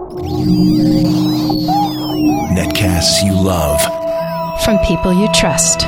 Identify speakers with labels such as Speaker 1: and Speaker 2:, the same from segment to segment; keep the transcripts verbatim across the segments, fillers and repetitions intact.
Speaker 1: Netcasts you love.
Speaker 2: From people you trust.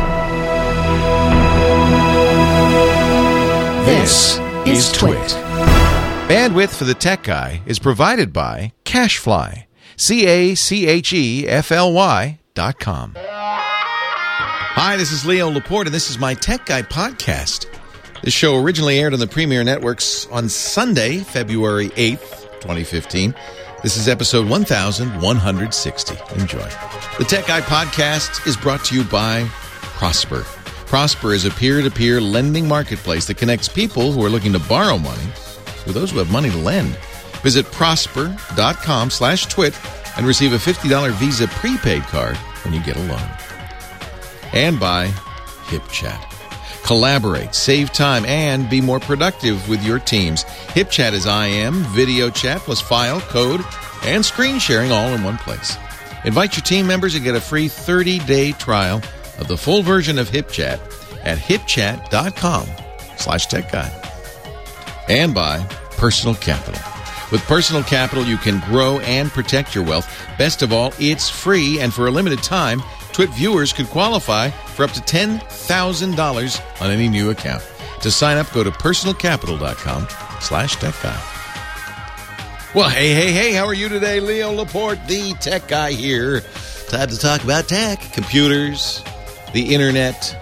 Speaker 1: This is Twit.
Speaker 3: Bandwidth for the Tech Guy is provided by CacheFly. C A C H E F L Y dot com. Hi, this is Leo Laporte, and this is my Tech Guy podcast. This show originally aired on the Premier Networks on Sunday, February eighth, twenty fifteen. This is episode one thousand one hundred sixty. Enjoy. The Tech Guy podcast is brought to you by Prosper. Prosper is a peer-to-peer lending marketplace that connects people who are looking to borrow money with those who have money to lend. Visit prosper.com slash twit and receive a fifty dollars Visa prepaid card when you get a loan. And by HipChat. Collaborate, save time, and be more productive with your teams. HipChat is I M, video chat, plus file, code, and screen sharing all in one place. Invite your team members and get a free thirty-day trial of the full version of HipChat at hipchat.com slash tech guy. And by Personal Capital. With Personal Capital, you can grow and protect your wealth. Best of all, it's free, and for a limited time, Twit viewers could qualify for up to ten thousand dollars on any new account. To sign up, go to personalcapital.com slash tech guy. Well, hey, hey, hey, how are you today? Leo Laporte, the Tech Guy here. Time to talk about tech, computers, the internet,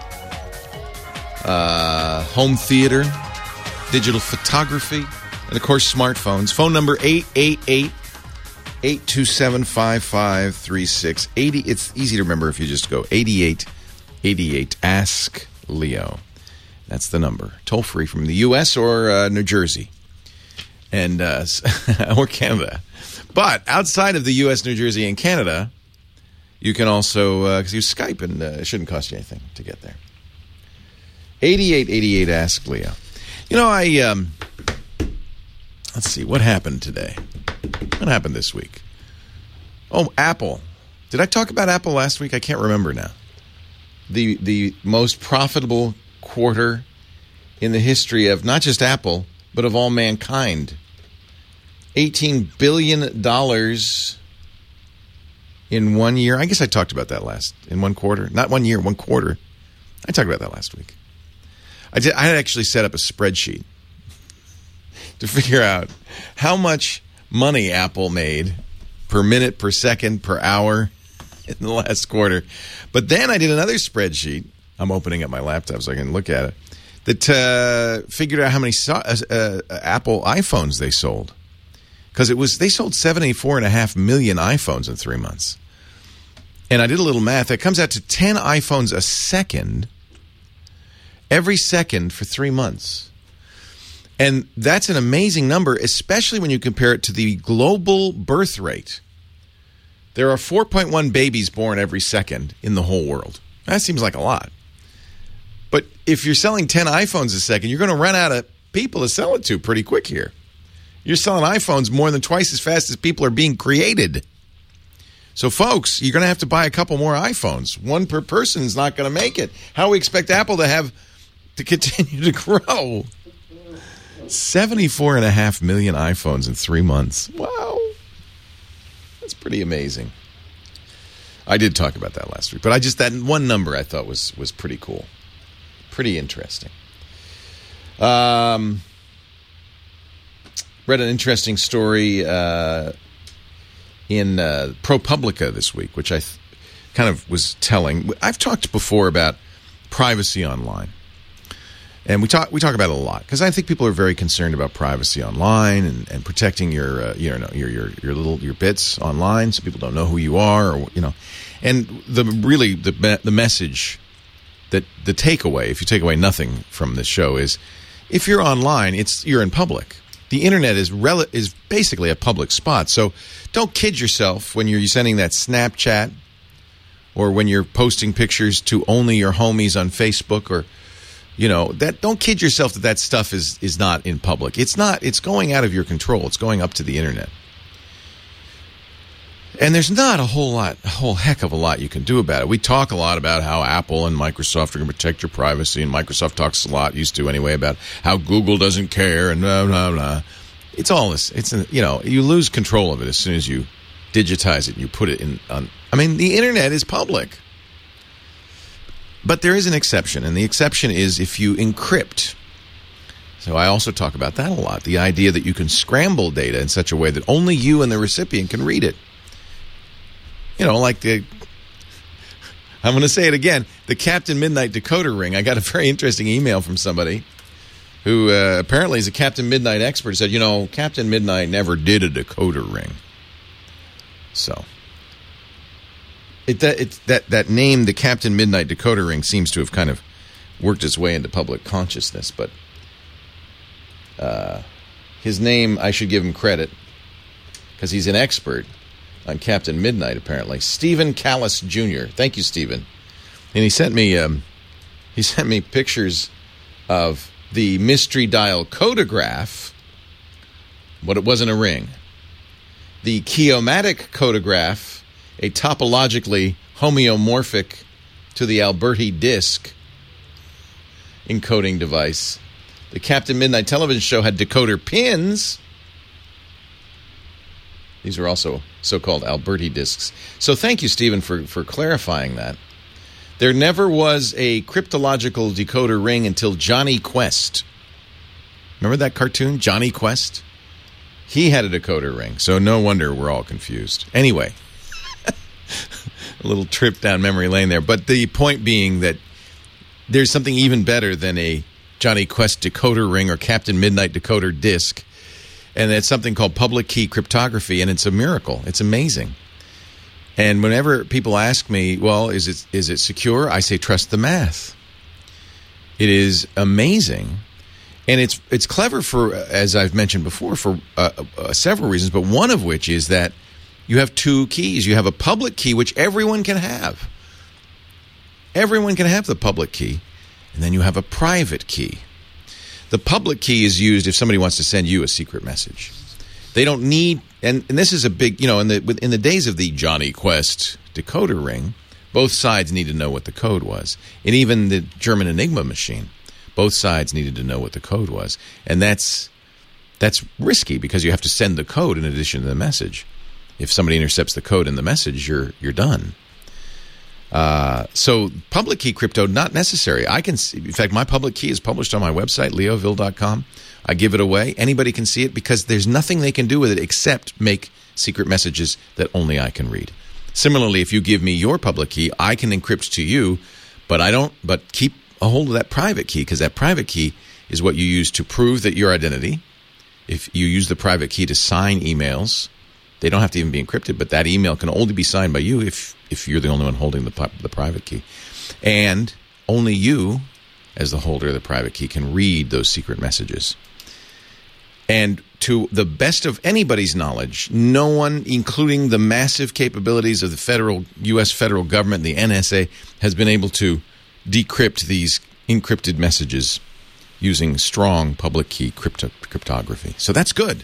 Speaker 3: uh, home theater, digital photography, and, of course, smartphones. Phone number eight eight eight, eight two seven, five five three six. eighty It's easy to remember if you just go eighty-eight eighty-eight. Ask Leo. That's the number. Toll free from the U S or uh, New Jersey and uh, or Canada. But outside of the U S, New Jersey, and Canada, you can also uh, use Skype, and uh, it shouldn't cost you anything to get there. eighty-eight eighty-eight. Ask Leo. You know, I... Um, Let's see, what happened today? What happened this week? Oh, Apple. Did I talk about Apple last week? I can't remember now. The the most profitable quarter in the history of not just Apple, but of all mankind. eighteen billion dollars in one year. I guess I talked about that last, in one quarter. Not one year, one quarter. I talked about that last week. I did. I had actually set up a spreadsheet to figure out how much money Apple made per minute, per second, per hour in the last quarter. But then I did another spreadsheet. I'm opening up my laptop so I can look at it. That uh, figured out how many so- uh, uh, Apple iPhones they sold. Because it was they sold seventy-four point five million iPhones in three months. And I did a little math. That comes out to ten iPhones a second, every second for three months. And that's an amazing number, especially when you compare it to the global birth rate. There are four point one babies born every second in the whole world. That seems like a lot. But if you're selling ten iPhones a second, you're going to run out of people to sell it to pretty quick here. You're selling iPhones more than twice as fast as people are being created. So, folks, you're going to have to buy a couple more iPhones. One per person is not going to make it. How do we expect Apple to have to continue to grow? seventy-four point five million iPhones in three months. Wow. That's pretty amazing. I did talk about that last week, but I just, that one number I thought was, was pretty cool. Pretty interesting. Um, read an interesting story uh, in uh, ProPublica this week, which I th- kind of was telling. I've talked before about privacy online. And we talk we talk about it a lot because I think people are very concerned about privacy online and, and protecting your uh, you know your your your little your bits online so people don't know who you are, or you know. And the really the the message that the takeaway, if you take away nothing from this show, is if you're online, it's you're in public. The internet is rel- is basically a public spot. So don't kid yourself when you're sending that Snapchat or when you're posting pictures to only your homies on Facebook, or you know, that don't kid yourself that that stuff is, is not in public. It's not. It's going out of your control. It's going up to the internet. And there's not a whole lot, a whole heck of a lot you can do about it. We talk a lot about how Apple and Microsoft are going to protect your privacy, and Microsoft talks a lot, used to anyway, about how Google doesn't care and blah, blah, blah. It's all this. It's, you know, you lose control of it as soon as you digitize it and you put it in. On, I mean, the internet is public. But there is an exception, and the exception is if you encrypt. So I also talk about that a lot. The idea that you can scramble data in such a way that only you and the recipient can read it. You know, like the, I'm going to say it again, the Captain Midnight decoder ring. I got a very interesting email from somebody who uh, apparently is a Captain Midnight expert. Said, you know, Captain Midnight never did a decoder ring. So it that it, that that name, the Captain Midnight decoder ring, seems to have kind of worked its way into public consciousness. But uh, his name, I should give him credit because he's an expert on Captain Midnight, apparently. Stephen Callis Junior Thank you, Stephen. And he sent me um, he sent me pictures of the mystery dial codograph, but it wasn't a ring. The Keyomatic codograph, a topologically homeomorphic to the Alberti disk encoding device. The Captain Midnight television show had decoder pins. These are also so-called Alberti discs. So thank you, Stephen, for, for clarifying that. There never was a cryptological decoder ring until Johnny Quest. Remember that cartoon, Johnny Quest? He had a decoder ring, so no wonder we're all confused. Anyway, a little trip down memory lane there. But the point being that there's something even better than a Johnny Quest decoder ring or Captain Midnight decoder disc. And it's something called public key cryptography, and it's a miracle. It's amazing. And whenever people ask me, well, is it is it secure? I say, trust the math. It is amazing. And it's it's clever for, as I've mentioned before, for uh, uh, several reasons, but one of which is that you have two keys. You have a public key, which everyone can have. Everyone can have the public key. And then you have a private key. The public key is used if somebody wants to send you a secret message. They don't need, and, and this is a big, you know, in the in the days of the Johnny Quest decoder ring, both sides needed to know what the code was. And even the German Enigma machine, both sides needed to know what the code was. And that's that's risky because you have to send the code in addition to the message. If somebody intercepts the code in the message, you're you're done. Uh, so public key crypto, not necessary. I can see, in fact, my public key is published on my website, leoville dot com. I give it away. Anybody can see it because there's nothing they can do with it except make secret messages that only I can read. Similarly, if you give me your public key, I can encrypt to you, but I don't, but keep a hold of that private key because that private key is what you use to prove that your identity. If you use the private key to sign emails, they don't have to even be encrypted, but that email can only be signed by you if if you're the only one holding the the private key. And only you, as the holder of the private key, can read those secret messages. And to the best of anybody's knowledge, no one, including the massive capabilities of the federal U S federal government, the N S A, has been able to decrypt these encrypted messages using strong public key crypto- cryptography. So that's good.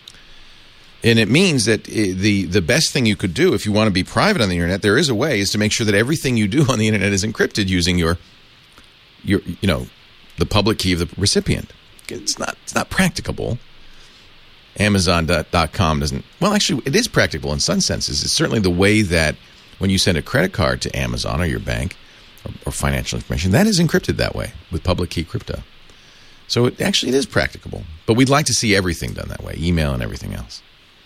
Speaker 3: And it means that the the best thing you could do if you want to be private on the internet, there is a way, is to make sure that everything you do on the internet is encrypted using your your you know the public key of the recipient. It's not it's not practicable. Amazon dot com doesn't. Well, actually, it is practicable in some senses. It's certainly the way that when you send a credit card to Amazon or your bank or, or financial information, that is encrypted that way with public key crypto. So it actually it is practicable. But we'd like to see everything done that way, email and everything else.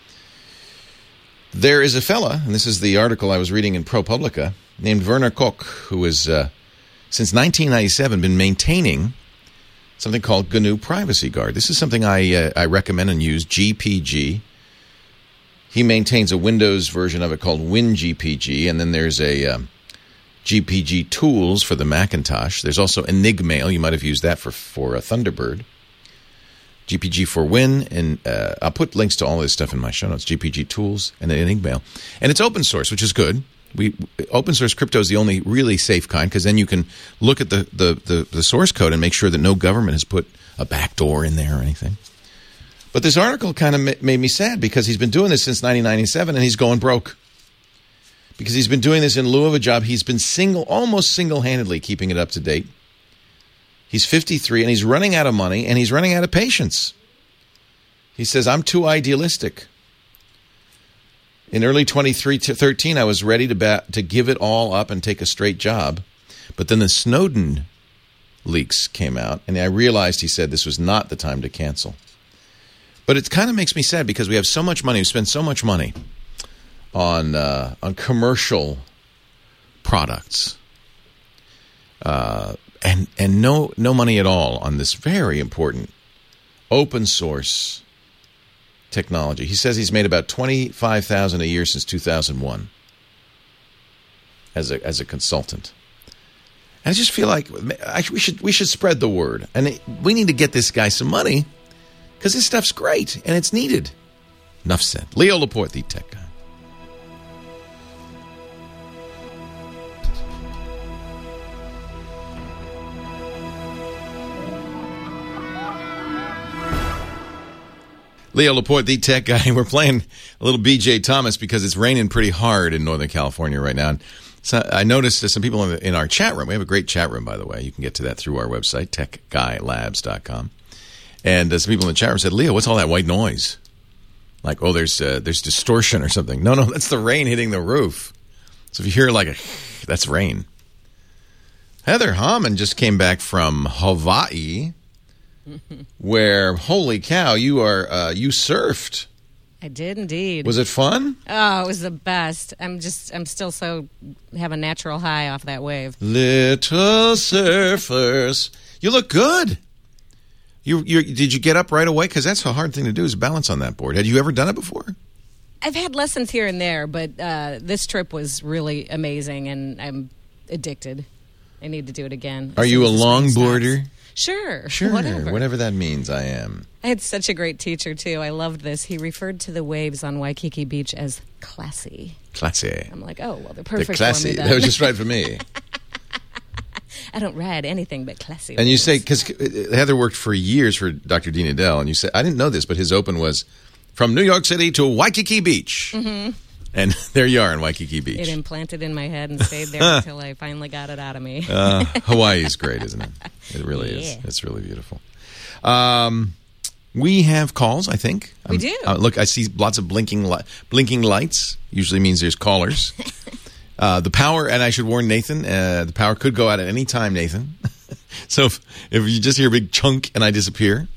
Speaker 3: There is a fella, and this is the article I was reading in ProPublica, named Werner Koch, who has, uh, since nineteen ninety-seven, been maintaining something called G N U Privacy Guard. This is something I uh, I recommend and use, G P G. He maintains a Windows version of it called WinGPG, and then there's a um, G P G Tools for the Macintosh. There's also Enigmail. You might have used that for, for a Thunderbird. G P G for Win, and uh, I'll put links to all this stuff in my show notes, G P G Tools, and then Enigmail. And it's open source, which is good. We open source crypto is the only really safe kind, because then you can look at the, the, the, the source code and make sure that no government has put a backdoor in there or anything. But this article kind of made me sad, because he's been doing this since nineteen ninety-seven, and he's going broke. Because he's been doing this in lieu of a job. He's been single, almost single-handedly keeping it up to date. He's fifty-three, and he's running out of money, and he's running out of patience. He says, I'm too idealistic. In early twenty thirteen, I was ready to ba- to give it all up and take a straight job. But then the Snowden leaks came out, and I realized, he said, this was not the time to cancel. But it kind of makes me sad because we have so much money. We spend so much money on uh, on commercial products, uh, and and no no money at all on this very important open source technology. He says he's made about twenty-five thousand dollars a year since two thousand one as a as a consultant. And I just feel like we should we should spread the word, and it, we need to get this guy some money because this stuff's great and it's needed. Enough said. Leo Laporte, the tech guy. Leo Laporte, the tech guy. We're playing a little B J Thomas because it's raining pretty hard in Northern California right now. And so I noticed that some people in, the, in our chat room, we have a great chat room, by the way. You can get to that through our website, tech guy labs dot com. And uh, some people in the chat room said, Leo, what's all that white noise? Like, oh, there's uh, there's distortion or something. No, no, that's the rain hitting the roof. So if you hear like a, that's rain. Heather Hammond just came back from Hawaii. Where, holy cow, you are uh, you surfed.
Speaker 4: I did indeed.
Speaker 3: Was it fun?
Speaker 4: Oh, it was the best. I'm just, I'm still so, have a natural high off that wave.
Speaker 3: Little surfers. You look good. You, you Did you get up right away? Because that's a hard thing to do is balance on that board. Had you ever done it before?
Speaker 4: I've had lessons here and there, but uh, this trip was really amazing, and I'm addicted. I need to do it again.
Speaker 3: Are you a longboarder?
Speaker 4: Sure.
Speaker 3: Sure.
Speaker 4: Whatever.
Speaker 3: Whatever that means, I am.
Speaker 4: I had such a great teacher, too. I loved this. He referred to the waves on Waikiki Beach as classy.
Speaker 3: Classy.
Speaker 4: I'm like, oh, well, they're perfect
Speaker 3: they're classy.
Speaker 4: for me then.
Speaker 3: That was just right for me.
Speaker 4: I don't ride anything but classy.
Speaker 3: And you
Speaker 4: waves.
Speaker 3: say, because Heather worked for years for Doctor Dean Adele, and you said, I didn't know this, but his open was from New York City to Waikiki Beach. Mm-hmm. And there you are in Waikiki Beach.
Speaker 4: It implanted in my head and stayed there until I finally got it out of me.
Speaker 3: uh, Hawaii's great, isn't it? It really
Speaker 4: Yeah.
Speaker 3: is. It's really beautiful. Um, we have calls, I think.
Speaker 4: We
Speaker 3: Um,
Speaker 4: do.
Speaker 3: Uh, look, I see lots of blinking li- blinking lights. Usually means there's callers. uh, the power, and I should warn Nathan, uh, the power could go out at any time, Nathan. So if, if you just hear a big chunk and I disappear.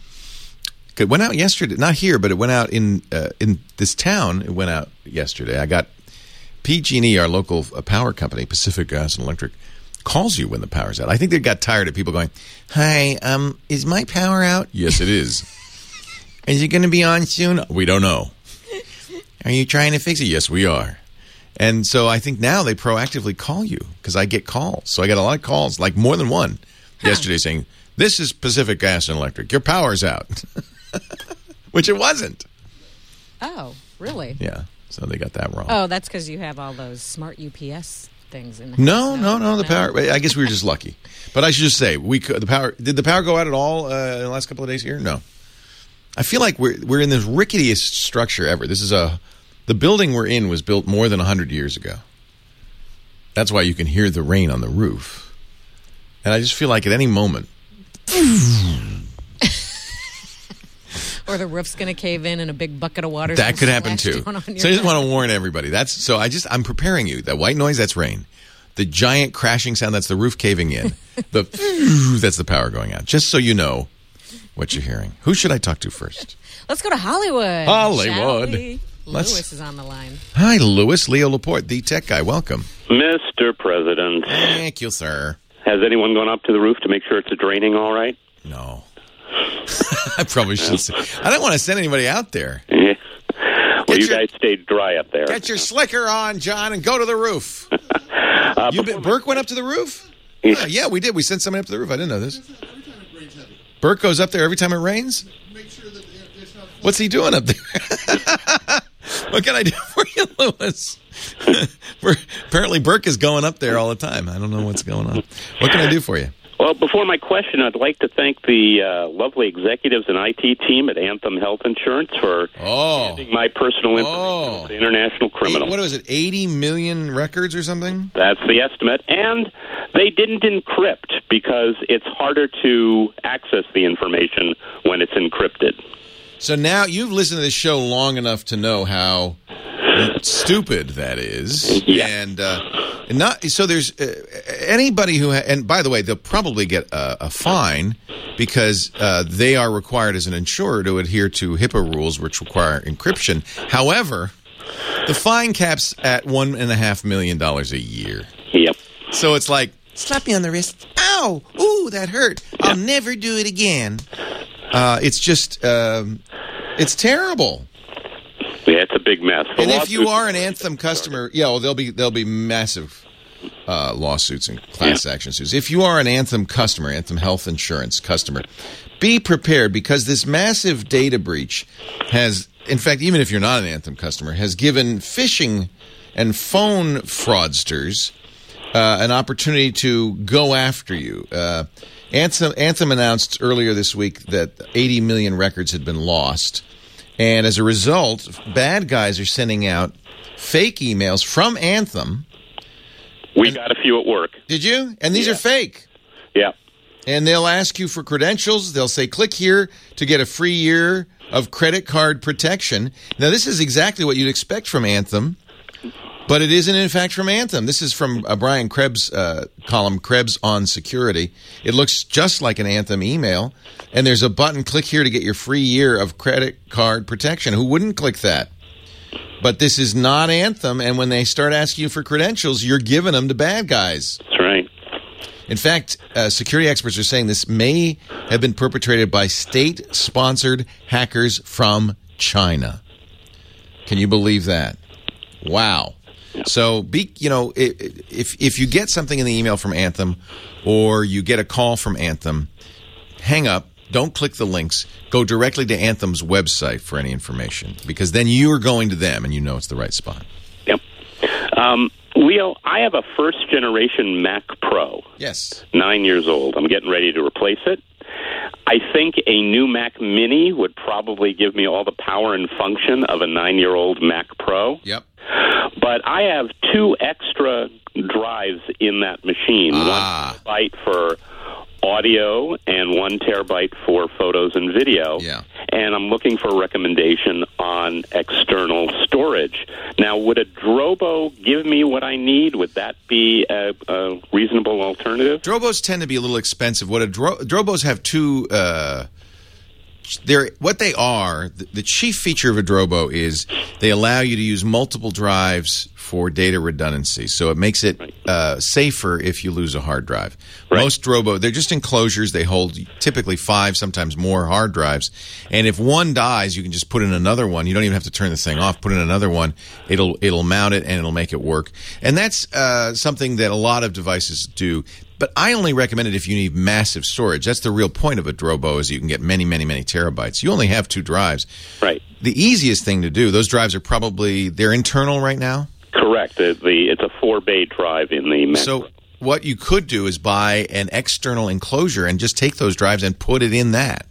Speaker 3: It went out yesterday, not here, but it went out in uh, in this town. It went out yesterday. I got P G and E, our local power company, Pacific Gas and Electric, calls you when the power's out. I think they got tired of people going, "Hi, um, is my power out?" Yes, it is. Is it going to be on soon? We don't know. Are you trying to fix it? Yes, we are. And so I think now they proactively call you because I get calls. So I got a lot of calls, like more than one, huh. yesterday saying, "This is Pacific Gas and Electric. Your power's out." Which it wasn't.
Speaker 4: Oh, really?
Speaker 3: Yeah, so they got that wrong.
Speaker 4: Oh, that's because you have all those smart U P S things in the
Speaker 3: No,
Speaker 4: house.
Speaker 3: no, no, the power. I guess we were just lucky. But I should just say, we could, the power. Did the power go out at all uh, in the last couple of days here? No. I feel like we're we're in the ricketiest structure ever. This is a the building we're in was built more than a hundred years ago. That's why you can hear the rain on the roof, and I just feel like at any moment.
Speaker 4: Or the roof's going to cave in and a big bucket of water.
Speaker 3: That could happen too. So I just
Speaker 4: head.
Speaker 3: want to warn everybody. That's so I just I'm preparing you. That white noise, that's rain. The giant crashing sound, that's the roof caving in. The that's the power going out. Just so you know what you're hearing. Who should I talk to first?
Speaker 4: Let's go to Hollywood.
Speaker 3: Hollywood.
Speaker 4: Lewis
Speaker 3: Let's...
Speaker 4: is on the line.
Speaker 3: Hi, Lewis. Leo Laporte, the tech guy. Welcome.
Speaker 5: Mister President.
Speaker 3: Thank you, sir.
Speaker 5: Has anyone gone up to the roof to make sure it's draining all right?
Speaker 3: No. I probably should say. I don't want to send anybody out there.
Speaker 5: Yeah. Well,
Speaker 3: Get
Speaker 5: you
Speaker 3: your,
Speaker 5: guys stayed dry up there.
Speaker 3: Get your slicker on, John, and go to the roof.
Speaker 5: uh,
Speaker 3: you been, Burke went up to the roof?
Speaker 5: Yeah.
Speaker 3: Uh, yeah, we did. We sent somebody up to the roof. I didn't know this. Burke goes up there every time it rains? What's he doing up there? What can I do for you, Lewis? Apparently, Burke is going up there all the time. I don't know what's going on. What can I do for you?
Speaker 5: Well, before my question, I'd like to thank the uh, lovely executives and I T team at Anthem Health Insurance for
Speaker 3: oh.
Speaker 5: handing my personal information
Speaker 3: oh.
Speaker 5: to international criminals.
Speaker 3: What was it, eighty million records or something?
Speaker 5: That's the estimate. And they didn't encrypt because it's harder to access the information when it's encrypted.
Speaker 3: So now you've listened to this show long enough to know how stupid that is.
Speaker 5: Yeah.
Speaker 3: And, uh, and not so there's uh, anybody who ha- and by the way, they'll probably get a, a fine because uh, they are required as an insurer to adhere to HIPAA rules, which require encryption. However, the fine caps at one and a half million dollars a year.
Speaker 5: Yep.
Speaker 3: So it's like, slap me on the wrist. Ow! Ooh, that hurt. I'll never do it again. Uh, it's just, um, it's terrible.
Speaker 5: Yeah, it's a big mess. The
Speaker 3: And if you
Speaker 5: lawsuits-
Speaker 3: are an Anthem customer, yeah, well, there'll be there'll be massive uh, lawsuits and class action suits. If you are an Anthem customer, Anthem Health Insurance customer, be prepared because this massive data breach has, in fact, even if you're not an Anthem customer, has given phishing and phone fraudsters uh, an opportunity to go after you. Uh, Anthem, Anthem announced earlier this week that eighty million records had been lost. And as a result, bad guys are sending out fake emails from Anthem.
Speaker 5: We got a few at work.
Speaker 3: Did you? And these
Speaker 5: Yeah.
Speaker 3: are fake.
Speaker 5: Yeah.
Speaker 3: And they'll ask you for credentials. They'll say, click here to get a free year of credit card protection. Now, this is exactly what you'd expect from Anthem, but it isn't, in fact, from Anthem. This is from uh, Brian Krebs' uh, column, Krebs on Security. It looks just like an Anthem email, and there's a button, click here to get your free year of credit card protection. Who wouldn't click that? But this is not Anthem, and when they start asking you for credentials, you're giving them to bad guys.
Speaker 5: That's right.
Speaker 3: In fact, uh, security experts are saying this may have been perpetrated by state-sponsored hackers from China. Can you believe that? Wow. So, be you know, if if you get something in the email from Anthem or you get a call from Anthem, hang up. Don't click the links. Go directly to Anthem's website for any information because then you are going to them and you know it's the right spot.
Speaker 5: Yep. Um, Leo, I have a first-generation Mac Pro.
Speaker 3: Yes.
Speaker 5: Nine years old. I'm getting ready to replace it. I think a new Mac Mini would probably give me all the power and function of a nine-year-old Mac Pro.
Speaker 3: Yep.
Speaker 5: But I have two extra drives in that machine.
Speaker 3: Ah.
Speaker 5: One terabyte for audio and one terabyte for photos and video.
Speaker 3: Yeah.
Speaker 5: And I'm looking for a recommendation on external storage. Now, would a Drobo give me what I need? Would that be a, a reasonable alternative?
Speaker 3: Drobos tend to be a little expensive. What a Dro- Drobos have two. Uh, they're what they are. The, the chief feature of a Drobo is they allow you to use multiple drives for data redundancy. So it makes it uh, safer if you lose a hard drive.
Speaker 5: Right.
Speaker 3: Most Drobo, they're just enclosures. They hold typically five, sometimes more hard drives. And if one dies, you can just put in another one. You don't even have to turn the thing off. Put in another one. It'll it'll mount it and it'll make it work. And that's uh, something that a lot of devices do. But I only recommend it if you need massive storage. That's the real point of a Drobo is you can get many, many, many terabytes. You only have two drives.
Speaker 5: Right.
Speaker 3: The easiest thing to do, those drives are probably, they're internal right now?
Speaker 5: Correct. The, the, it's a four-bay drive in the Mac.
Speaker 3: So what you could do is buy an external enclosure and just take those drives and put it in that.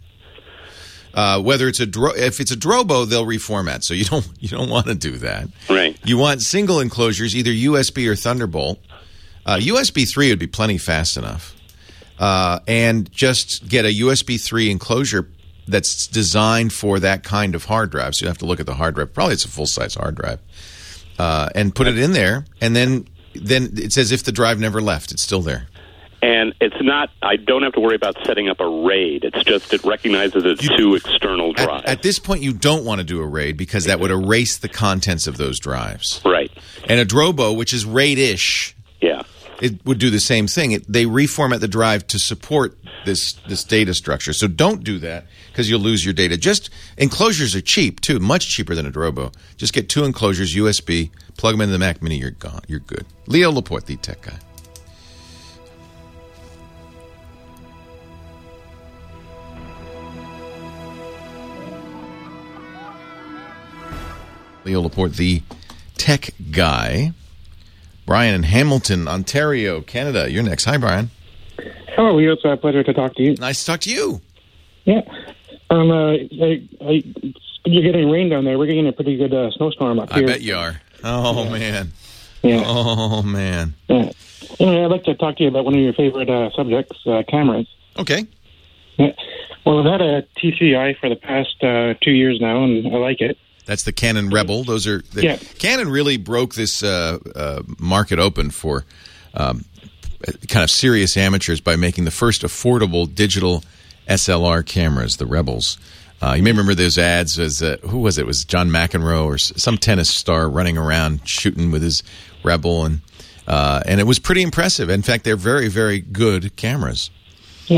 Speaker 3: Uh, whether it's a dro- if it's a Drobo, they'll reformat. So you don't you don't want to do that.
Speaker 5: Right.
Speaker 3: You want single enclosures, either U S B or Thunderbolt. Uh, U S B three would be plenty fast enough, uh, and just get a U S B three enclosure that's designed for that kind of hard drive. So you have to look at the hard drive. Probably it's a full size hard drive, uh, and put it in there, and then then it's as if the drive never left. It's still there.
Speaker 5: And it's not, I don't have to worry about setting up a RAID. It's just, it recognizes it's
Speaker 3: You-
Speaker 5: two external
Speaker 3: At,
Speaker 5: drives.
Speaker 3: at this point, you don't want to do a RAID because that would erase the contents of those drives.
Speaker 5: Right.
Speaker 3: And a Drobo, which is RAID-ish,
Speaker 5: Yeah.
Speaker 3: it would do the same thing. It, they reformat the drive to support this this data structure. So don't do that because you'll lose your data. Just enclosures are cheap too, much cheaper than a Drobo. Just get two enclosures, U S B, plug them into the Mac Mini. You're gone. You're good. Leo Laporte, the tech guy. Leo Laporte, the tech guy. Brian in Hamilton, Ontario, Canada. You're next. Hi, Brian.
Speaker 6: Hello, Leo. It's a pleasure to talk to you.
Speaker 3: Nice to talk to you.
Speaker 6: Yeah. Um, uh, I, I, you're getting rain down there. We're getting a pretty good uh, snowstorm up
Speaker 3: I
Speaker 6: here.
Speaker 3: bet you are. Oh, man.
Speaker 6: Yeah.
Speaker 3: Oh, man.
Speaker 6: yeah. Anyway, I'd like to talk to you about one of your favorite uh, subjects, uh, cameras.
Speaker 3: Okay.
Speaker 6: Yeah. Well, I've had a T C I for the past uh, two years now, and I like it.
Speaker 3: That's the Canon Rebel. Those are the,
Speaker 6: yeah.
Speaker 3: Canon really broke this uh, uh, market open for um, kind of serious amateurs by making the first affordable digital S L R cameras, the Rebels. Uh, you may remember those ads as uh, who was it? It was John McEnroe or some tennis star running around shooting with his Rebel, and uh, and it was pretty impressive. In fact, they're very, very good cameras.
Speaker 6: Yeah.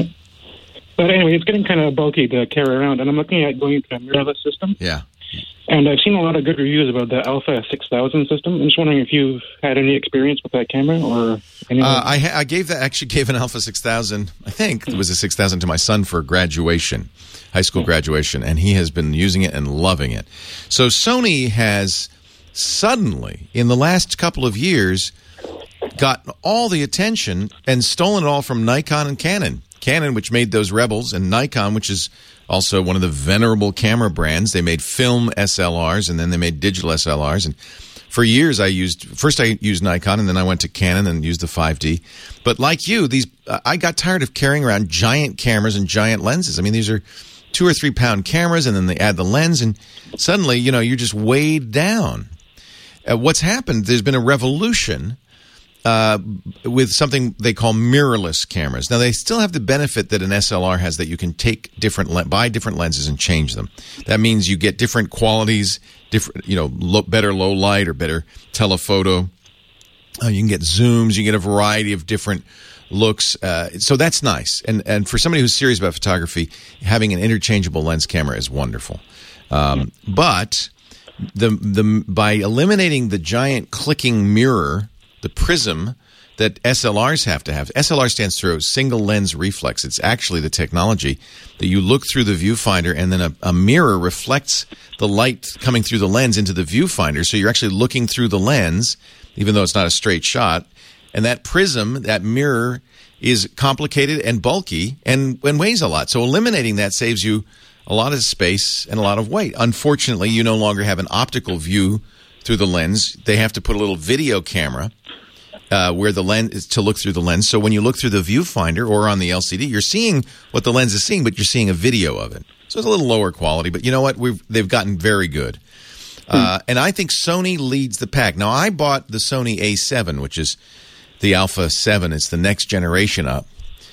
Speaker 6: But anyway, it's getting kind of bulky to carry around, and I'm looking at going to a mirrorless system.
Speaker 3: Yeah.
Speaker 6: And I've seen a lot of good reviews about the Alpha six thousand system. I'm just wondering if you've had any experience with that camera or anything.
Speaker 3: Uh, I, ha- I gave that actually gave an Alpha six thousand. I think it was a six thousand to my son for graduation, high school graduation, and he has been using it and loving it. So Sony has suddenly, in the last couple of years, gotten all the attention and stolen it all from Nikon and Canon. Canon, which made those Rebels, and Nikon, which is also one of the venerable camera brands. They made film S L Rs, and then they made digital S L Rs. And for years, I used first I used Nikon, and then I went to Canon and used the five D. But like you, these uh, I got tired of carrying around giant cameras and giant lenses. I mean, these are two or three pound cameras, and then they add the lens, and suddenly, you know, you're just weighed down. Uh, what's happened? There's been a revolution. Uh, with something they call mirrorless cameras. Now, they still have the benefit that an S L R has, that you can take different le- buy different lenses and change them. That means you get different qualities, different, you know, lo- better low light or better telephoto. Uh, you can get zooms. You can get a variety of different looks. Uh, so that's nice. And and for somebody who's serious about photography, having an interchangeable lens camera is wonderful. Um, but the the by eliminating the giant clicking mirror, the prism that S L Rs have to have. S L R stands for single lens reflex. It's actually the technology that you look through the viewfinder, and then a, a mirror reflects the light coming through the lens into the viewfinder. So you're actually looking through the lens, even though it's not a straight shot. And that prism, that mirror, is complicated and bulky and, and weighs a lot. So eliminating that saves you a lot of space and a lot of weight. Unfortunately, you no longer have an optical view through the lens. They have to put a little video camera Uh, where the lens is to look through the lens. So when you look through the viewfinder or on the L C D, you're seeing what the lens is seeing, but you're seeing a video of it. So it's a little lower quality, but you know what? We've they've gotten very good. Uh, and I think Sony leads the pack. Now, I bought the Sony A seven, which is the Alpha seven. It's the next generation up,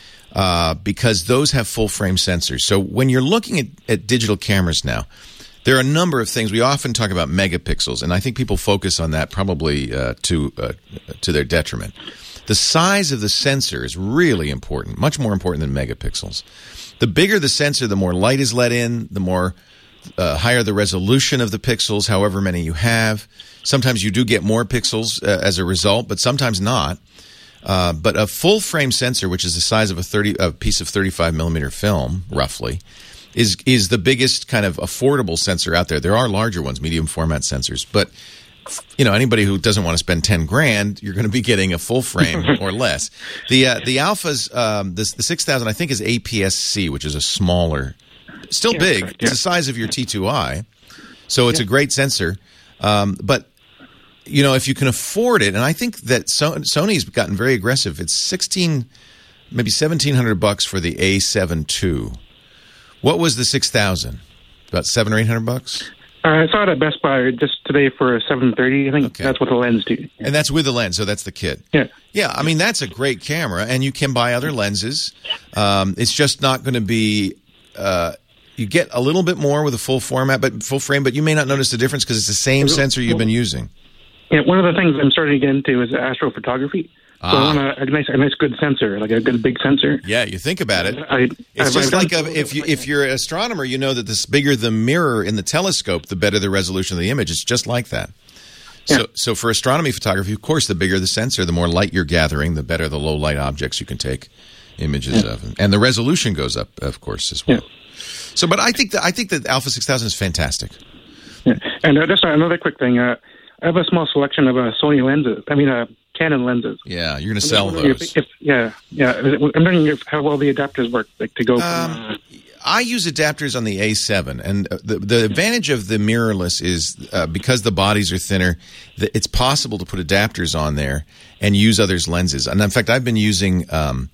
Speaker 3: uh, because those have full-frame sensors. So when you're looking at, at digital cameras now, there are a number of things. We often talk about megapixels, and I think people focus on that probably uh, to uh, to their detriment. The size of the sensor is really important, much more important than megapixels. The bigger the sensor, the more light is let in, the more uh, higher the resolution of the pixels, however many you have. Sometimes you do get more pixels uh, as a result, but sometimes not. Uh, but a full-frame sensor, which is the size of a thirty a piece of thirty-five millimeter film, roughly, is is the biggest kind of affordable sensor out there. There are larger ones, medium format sensors, but you know, anybody who doesn't want to spend ten grand, you're going to be getting a full frame or less. The uh, the Alphas, um, the, the six thousand, I think, is A P S C, which is a smaller, still
Speaker 6: Yeah,
Speaker 3: big.
Speaker 6: correct,
Speaker 3: It's
Speaker 6: yeah.
Speaker 3: the size of your T two I, so it's a great sensor. Um, but you know, if you can afford it, and I think that so- Sony's gotten very aggressive. It's sixteen, maybe seventeen hundred bucks for the A seven two. What was the six thousand? About seven or eight hundred bucks?
Speaker 6: Uh, I saw it at Best Buy just today for seven thirty. I think
Speaker 3: Okay.
Speaker 6: that's what the lens do.
Speaker 3: And that's with the lens, so that's the kit.
Speaker 6: Yeah.
Speaker 3: Yeah, I mean, that's a great camera, and you can buy other lenses. Um, it's just not going to be... Uh, you get a little bit more with a full format, but full frame, but you may not notice the difference because it's the same sensor you've been using.
Speaker 6: Yeah, one of the things I'm starting to get into is astrophotography. So
Speaker 3: Ah.
Speaker 6: I want a, a nice, a nice, good sensor, like a good big sensor.
Speaker 3: Yeah, you think about it.
Speaker 6: I,
Speaker 3: It's
Speaker 6: I've-
Speaker 3: just
Speaker 6: I've
Speaker 3: like
Speaker 6: done-
Speaker 3: a, if you if you're an astronomer, you know that the bigger the mirror in the telescope, the better the resolution of the image. It's just like that. So,
Speaker 6: Yeah.
Speaker 3: so for astronomy photography, of course, the bigger the sensor, the more light you're gathering, the better the low light objects you can take images of, and the resolution goes up, of course, as well.
Speaker 6: Yeah.
Speaker 3: So, but I think that I think that Alpha six thousand is fantastic.
Speaker 6: Yeah. And uh, just another quick thing. Uh, I have a small selection of uh, Sony lenses. I mean, uh, Canon lenses.
Speaker 3: Yeah, you're going to
Speaker 6: I'm
Speaker 3: sell
Speaker 6: wondering
Speaker 3: those.
Speaker 6: If, if, yeah, yeah. I'm wondering if, how well the adapters work, like to go from.
Speaker 3: Um,
Speaker 6: uh,
Speaker 3: I use adapters on the A seven, and uh, the the advantage of the mirrorless is uh, because the bodies are thinner, that it's possible to put adapters on there and use others' lenses. And in fact, I've been using um,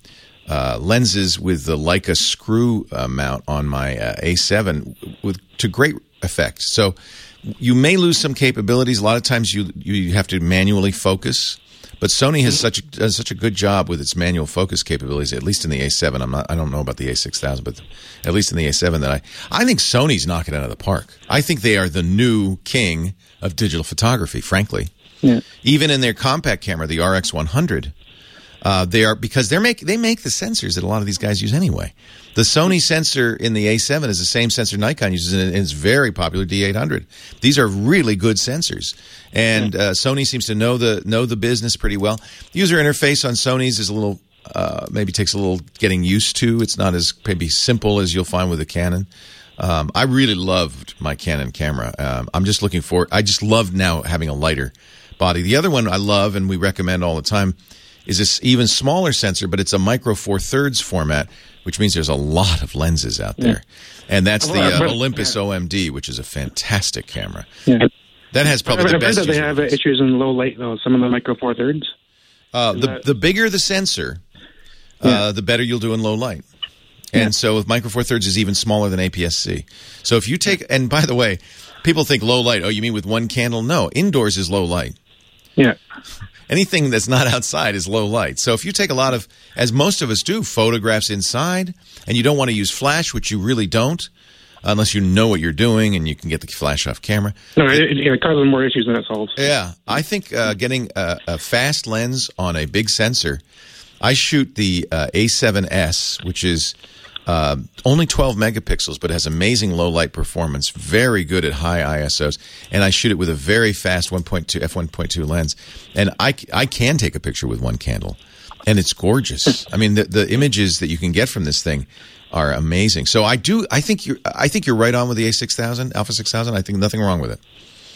Speaker 3: uh, lenses with the Leica screw uh, mount on my uh, A seven with to great effect. So you may lose some capabilities. A lot of times you you have to manually focus. But Sony has such a, does such a good job with its manual focus capabilities, at least in the A seven. I'm not, I don't know about the A six thousand, but at least in the A seven, that I, I think Sony's knocking it out of the park. I think they are the new king of digital photography, frankly.
Speaker 6: Yeah.
Speaker 3: Even in their compact camera, the R X one hundred, uh, they are because they make they make the sensors that a lot of these guys use anyway. The Sony sensor in the A seven is the same sensor Nikon uses in its very popular D eight hundred. These are really good sensors, and uh, Sony seems to know the know the business pretty well. The user interface on Sony's is a little uh, maybe takes a little getting used to. It's not as maybe simple as you'll find with a Canon. Um, I really loved my Canon camera. Um, I'm just looking for. I just love now having a lighter body. The other one I love and we recommend all the time is this even smaller sensor, but it's a micro four thirds format, which means there's a lot of lenses out there. Yeah. And that's the uh, Olympus yeah. O M D, which is a fantastic camera.
Speaker 6: Yeah.
Speaker 3: That has probably
Speaker 6: I've
Speaker 3: the
Speaker 6: heard
Speaker 3: best.
Speaker 6: That they have
Speaker 3: lens.
Speaker 6: issues in low light, though, some of the micro four thirds.
Speaker 3: Uh, the,
Speaker 6: that...
Speaker 3: the bigger the sensor, uh, yeah. the better you'll do in low light. And yeah. so with micro four thirds is even smaller than A P S C. So if you take, and by the way, people think low light, oh, you mean with one candle? No, indoors is low light.
Speaker 6: Yeah.
Speaker 3: Anything that's not outside is low light. So if you take a lot of, as most of us do, photographs inside, and you don't want to use flash, which you really don't, unless you know what you're doing and you can get the flash off camera.
Speaker 6: No, it, it, it causes more issues than it solves.
Speaker 3: Yeah. I think uh, getting a, a fast lens on a big sensor, I shoot the uh, A seven S, which is uh, only twelve megapixels, but has amazing low light performance, very good at high I S Os, and I shoot it with a very fast one point two f one point two lens, and I, I can take a picture with one candle, and it's gorgeous. I mean, the, the images that you can get from this thing are amazing. So I do, I think you're, I think you're right on with the A six thousand, Alpha six thousand. I think nothing wrong with it.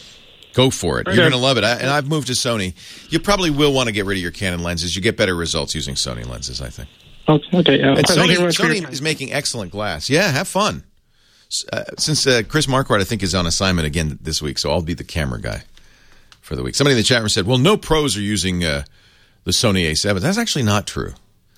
Speaker 3: Go for it. You're going to love it. I, and I've moved to Sony. You probably will want to get rid of your Canon lenses. You get better results using Sony lenses, I think.
Speaker 6: Okay. okay. Uh,
Speaker 3: and Sony, Sony is making excellent glass. Yeah, have fun. Uh, since uh, Chris Marquardt, I think, is on assignment again this week, so I'll be the camera guy for the week. Somebody in the chat room said, well, no pros are using uh, the Sony A seven. That's actually not true.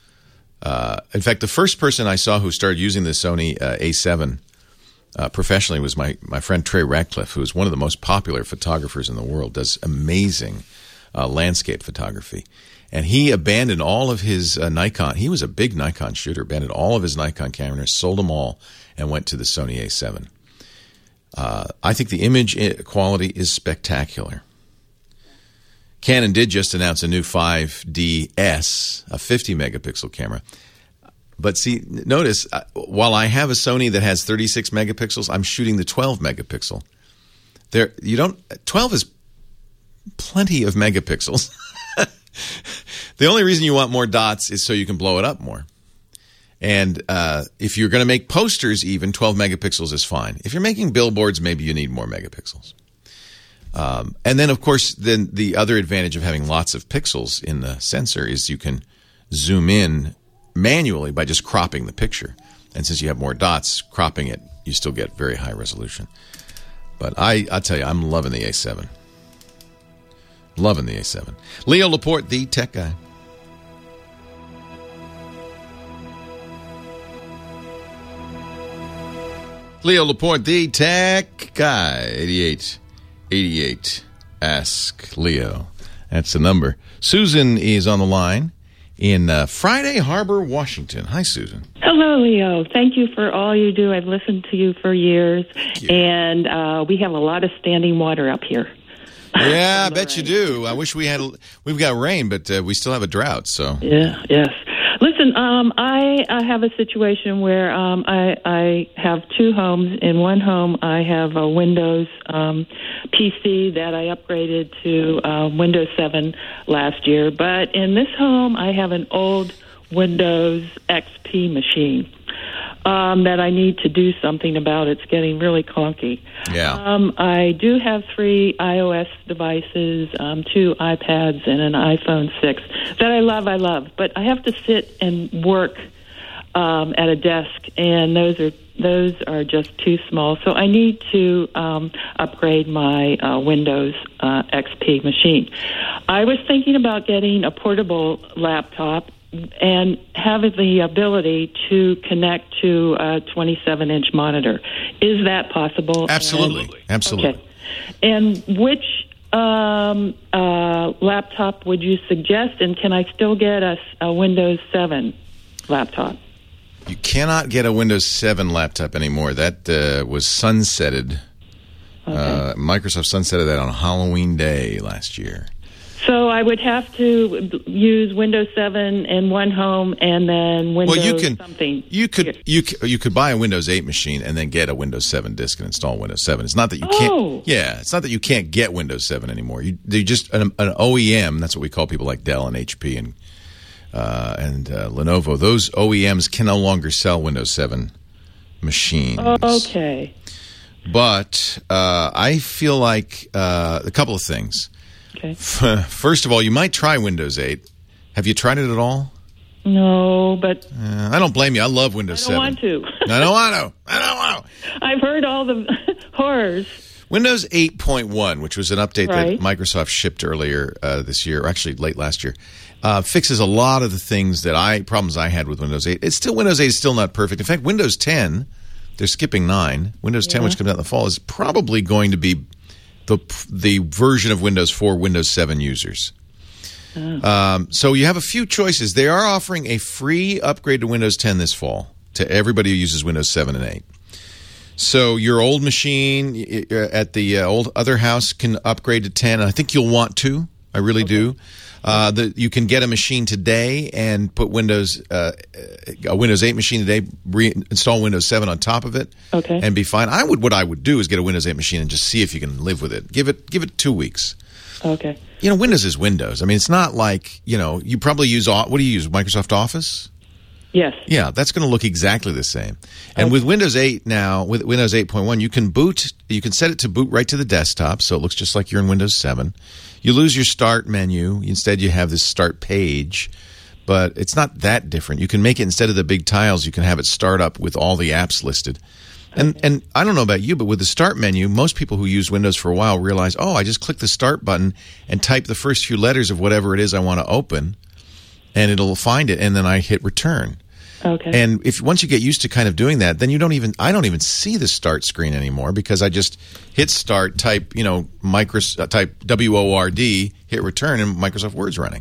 Speaker 3: Uh, in fact, the first person I saw who started using the Sony uh, A seven uh, professionally was my, my friend Trey Ratcliffe, who is one of the most popular photographers in the world, does amazing uh, landscape photography. And he abandoned all of his uh, Nikon. He was a big Nikon shooter, abandoned all of his Nikon cameras, sold them all, and went to the Sony A seven. Uh, I think the image quality is spectacular. Canon did just announce a new five D S, a fifty megapixel camera. But see, notice, uh, while I have a Sony that has thirty-six megapixels, I'm shooting the twelve megapixel. There, you don't. twelve is plenty of megapixels. The only reason you want more dots is so you can blow it up more. And uh, if you're going to make posters, even twelve megapixels is fine. If you're making billboards, maybe you need more megapixels. Um, and then, of course, then the other advantage of having lots of pixels in the sensor is you can zoom in manually by just cropping the picture. And since you have more dots, cropping it, you still get very high resolution. But I, I'll tell you, I'm loving the A seven. Loving the A seven. Leo Laporte, the tech guy. Leo Laporte, the tech guy. eighty-eight eighty-eight. Ask Leo. That's the number. Susan is on the line in uh, Friday Harbor, Washington. Hi, Susan.
Speaker 7: Hello, Leo. Thank you for all you do. I've listened to you for years, and uh, we have a lot of standing water up here.
Speaker 3: Yeah, I bet you do. I wish we had. We've got rain, but uh, we still have a drought. So
Speaker 7: yeah, yes. Listen, um, I, I have a situation where um, I, I have two homes. In one home, I have a Windows um, P C that I upgraded to uh, Windows seven last year. But in this home, I have an old Windows X P machine um, that I need to do something about. It's getting really clunky.
Speaker 3: Yeah.
Speaker 7: Um, I do have three iOS devices, um, two iPads, and an iPhone six that I love, I love. But I have to sit and work um, at a desk, and those are those are just too small. So I need to um, upgrade my uh, Windows uh, X P machine. I was thinking about getting a portable laptop and have the ability to connect to a twenty-seven inch monitor. Is that possible?
Speaker 3: Absolutely.
Speaker 7: And,
Speaker 3: Absolutely.
Speaker 7: Okay. And which um, uh, laptop would you suggest? And can I still get a, a Windows seven laptop?
Speaker 3: You cannot get a Windows seven laptop anymore. That uh, was sunsetted.
Speaker 7: Okay.
Speaker 3: Uh, Microsoft sunsetted that on Halloween Day last year.
Speaker 7: So I would have to use Windows seven in one home and then Windows
Speaker 3: well, you can,
Speaker 7: something.
Speaker 3: You could you c- you could buy a Windows eight machine and then get a Windows seven disk and install Windows seven. It's not that you can't.
Speaker 7: Oh.
Speaker 3: Yeah, it's not that you can't get Windows seven anymore. You they just an, an O E M. That's what we call people like Dell and H P and uh, and uh, Lenovo. Those O E Ms can no longer sell Windows seven machines.
Speaker 7: Okay.
Speaker 3: But uh, I feel like uh, a couple of things.
Speaker 7: Okay.
Speaker 3: First of all, you might try Windows eight. Have you tried it at all?
Speaker 7: No, but
Speaker 3: Uh, I don't blame you. I love Windows
Speaker 7: I don't
Speaker 3: seven.
Speaker 7: want to.
Speaker 3: I don't want to. I don't want to.
Speaker 7: I've heard all the horrors.
Speaker 3: Windows eight point one, which was an update
Speaker 7: Right.
Speaker 3: that Microsoft shipped earlier uh, this year, or actually late last year, uh, fixes a lot of the things that I problems I had with Windows eight. It's still Windows eight is still not perfect. In fact, Windows ten, they're skipping nine. Windows ten,
Speaker 7: Yeah.
Speaker 3: which comes out in the fall, is probably going to be the the version of Windows for Windows seven users.
Speaker 7: Oh.
Speaker 3: Um, so you have a few choices. They are offering a free upgrade to Windows ten this fall to everybody who uses Windows seven and eight. So your old machine y- y- at the uh, old other house can upgrade to ten. And I think you'll want to. I really do. Uh, the, you can get a machine today and put Windows uh, a Windows eight machine today, reinstall Windows seven on top of it,
Speaker 7: Okay.
Speaker 3: and be fine. I would what I would do is get a Windows eight machine and just see if you can live with it. Give it give it two weeks.
Speaker 7: Okay.
Speaker 3: You know, Windows is Windows. I mean, it's not like, you know, you probably use what do you use? Microsoft Office?
Speaker 7: Yes.
Speaker 3: Yeah, that's going to look exactly the same. And with Windows eight now, with Windows eight point one, you can boot, you can set it to boot right to the desktop, so it looks just like you're in Windows seven. You lose your start menu. Instead, you have this start page, but it's not that different. You can make it, instead of the big tiles, you can have it start up with all the apps listed. And and I don't know about you, but with the start menu, most people who use Windows for a while realize, oh, I just click the start button and type the first few letters of whatever it is I want to open, and it'll find it, and then I hit return.
Speaker 7: Okay.
Speaker 3: And if once you get used to kind of doing that, then you don't even I don't even see the start screen anymore because I just hit start, type you know micros, uh, type W O R D, hit return, and Microsoft Word's running.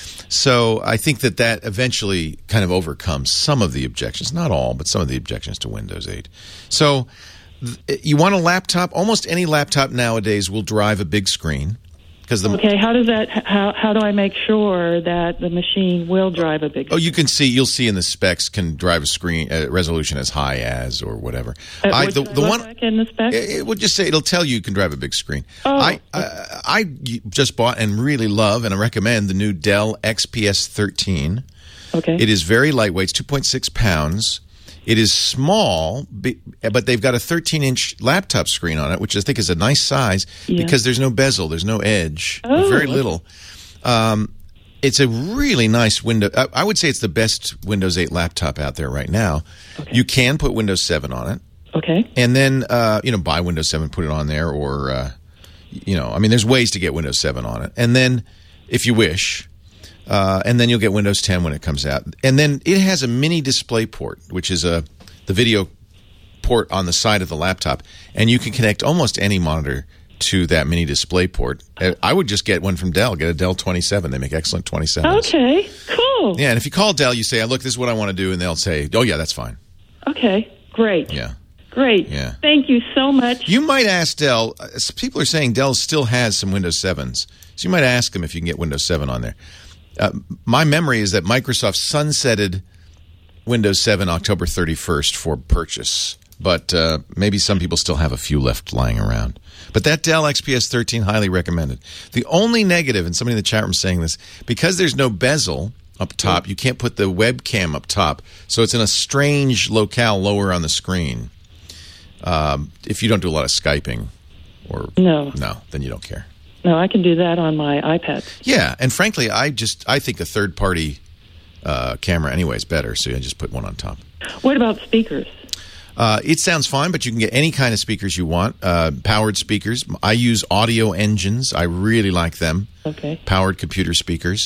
Speaker 3: So I think that that eventually kind of overcomes some of the objections, not all, but some of the objections to Windows eight. So th- you want a laptop? Almost any laptop nowadays will drive a big screen. The,
Speaker 7: okay, how does that? How how do I make sure that the machine will drive a big?
Speaker 3: Oh, you can see. You'll see in the specs can drive a screen uh, resolution as high as or whatever.
Speaker 7: Uh,
Speaker 3: I,
Speaker 7: what
Speaker 3: the,
Speaker 7: does
Speaker 3: the
Speaker 7: it
Speaker 3: one
Speaker 7: look like in the specs?
Speaker 3: It, it would just say it'll tell you you can drive a big screen.
Speaker 7: Oh,
Speaker 3: I, I I just bought and really love and I recommend the new Dell X P S thirteen.
Speaker 7: Okay,
Speaker 3: it is very lightweight. It's two point six pounds. It is small, but they've got a thirteen inch laptop screen on it, which I think is a nice size
Speaker 7: yeah.
Speaker 3: because there's no bezel, there's no edge,
Speaker 7: oh,
Speaker 3: very
Speaker 7: okay.
Speaker 3: little. Um, it's a really nice window. I, I would say it's the best Windows eight laptop out there right now.
Speaker 7: Okay.
Speaker 3: You can put Windows seven on it.
Speaker 7: Okay.
Speaker 3: And then, uh, you know, buy Windows seven, put it on there, or, uh, you know, I mean, there's ways to get Windows seven on it. And then, if you wish... Uh, and then you'll get Windows ten when it comes out. And then it has a mini display port, which is a the video port on the side of the laptop. And you can connect almost any monitor to that mini display port. I would just get one from Dell. Get a Dell twenty-seven. They make excellent twenty-sevens.
Speaker 7: Okay, cool.
Speaker 3: Yeah, and if you call Dell, you say, look, this is what I want to do. And they'll say, oh, yeah, that's fine.
Speaker 7: Okay, great.
Speaker 3: Yeah.
Speaker 7: Great.
Speaker 3: Yeah.
Speaker 7: Thank you so much.
Speaker 3: You might ask Dell. Uh, people are saying Dell still has some Windows sevens. So you might ask them if you can get Windows seven on there. Uh, my memory is that Microsoft sunsetted Windows seven October thirty-first for purchase, but uh, maybe some people still have a few left lying around. But that Dell X P S thirteen, highly recommended. The only negative, and somebody in the chat room saying this, because there's no bezel up top, you can't put the webcam up top, so it's in a strange locale lower on the screen. Um, if you don't do a lot of Skyping, or
Speaker 7: no,
Speaker 3: no, then you don't care.
Speaker 7: No, I can do that on my iPad.
Speaker 3: Yeah, and frankly, I just I think a third-party uh, camera anyway is better, so I just put one on top.
Speaker 7: What about speakers?
Speaker 3: Uh, it sounds fine, but you can get any kind of speakers you want. Uh, powered speakers. I use Audio Engines. I really like them.
Speaker 7: Okay.
Speaker 3: Powered computer speakers.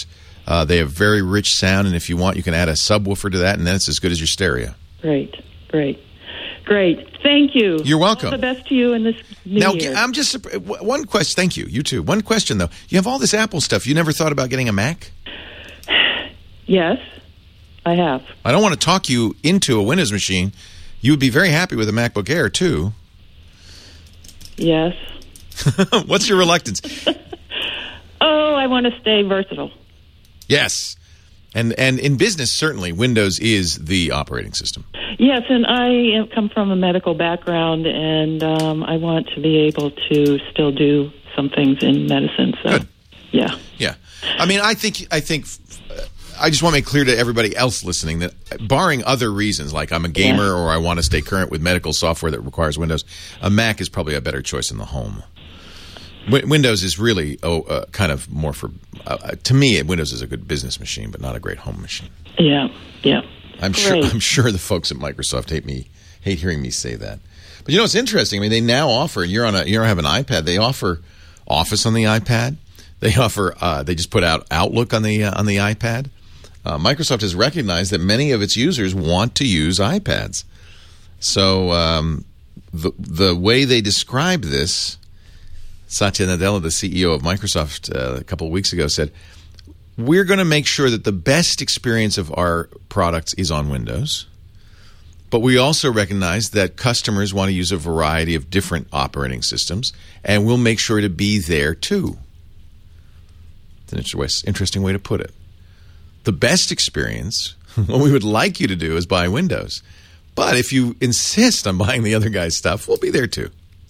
Speaker 3: Uh, they have very rich sound, and if you want, you can add a subwoofer to that, and then it's as good as your stereo.
Speaker 7: Great, great, great. Thank you.
Speaker 3: You're welcome.
Speaker 7: All the best to you in this new
Speaker 3: Now,
Speaker 7: year.
Speaker 3: I'm just one question. Thank you. You too. One question though. You have all this Apple stuff. You never thought about getting a Mac?
Speaker 7: Yes, I have.
Speaker 3: I don't want to talk you into a Windows machine. You would be very happy with a MacBook Air too.
Speaker 7: Yes.
Speaker 3: What's your reluctance?
Speaker 7: Oh, I want to stay versatile.
Speaker 3: Yes. And and in business, certainly, Windows is the operating system.
Speaker 7: Yes, and I come from a medical background, and um, I want to be able to still do some things in medicine. So,
Speaker 3: Good.
Speaker 7: yeah.
Speaker 3: Yeah. I mean, I think, I think, uh, I just want to make clear to everybody else listening that barring other reasons, like I'm a gamer
Speaker 7: Yeah.
Speaker 3: or I want to stay current with medical software that requires Windows, a Mac is probably a better choice in the home. W- Windows is really oh, uh, kind of more for, uh, to me, Windows is a good business machine, but not a great home machine.
Speaker 7: Yeah, yeah.
Speaker 3: I'm sure.
Speaker 7: Great.
Speaker 3: I'm sure the folks at Microsoft hate me, hate hearing me say that. But you know, it's interesting. I mean, they now offer. You're on a. You don't have an iPad. They offer Office on the iPad. They offer. Uh, they just put out Outlook on the uh, on the iPad. Uh, Microsoft has recognized that many of its users want to use iPads. So um, the the way they describe this, Satya Nadella, the C E O of Microsoft, uh, a couple of weeks ago said, we're going to make sure that the best experience of our products is on Windows, but we also recognize that customers want to use a variety of different operating systems, and we'll make sure to be there too. It's an interesting, interesting way to put it. The best experience, what we would like you to do is buy Windows, but if you insist on buying the other guy's stuff, we'll be there too.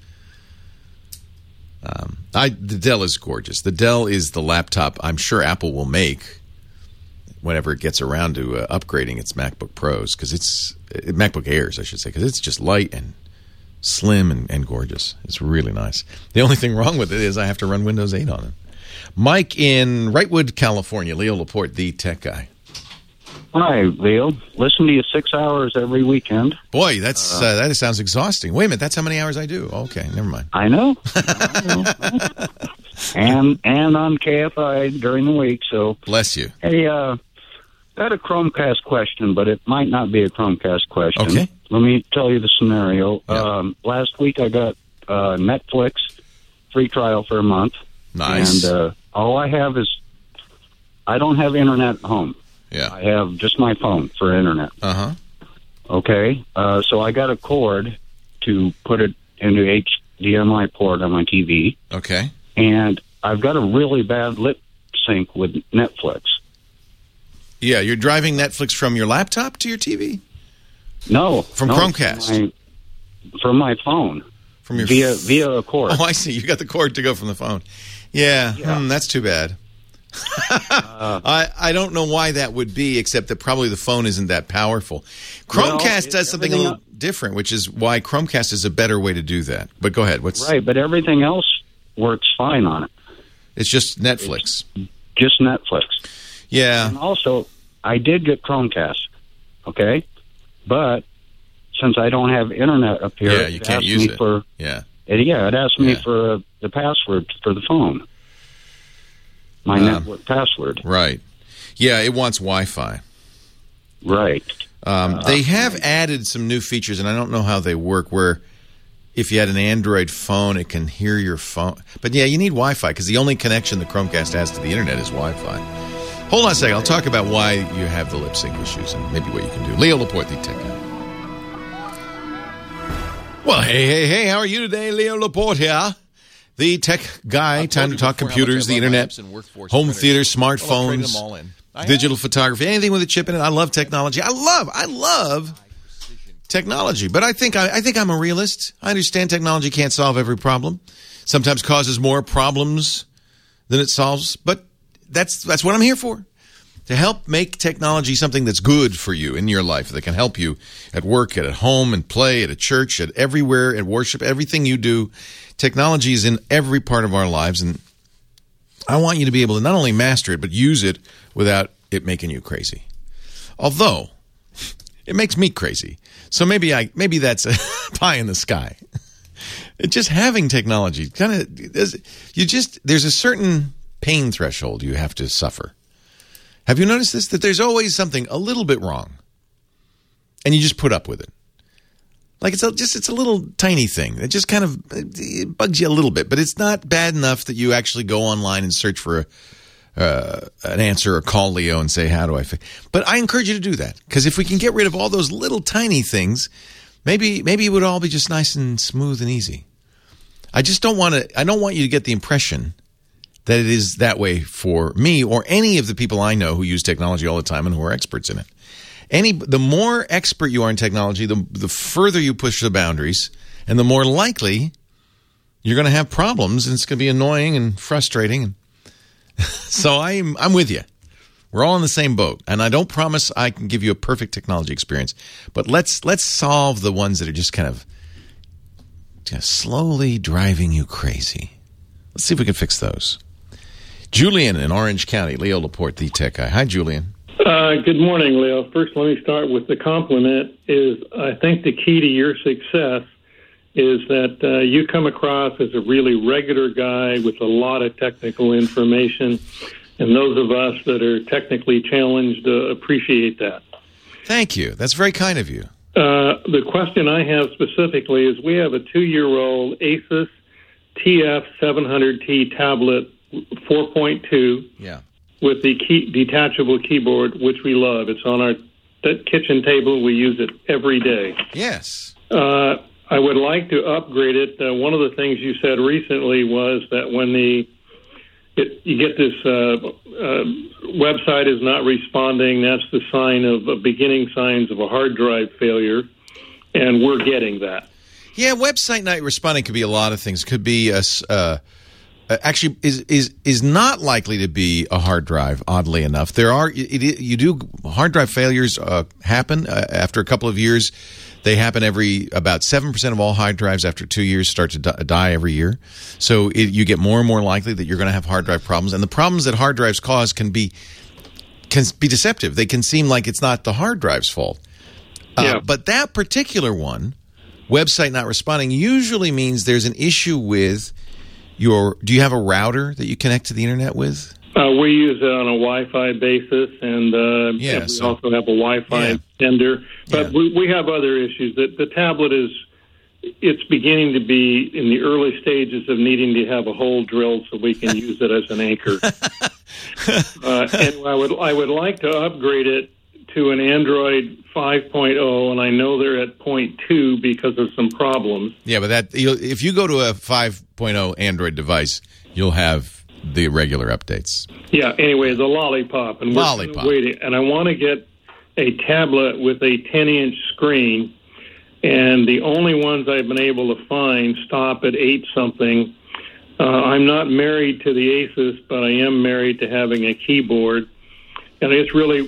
Speaker 3: Um, I, the Dell is gorgeous. The Dell is the laptop I'm sure Apple will make whenever it gets around to uh, upgrading its MacBook Pros, because it's uh, MacBook Airs, I should say, because it's just light and slim and, and gorgeous. It's really nice. The only thing wrong with it is I have to run Windows eight on it. Mike in Wrightwood, California. Leo Laporte, the tech guy.
Speaker 8: Hi, Leo. Listen to you six hours every weekend.
Speaker 3: Boy, that's uh, that sounds exhausting. Wait a minute, that's how many hours I do. Okay, never mind.
Speaker 8: I know. I know. and and on K F I during the week. So
Speaker 3: bless you.
Speaker 8: Hey, uh, I had a Chromecast question, but it might not be a Chromecast question.
Speaker 3: Okay.
Speaker 8: Let me tell you the scenario.
Speaker 3: Yeah.
Speaker 8: Um, last week I got uh, Netflix free trial for a month.
Speaker 3: Nice.
Speaker 8: And uh, all I have is I don't have internet at home.
Speaker 3: Yeah.
Speaker 8: I have just my phone for internet.
Speaker 3: Uh-huh.
Speaker 8: Okay. Uh, so I got a cord to put it into H D M I port on my T V.
Speaker 3: Okay.
Speaker 8: And I've got a really bad lip sync with Netflix.
Speaker 3: Yeah, you're driving Netflix from your laptop to your T V?
Speaker 8: No.
Speaker 3: From
Speaker 8: no,
Speaker 3: Chromecast?
Speaker 8: From my, from my phone.
Speaker 3: From your
Speaker 8: via
Speaker 3: f-
Speaker 8: via a cord.
Speaker 3: Oh, I see. You got the cord to go from the phone. Yeah,
Speaker 8: Yeah.
Speaker 3: Hmm, that's too bad. uh, I, I don't know why that would be, except that probably the phone isn't that powerful. Chromecast
Speaker 8: Well,
Speaker 3: does something a
Speaker 8: everything
Speaker 3: little
Speaker 8: else-
Speaker 3: different, which is why Chromecast is a better way to do that. But go ahead. What's
Speaker 8: Right, but everything else works fine on it.
Speaker 3: It's just Netflix.
Speaker 8: Just Netflix.
Speaker 3: Yeah.
Speaker 8: And also, I did get Chromecast, okay? But since I don't have internet up here,
Speaker 3: Yeah, you
Speaker 8: it
Speaker 3: can't
Speaker 8: asked
Speaker 3: use
Speaker 8: me
Speaker 3: it.
Speaker 8: For,
Speaker 3: Yeah.
Speaker 8: it, yeah, it asked me
Speaker 3: Yeah.
Speaker 8: for uh, the password for the phone. My
Speaker 3: Um,
Speaker 8: network password.
Speaker 3: Right. Yeah, it wants Wi-Fi.
Speaker 8: Right.
Speaker 3: Um, they have added some new features, and I don't know how they work, where if you had an Android phone, it can hear your phone. But yeah, you need Wi-Fi, because the only connection the Chromecast has to the internet is Wi-Fi. Hold on a second. I'll talk about why you have the lip sync issues and maybe what you can do. Leo Laporte, the tech guy. Well, hey, hey, hey, how are you today? Leo Laporte here. The tech guy. Time to talk computers, the internet, home theater, smartphones, digital photography, anything with a chip in it. I love technology. I love, I love technology. But I think I, I think I'm a realist. I understand technology can't solve every problem. Sometimes causes more problems than it solves. But that's that's what I'm here for. To help make technology something that's good for you in your life, that can help you at work, at home, and play, at a church, at everywhere, at worship, everything you do. Technology is in every part of our lives, and I want you to be able to not only master it, but use it without it making you crazy. Although, it makes me crazy. So maybe I maybe that's a pie in the sky. It just having technology, kind of, you just, there's a certain pain threshold you have to suffer. Have you noticed this? That there's always something a little bit wrong, and you just put up with it. Like it's a, just it's a little tiny thing. It just kind of it bugs you a little bit, but it's not bad enough that you actually go online and search for a, uh, an answer or call Leo and say, how do I fix? But I encourage you to do that, because if we can get rid of all those little tiny things, maybe maybe it would all be just nice and smooth and easy. I just don't want to. I don't want you to get the impression that it is that way for me or any of the people I know who use technology all the time and who are experts in it. Any the more expert you are in technology, the the further you push the boundaries, and the more likely you're going to have problems, and it's going to be annoying and frustrating. So I'm I'm with you. We're all in the same boat, and I don't promise I can give you a perfect technology experience, but let's let's solve the ones that are just kind of just slowly driving you crazy. Let's see if we can fix those. Julian in Orange County, Leo Laporte, the tech guy. Hi, Julian.
Speaker 9: Uh, good morning, Leo. First, let me start with the compliment. Is I think the key to your success is that uh, you come across as a really regular guy with a lot of technical information, and those of us that are technically challenged uh, appreciate that.
Speaker 3: Thank you. That's very kind of you.
Speaker 9: Uh, the question I have specifically is we have a two-year-old Asus T F seven hundred T tablet four point two.
Speaker 3: Yeah.
Speaker 9: With the key, detachable keyboard, which we love. It's on our kitchen table. We use it every day.
Speaker 3: Yes.
Speaker 9: Uh, I would like to upgrade it. Uh, one of the things you said recently was that when the it, you get this uh, uh, website is not responding, that's the sign of uh, beginning signs of a hard drive failure, and we're getting that.
Speaker 3: Yeah, website not responding could be a lot of things. Could be a... Uh, Uh, actually, is is is not likely to be a hard drive. Oddly enough, there are it, it, you do hard drive failures uh, happen uh, after a couple of years. They happen every about seven percent of all hard drives after two years start to die, die every year. So it, you get more and more likely that you're going to have hard drive problems, and the problems that hard drives cause can be can be deceptive. They can seem like it's not the hard drive's fault. Uh,
Speaker 9: yeah.
Speaker 3: But that particular one, website not responding, usually means there's an issue with. Your, do you have a router that you connect to the internet with?
Speaker 9: Uh, we use it on a Wi-Fi basis, and, uh,
Speaker 3: yeah,
Speaker 9: and we
Speaker 3: so,
Speaker 9: also have a Wi-Fi
Speaker 3: yeah.
Speaker 9: extender. But
Speaker 3: yeah.
Speaker 9: we, we have other issues. The, the tablet is it's beginning to be in the early stages of needing to have a hole drilled so we can use it as an anchor. uh, and I would I would like to upgrade it to an Android five point oh, and I know they're at point two because of some problems.
Speaker 3: Yeah, but that you'll, if you go to a five point oh Android device, you'll have the regular updates.
Speaker 9: Yeah, anyway, the Lollipop. And
Speaker 3: Lollipop.
Speaker 9: We're waiting. And I want to get a tablet with a ten-inch screen, and the only ones I've been able to find stop at eight-something. Uh, I'm not married to the Asus, but I am married to having a keyboard. And it's really,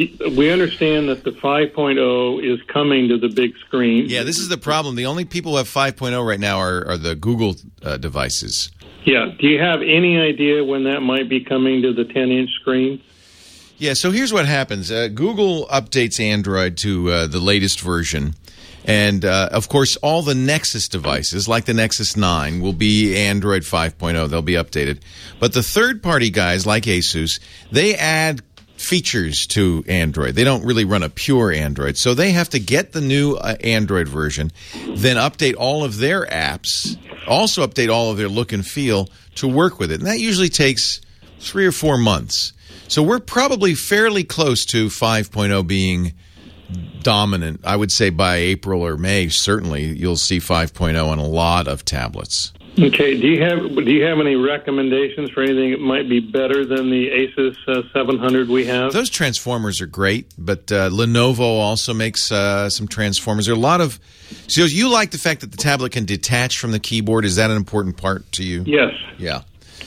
Speaker 9: we understand that the five point oh is coming to the big screen.
Speaker 3: Yeah, this is the problem. The only people who have five point oh right now are, are the Google uh, devices.
Speaker 9: Yeah. Do you have any idea when that might be coming to the ten-inch screen?
Speaker 3: Yeah, so here's what happens. Uh, Google updates Android to uh, the latest version. And, uh, of course, all the Nexus devices, like the Nexus nine, will be Android five point oh. They'll be updated. But the third-party guys, like Asus, they add features to Android. They don't really run a pure Android. So they have to get the new uh, Android version, then update all of their apps, also update all of their look and feel to work with it. And that usually takes three or four months. So we're probably fairly close to five point oh being dominant. I would say by April or May, certainly, you'll see five point oh on a lot of tablets.
Speaker 9: Okay. Do you have do you have any recommendations for anything that might be better than the Asus uh, seven hundred we have?
Speaker 3: Those transformers are great, but uh, Lenovo also makes uh, some transformers. There are a lot of. So you like the fact that the tablet can detach from the keyboard? Is that an important part to you?
Speaker 9: Yes.
Speaker 3: Yeah.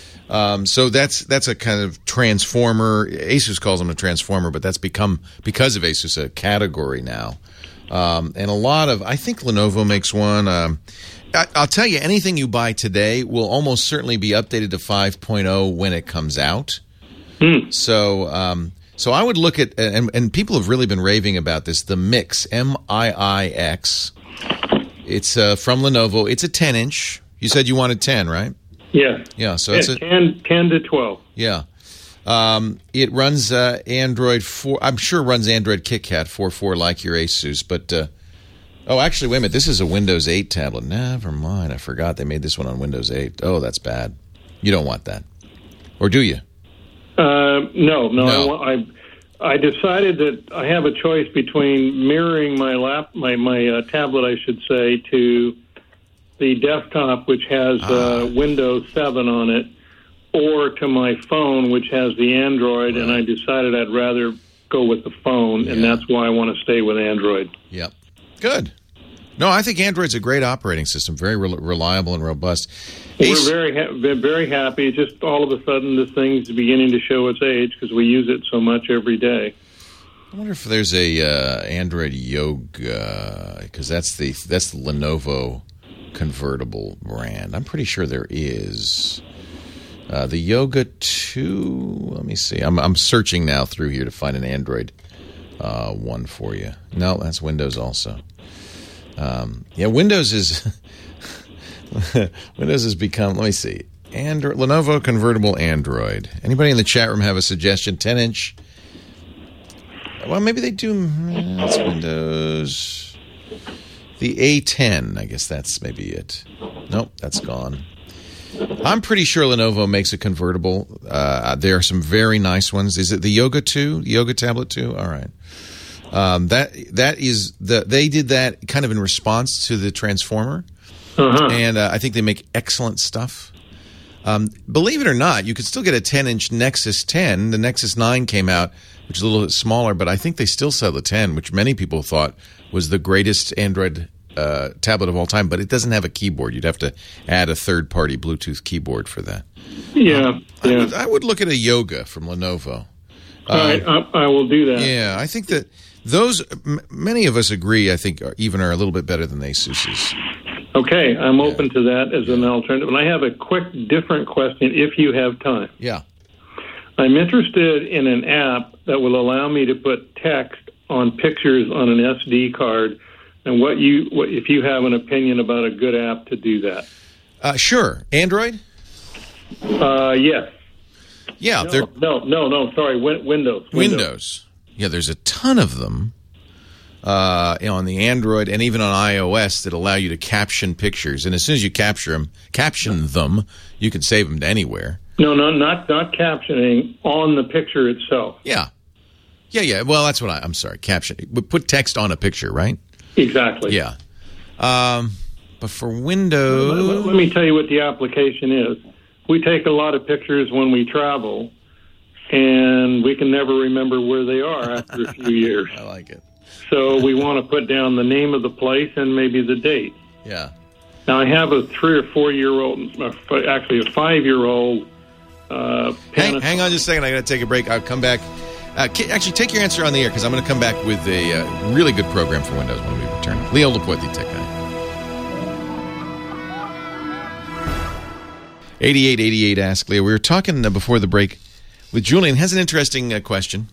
Speaker 3: Um, so that's that's a kind of transformer. Asus calls them a transformer, but that's become, because of Asus, a category now. Um, and a lot of, I think Lenovo makes one. Um, I, I'll tell you, anything you buy today will almost certainly be updated to five point oh when it comes out.
Speaker 9: Hmm.
Speaker 3: So um, so I would look at, and, and people have really been raving about this, the Mix, M I I X. It's uh, from Lenovo. It's a ten-inch. You said you wanted ten, right?
Speaker 9: Yeah.
Speaker 3: Yeah, so
Speaker 9: yeah,
Speaker 3: it's a,
Speaker 9: ten, ten to twelve.
Speaker 3: yeah. Um, it runs uh, Android four. I'm sure it runs Android KitKat four point four like your Asus, but uh, oh, actually, wait a minute. This is a Windows eight tablet. Never mind. I forgot they made this one on Windows eight. Oh, that's bad. You don't want that, or do you?
Speaker 9: Uh, no, no.
Speaker 3: No.
Speaker 9: I, I I decided that I have a choice between mirroring my lap, my my uh, tablet, I should say, to the desktop, which has
Speaker 3: Ah.
Speaker 9: uh, Windows seven on it, or to my phone, which has the Android, and I decided I'd rather go with the phone, and
Speaker 3: Yeah.
Speaker 9: that's why I want to stay with Android.
Speaker 3: Yep. Good. No, I think Android's a great operating system, very re- reliable and robust. Ace-
Speaker 9: We're very ha- we're very happy. Just all of a sudden, this thing's beginning to show its age because we use it so much every day.
Speaker 3: I wonder if there's a uh, Android Yoga, because that's the that's the Lenovo convertible brand. I'm pretty sure there is. Uh, the Yoga two, let me see. I'm I'm searching now through here to find an Android uh, one for you. No, that's Windows also. Um, yeah, Windows is Windows has become. Let me see. Android Lenovo convertible Android. Anybody in the chat room have a suggestion? ten inch. Well, maybe they do. That's Windows. The A ten. I guess that's maybe it. Nope, that's gone. I'm pretty sure Lenovo makes a convertible. Uh, there are some very nice ones. Is it the Yoga two? Yoga Tablet two? All right. Um, that that is the they did that kind of in response to the Transformer,
Speaker 9: Uh-huh.
Speaker 3: and uh, I think they make excellent stuff. Um, believe it or not, you could still get a ten inch Nexus ten. The Nexus nine came out, which is a little bit smaller, but I think they still sell the ten, which many people thought was the greatest Android uh, tablet of all time. But it doesn't have a keyboard. You'd have to add a third party Bluetooth keyboard for that.
Speaker 9: Yeah,
Speaker 3: Um, I,
Speaker 9: yeah.
Speaker 3: would, I would look at a Yoga from Lenovo.
Speaker 9: All right, I, I will do that.
Speaker 3: Yeah, I think that those, m- many of us agree, I think, are, even are a little bit better than the Asuses.
Speaker 9: Okay, I'm open to that as an alternative. And I have a quick, different question if you have time.
Speaker 3: Yeah.
Speaker 9: I'm interested in an app that will allow me to put text on pictures on an S D card, and what you, what, if you have an opinion about a good app to do that.
Speaker 3: Uh, sure. Android?
Speaker 9: Uh, yes.
Speaker 3: Yeah,
Speaker 9: No,
Speaker 3: they're
Speaker 9: no, no, no, sorry, Win- Windows.
Speaker 3: Windows. Yeah, there's a ton of them uh, you know, on the Android and even on iOS that allow you to caption pictures. And as soon as you capture them, caption them, you can save them to anywhere.
Speaker 9: No, no, not not captioning on the picture itself.
Speaker 3: Yeah. Yeah, yeah. Well, that's what I, I'm sorry. Caption. Put text on a picture, right?
Speaker 9: Exactly.
Speaker 3: Yeah. Um, but for Windows...
Speaker 9: Let, let me tell you what the application is. We take a lot of pictures when we travel, and we can never remember where they are after a few years.
Speaker 3: I like it.
Speaker 9: So we want to put down the name of the place and maybe the date.
Speaker 3: Yeah.
Speaker 9: Now, I have a three or four-year-old, uh, actually a five-year-old uh,
Speaker 3: Hang,
Speaker 9: Panasonic.
Speaker 3: hang on just a second. I got to take a break. I'll come back. Uh, ki- actually, take your answer on the air because I'm going to come back with a uh, really good program for Windows when we return. Leo Laporte, the Tech Guy. eighty-eight eighty-eight Ask Leo. We were talking uh, before the break with Julian. Has an interesting uh, question.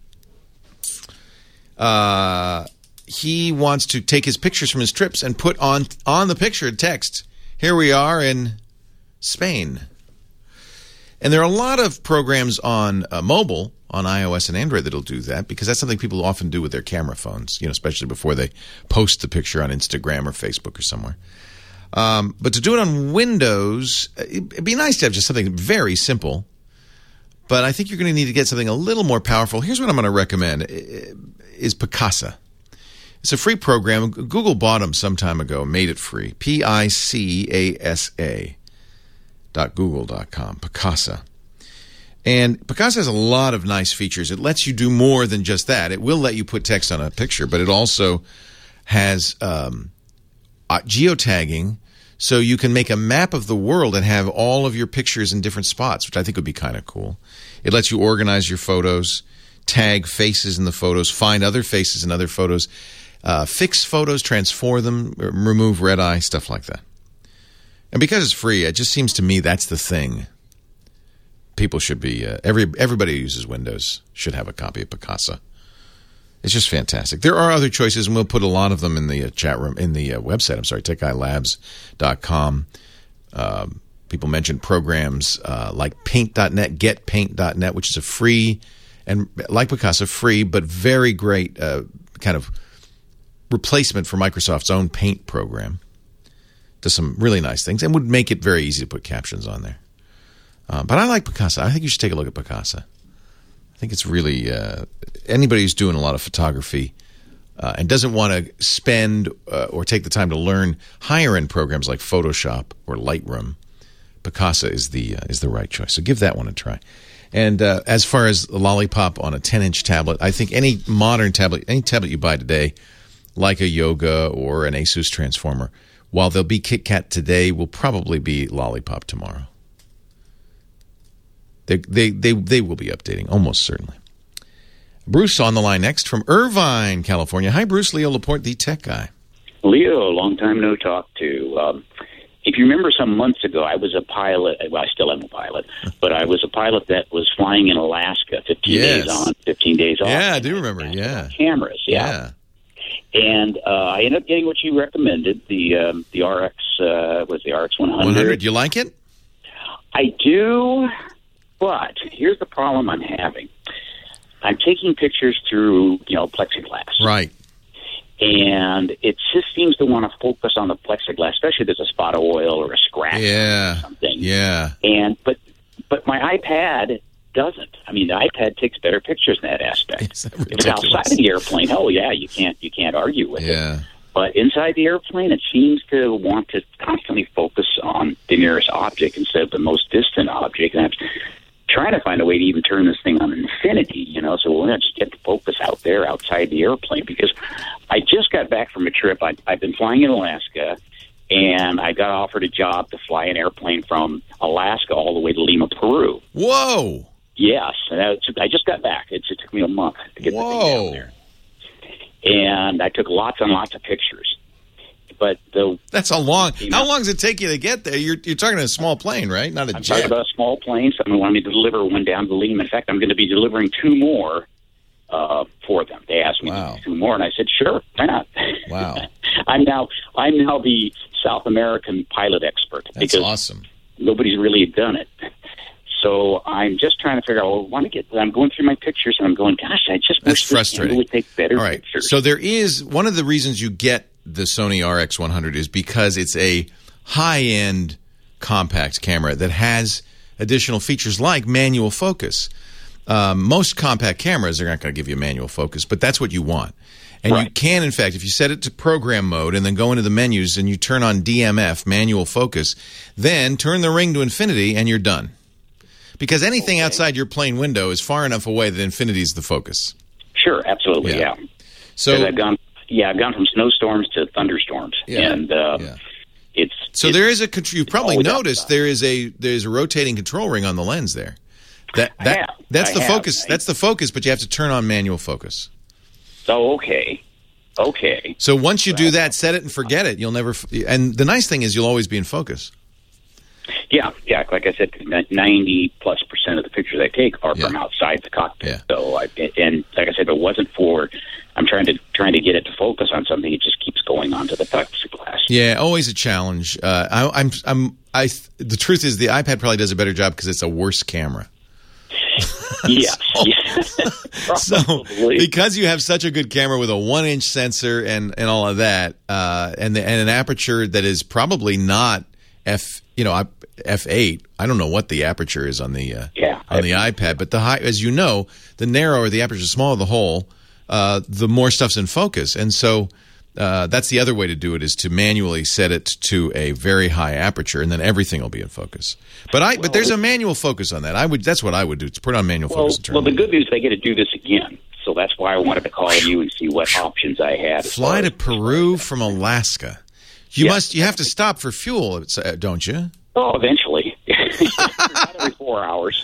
Speaker 3: Uh, he wants to take his pictures from his trips and put on on the picture text, "Here we are in Spain." And there are a lot of programs on uh, mobile, on iOS and Android that'll do that because that's something people often do with their camera phones, you know, especially before they post the picture on Instagram or Facebook or somewhere. Um, but to do it on Windows, it'd be nice to have just something very simple. But I think you're going to need to get something a little more powerful. Here's what I'm going to recommend: is Picasa. It's a free program. Google bought them some time ago, made it free. P I C A S A dot google dot com. Picasa. And Picasa has a lot of nice features. It lets you do more than just that. It will let you put text on a picture, but it also has um, uh, geotagging, so you can make a map of the world and have all of your pictures in different spots, which I think would be kind of cool. It lets you organize your photos, tag faces in the photos, find other faces in other photos, uh, fix photos, transform them, remove red eye, stuff like that. And because it's free, it just seems to me that's the thing. People should be, uh, every everybody who uses Windows should have a copy of Picasa. It's just fantastic. There are other choices, and we'll put a lot of them in the uh, chat room, in the uh, website, I'm sorry, tech guy labs dot com. Um, People mentioned programs uh, like paint dot net, get paint dot net, which is a free, and like Picasa, free, but very great uh, kind of replacement for Microsoft's own Paint program. Does some really nice things and would make it very easy to put captions on there. Uh, but I like Picasa. I think you should take a look at Picasa. I think it's really, uh, anybody who's doing a lot of photography uh, and doesn't want to spend uh, or take the time to learn higher-end programs like Photoshop or Lightroom, Picasa is the uh, is the right choice. So give that one a try. And uh, as far as Lollipop on a ten-inch tablet, I think any modern tablet, any tablet you buy today, like a Yoga or an Asus Transformer, while they'll be KitKat today, will probably be Lollipop tomorrow. They, they, they, they will be updating, almost certainly. Bruce on the line next from Irvine, California. Hi, Bruce. Leo Laporte, the tech guy.
Speaker 10: Leo, long time no talk to. Um, if you remember some months ago, I was a pilot. Well, I still am a pilot, but I was a pilot that was flying in Alaska, fifteen
Speaker 3: Yes.
Speaker 10: days on, fifteen days off.
Speaker 3: Yeah, I do remember. Yeah.
Speaker 10: Cameras, yeah.
Speaker 3: Yeah.
Speaker 10: And uh, I ended up getting what you recommended, the um, the R X, uh, was the R X one hundred.
Speaker 3: one hundred. You like it?
Speaker 10: I do, but here's the problem I'm having. I'm taking pictures through, you know, plexiglass.
Speaker 3: Right.
Speaker 10: And it just seems to want to focus on the plexiglass, especially if there's a spot of oil or a scratch
Speaker 3: Yeah.
Speaker 10: or something.
Speaker 3: Yeah.
Speaker 10: And but but my iPad doesn't. I mean, the iPad takes better pictures in that aspect.
Speaker 3: Is that
Speaker 10: If it's
Speaker 3: ridiculous?
Speaker 10: outside of the airplane, oh yeah, you can't you can't argue with it.
Speaker 3: Yeah.
Speaker 10: But inside the airplane, it seems to want to constantly focus on the nearest object instead of the most distant object. And I'm trying to find a way to even turn this thing on infinity, you know, so we'll just get the focus out there outside the airplane. Because I just got back from a trip. I, I've been flying in Alaska, and I got offered a job to fly an airplane from Alaska all the way to Lima, Peru.
Speaker 3: Whoa.
Speaker 10: Yes, and I, I just got back. It, it took me a month to get the thing down
Speaker 3: Whoa.
Speaker 10: there. And I took lots and lots of pictures. But the
Speaker 3: That's a long. How long does it take you to get there? You're you're talking a small plane, right? Not a
Speaker 10: I'm
Speaker 3: jet.
Speaker 10: talking about a small plane. Someone wanted me to deliver one down to Lima. In fact, I'm going to be delivering two more uh, for them. They asked me
Speaker 3: Wow.
Speaker 10: to do two more, and I said, sure, why not?
Speaker 3: Wow.
Speaker 10: I'm now I'm now the South American pilot expert
Speaker 3: That's
Speaker 10: because
Speaker 3: awesome.
Speaker 10: nobody's really done it. So I'm just trying to figure out. Well, I want to get. I'm going through my pictures, and I'm going, gosh, I just
Speaker 3: That's
Speaker 10: wish this
Speaker 3: frustrating.
Speaker 10: camera would take better
Speaker 3: All right.
Speaker 10: pictures.
Speaker 3: So there is one of the reasons you get the Sony R X one hundred is because it's a high-end compact camera that has additional features like manual focus. Um, most compact cameras are not going to give you manual focus, but that's what you want. And you
Speaker 10: Right.
Speaker 3: can, in fact, if you set it to program mode and then go into the menus and you turn on D M F, manual focus, then turn the ring to infinity and you're done. Because anything
Speaker 10: Okay.
Speaker 3: outside your plane window is far enough away that infinity is the focus.
Speaker 10: Sure, absolutely,
Speaker 3: Yeah.
Speaker 10: yeah. 'Cause
Speaker 3: So,
Speaker 10: I've gone, yeah, I've gone from snowstorms to thunderstorms,
Speaker 3: Yeah.
Speaker 10: and uh,
Speaker 3: Yeah.
Speaker 10: it's
Speaker 3: so
Speaker 10: it's,
Speaker 3: there is a contr- you've probably
Speaker 10: always
Speaker 3: noticed
Speaker 10: outside.
Speaker 3: there is a there's a rotating control ring on the lens there. That
Speaker 10: I
Speaker 3: that
Speaker 10: have.
Speaker 3: that's
Speaker 10: I
Speaker 3: the
Speaker 10: have.
Speaker 3: focus.
Speaker 10: I-
Speaker 3: That's the focus, but you have to turn on manual focus.
Speaker 10: Oh, okay, okay.
Speaker 3: So once you do that, set it and forget it. You'll never. F- and the nice thing is you'll always be in focus.
Speaker 10: Yeah, yeah. Like I said, ninety plus percent of the pictures I take are
Speaker 3: Yeah.
Speaker 10: from outside the cockpit.
Speaker 3: Yeah.
Speaker 10: So, I, and like I said, if it wasn't for, I'm trying to trying to get it to focus on something. It just keeps going onto the plexiglass.
Speaker 3: Yeah, always a challenge. Uh, I, I'm I'm I. th- The truth is the iPad probably does a better job because it's a worse camera.
Speaker 10: Yes. Yeah.
Speaker 3: So
Speaker 10: Probably.
Speaker 3: because you have such a good camera with a one inch sensor and, and all of that, uh, and the, and an aperture that is probably not f you know f eight. I don't know what the aperture is on the uh,
Speaker 10: Yeah.
Speaker 3: on the iPad, but the high, as you know, the narrower the aperture, the smaller the hole, uh, the more stuff's in focus, and so. Uh, that's the other way to do it is to manually set it to a very high aperture, and then everything will be in focus. But I, but there's a manual focus on that. I would, that's what I would do. To put on manual
Speaker 10: Well,
Speaker 3: focus. And turn
Speaker 10: well, the
Speaker 3: it on.
Speaker 10: good news is I get to do this again. So that's why I wanted to call you and see what options I had. as
Speaker 3: Fly
Speaker 10: far
Speaker 3: to
Speaker 10: as-
Speaker 3: Peru from Alaska. You
Speaker 10: Yeah.
Speaker 3: must. You have to stop for fuel, it's, uh, don't you?
Speaker 10: Oh, eventually. Not every four hours.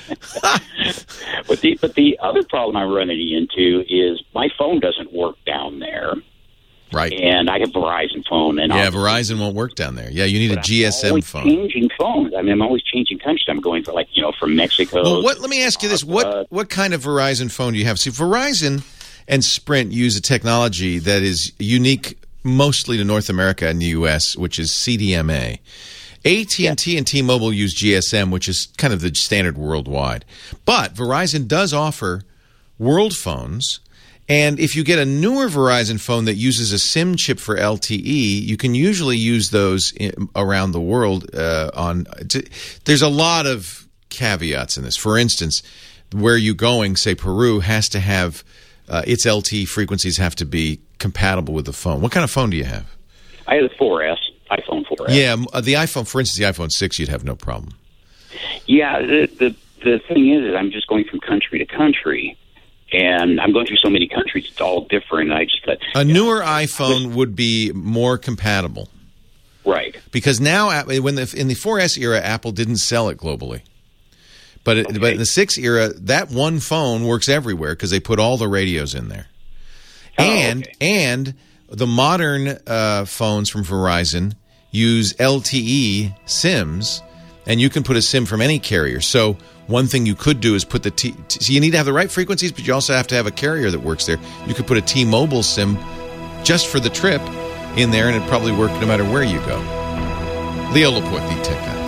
Speaker 10: but the but the other problem I'm running into is my phone doesn't work down there,
Speaker 3: Right.
Speaker 10: and I have Verizon phone, and
Speaker 3: Yeah,
Speaker 10: I'll-
Speaker 3: Verizon won't work down there. Yeah, you need a
Speaker 10: but
Speaker 3: G
Speaker 10: I'm
Speaker 3: S M
Speaker 10: always
Speaker 3: phone.
Speaker 10: Changing phones. I mean, I'm always changing countries. I'm going for like you know from Mexico.
Speaker 3: Well, what? Let me ask you this:
Speaker 10: Uh,
Speaker 3: what what kind of Verizon phone do you have? See, Verizon and Sprint use a technology that is unique mostly to North America and the U S, which is C D M A. A T and T and T-Mobile use G S M, which is kind of the standard worldwide. But Verizon does offer world phones. And if you get a newer Verizon phone that uses a SIM chip for L T E, you can usually use those in, around the world. Uh, on to, there's a lot of caveats in this. For instance, where you're going, say Peru, has to have uh, its L T E frequencies have to be compatible with the phone. What kind of phone do you have?
Speaker 10: I have the four S, iPhone four S.
Speaker 3: Yeah, the iPhone, for instance, the iPhone six, you'd have no problem.
Speaker 10: Yeah, the the, the thing is, is I'm just going from country to country. And I'm going through so many countries; it's all different. I just thought
Speaker 3: a newer iPhone would be more compatible,
Speaker 10: right?
Speaker 3: Because now, when the in the four S era, Apple didn't sell it globally, but it, okay. but in the six era, that one phone works everywhere because they put all the radios in there, oh, and okay. and the modern uh, phones from Verizon use L T E SIMs, and you can put a SIM from any carrier. So. One thing you could do is put the T... So you need to have the right frequencies, but you also have to have a carrier that works there. You could put a T-Mobile SIM just for the trip in there, and it'd probably work no matter where you go. Leo Laporte, the tech guy.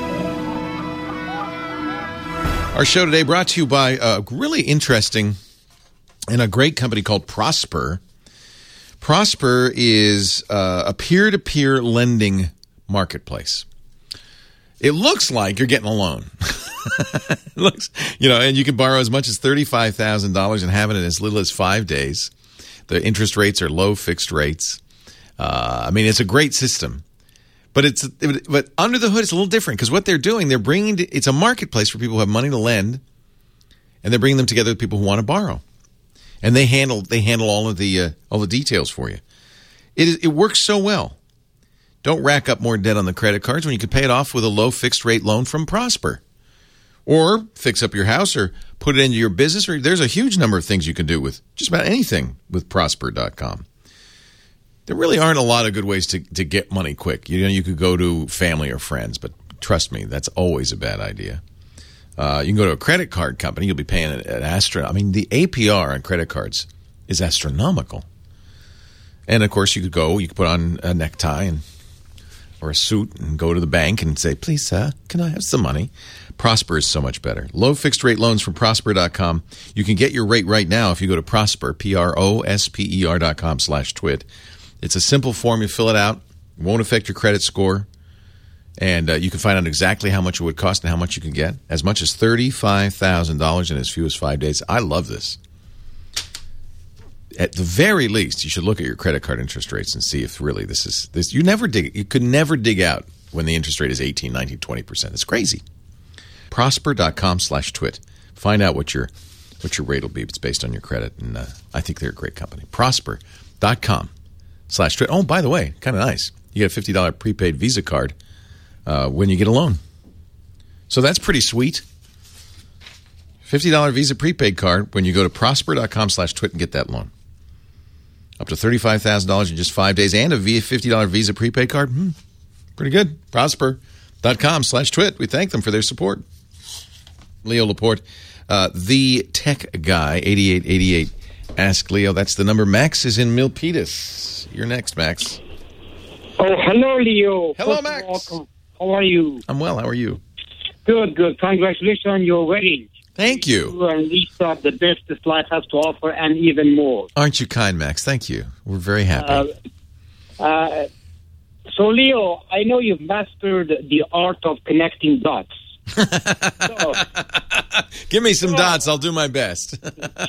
Speaker 3: Our show today brought to you by a really interesting and a great company called Prosper. Prosper is uh, a peer-to-peer lending marketplace. It looks like you're getting a loan. It looks, you know, and you can borrow as much as thirty-five thousand dollars and have it in as little as five days. The interest rates are low fixed rates. Uh, I mean, it's a great system. But it's but under the hood, it's a little different because what they're doing, they're bringing to, it's a marketplace for people who have money to lend, and they're bringing them together with people who want to borrow, and they handle they handle all of the uh, all the details for you. It is, it works so well. Don't rack up more debt on the credit cards when you can pay it off with a low fixed rate loan from Prosper. Or fix up your house or put it into your business. Or there's a huge number of things you can do with just about anything with Prosper dot com. There really aren't a lot of good ways to, to get money quick. You know, you could go to family or friends, but trust me, that's always a bad idea. Uh, you can go to a credit card company. You'll be paying an, an astro. I mean, the A P R on credit cards is astronomical. And, of course, you could go, you could put on a necktie and or a suit and go to the bank and say, please, sir, can I have some money? Prosper is so much better. Low fixed rate loans from Prosper dot com. You can get your rate right now if you go to Prosper, P R O S P E R dot com slash twit. It's a simple form. You fill it out. It won't affect your credit score. And uh, you can find out exactly how much it would cost and how much you can get. As much as thirty-five thousand dollars in as few as five days. I love this. At the very least, you should look at your credit card interest rates and see if really this is this. You never dig. You could never dig out when the interest rate is eighteen, nineteen, twenty percent. It's crazy. Prosper dot com slash twit. Find out what your what your rate will be. It's based on your credit, and uh, I think they're a great company. Prosper dot com slash twit. Oh, by the way, kind of nice. You get a fifty dollars prepaid Visa card uh, when you get a loan. So that's pretty sweet. fifty dollars Visa prepaid card when you go to Prosper dot com slash twit and get that loan. Up to thirty-five thousand dollars in just five days and a fifty dollars Visa prepaid card. Hmm, pretty good. Prosper dot com slash twit. We thank them for their support. Leo Laporte, uh, the tech guy, eighty-eight eighty-eight. Ask Leo. That's the number. Max is in Milpitas. You're next, Max.
Speaker 11: Oh, hello, Leo.
Speaker 3: Hello,
Speaker 11: First
Speaker 3: Max.
Speaker 11: Welcome. How are you?
Speaker 3: I'm well. How are you?
Speaker 11: Good, good. Congratulations on your wedding.
Speaker 3: Thank you.
Speaker 11: You and Lisa, the best this life has to offer, and even more.
Speaker 3: Aren't you kind, Max? Thank you. We're very happy.
Speaker 11: Uh, uh, so, Leo, I know you've mastered the art of connecting dots. so,
Speaker 3: Give me some so, dots. I'll do my best.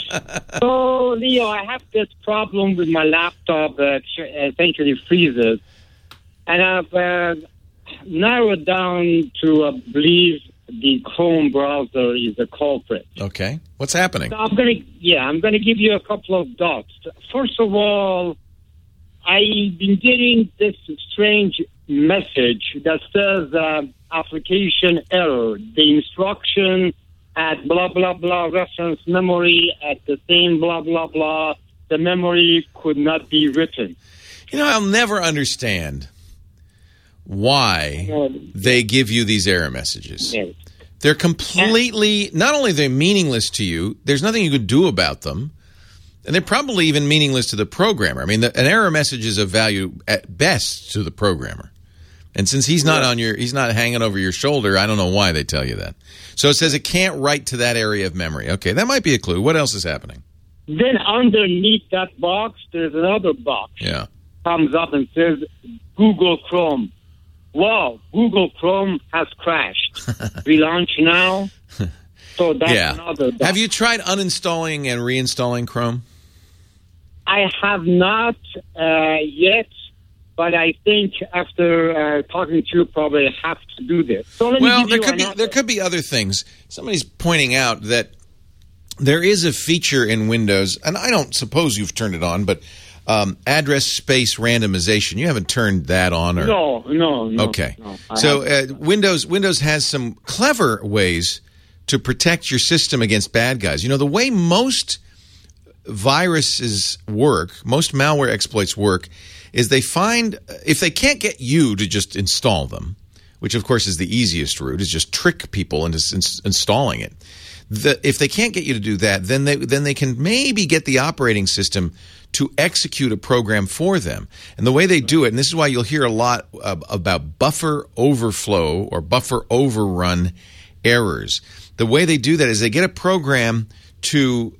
Speaker 11: so, Leo, I have this problem with my laptop that essentially freezes. And I've uh, narrowed down to, I believe, the Chrome browser is the culprit.
Speaker 3: Okay. What's happening?
Speaker 11: So I'm gonna, yeah, I'm going to give you a couple of dots. First of all, I've been getting this strange message that says uh, application error. The instruction at blah, blah, blah, reference memory at the same blah, blah, blah, the memory could not be written.
Speaker 3: You know, I'll never understand why they give you these error messages. Yes. They're completely, not only are they meaningless to you, there's nothing you could do about them, and they're probably even meaningless to the programmer. I mean, the, an error message is of value at best to the programmer. And since he's not on your, he's not hanging over your shoulder, I don't know why they tell you that. So it says it can't write to that area of memory. Okay, that might be a clue. What else is happening?
Speaker 11: Then underneath that box, there's another box.
Speaker 3: Yeah.
Speaker 11: Comes up and says Google Chrome. Wow, Google Chrome has crashed. Relaunch now. So that's
Speaker 3: yeah.
Speaker 11: another box.
Speaker 3: Have you tried uninstalling and reinstalling Chrome?
Speaker 11: I have not uh, yet, but I think after uh, talking to you, probably I have to do this. So let
Speaker 3: well,
Speaker 11: me give
Speaker 3: there
Speaker 11: you
Speaker 3: could be
Speaker 11: another.
Speaker 3: there could be other things. Somebody's pointing out that there is a feature in Windows, and I don't suppose you've turned it on, but um, address space randomization. You haven't turned that on, or
Speaker 11: No, no, no.
Speaker 3: okay.
Speaker 11: no,
Speaker 3: so uh, Windows Windows has some clever ways to protect your system against bad guys. You know, the way most viruses work, most malware exploits work, is they find, if they can't get you to just install them, which of course is the easiest route, is just trick people into ins- installing it. The, if they can't get you to do that, then they then they can maybe get the operating system to execute a program for them. And the way they do it, and this is why you'll hear a lot uh, about buffer overflow or buffer overrun errors. The way they do that is they get a program to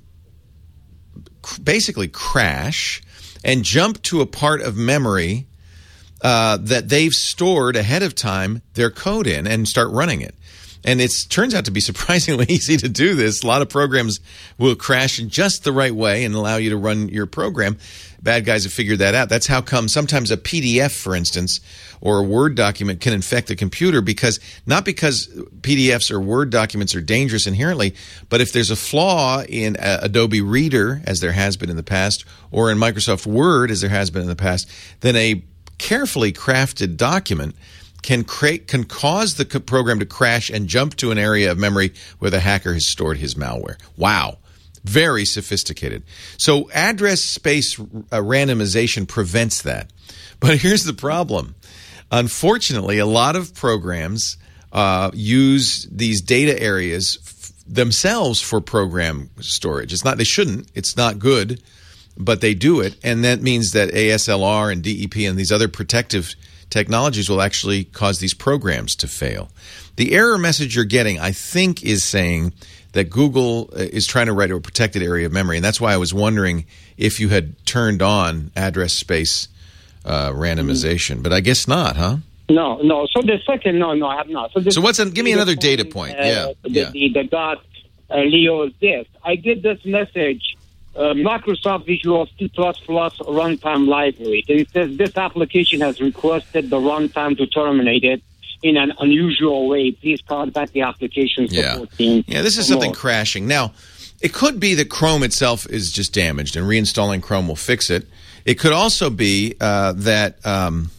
Speaker 3: cr- basically crash and jump to a part of memory uh, that they've stored ahead of time their code in and start running it. And it turns out to be surprisingly easy to do this. A lot of programs will crash in just the right way and allow you to run your program. Bad guys have figured that out. That's how come sometimes a P D F, for instance, or a Word document can infect a computer, because not because P D Fs or Word documents are dangerous inherently, but if there's a flaw in uh, Adobe Reader, as there has been in the past, or in Microsoft Word, as there has been in the past, then a carefully crafted document can create, can cause the program to crash and jump to an area of memory where the hacker has stored his malware. Wow. Very sophisticated. So address space uh, randomization prevents that. But here's the problem. Unfortunately, a lot of programs uh, use these data areas f- themselves for program storage. It's not, they shouldn't. It's not good, but they do it. And that means that A S L R and D E P and these other protective technologies will actually cause these programs to fail. The error message you're getting, I think, is saying that Google is trying to write a protected area of memory, and that's why I was wondering if you had turned on address space uh, randomization, but I guess not, huh?
Speaker 11: No, no. So the second, no, no, I have not. So, the,
Speaker 3: so what's an, give me another data point.
Speaker 11: Uh,
Speaker 3: yeah,
Speaker 11: the,
Speaker 3: yeah.
Speaker 11: The, the dot uh, Leo is this. I get this message. Uh, Microsoft Visual C plus plus runtime library. And it says this application has requested the runtime to terminate it in an unusual way. Please contact the application support
Speaker 3: yeah.
Speaker 11: team.
Speaker 3: Yeah, this is
Speaker 11: for
Speaker 3: something
Speaker 11: more.
Speaker 3: crashing. Now, it could be that Chrome itself is just damaged and reinstalling Chrome will fix it. It could also be uh, that um,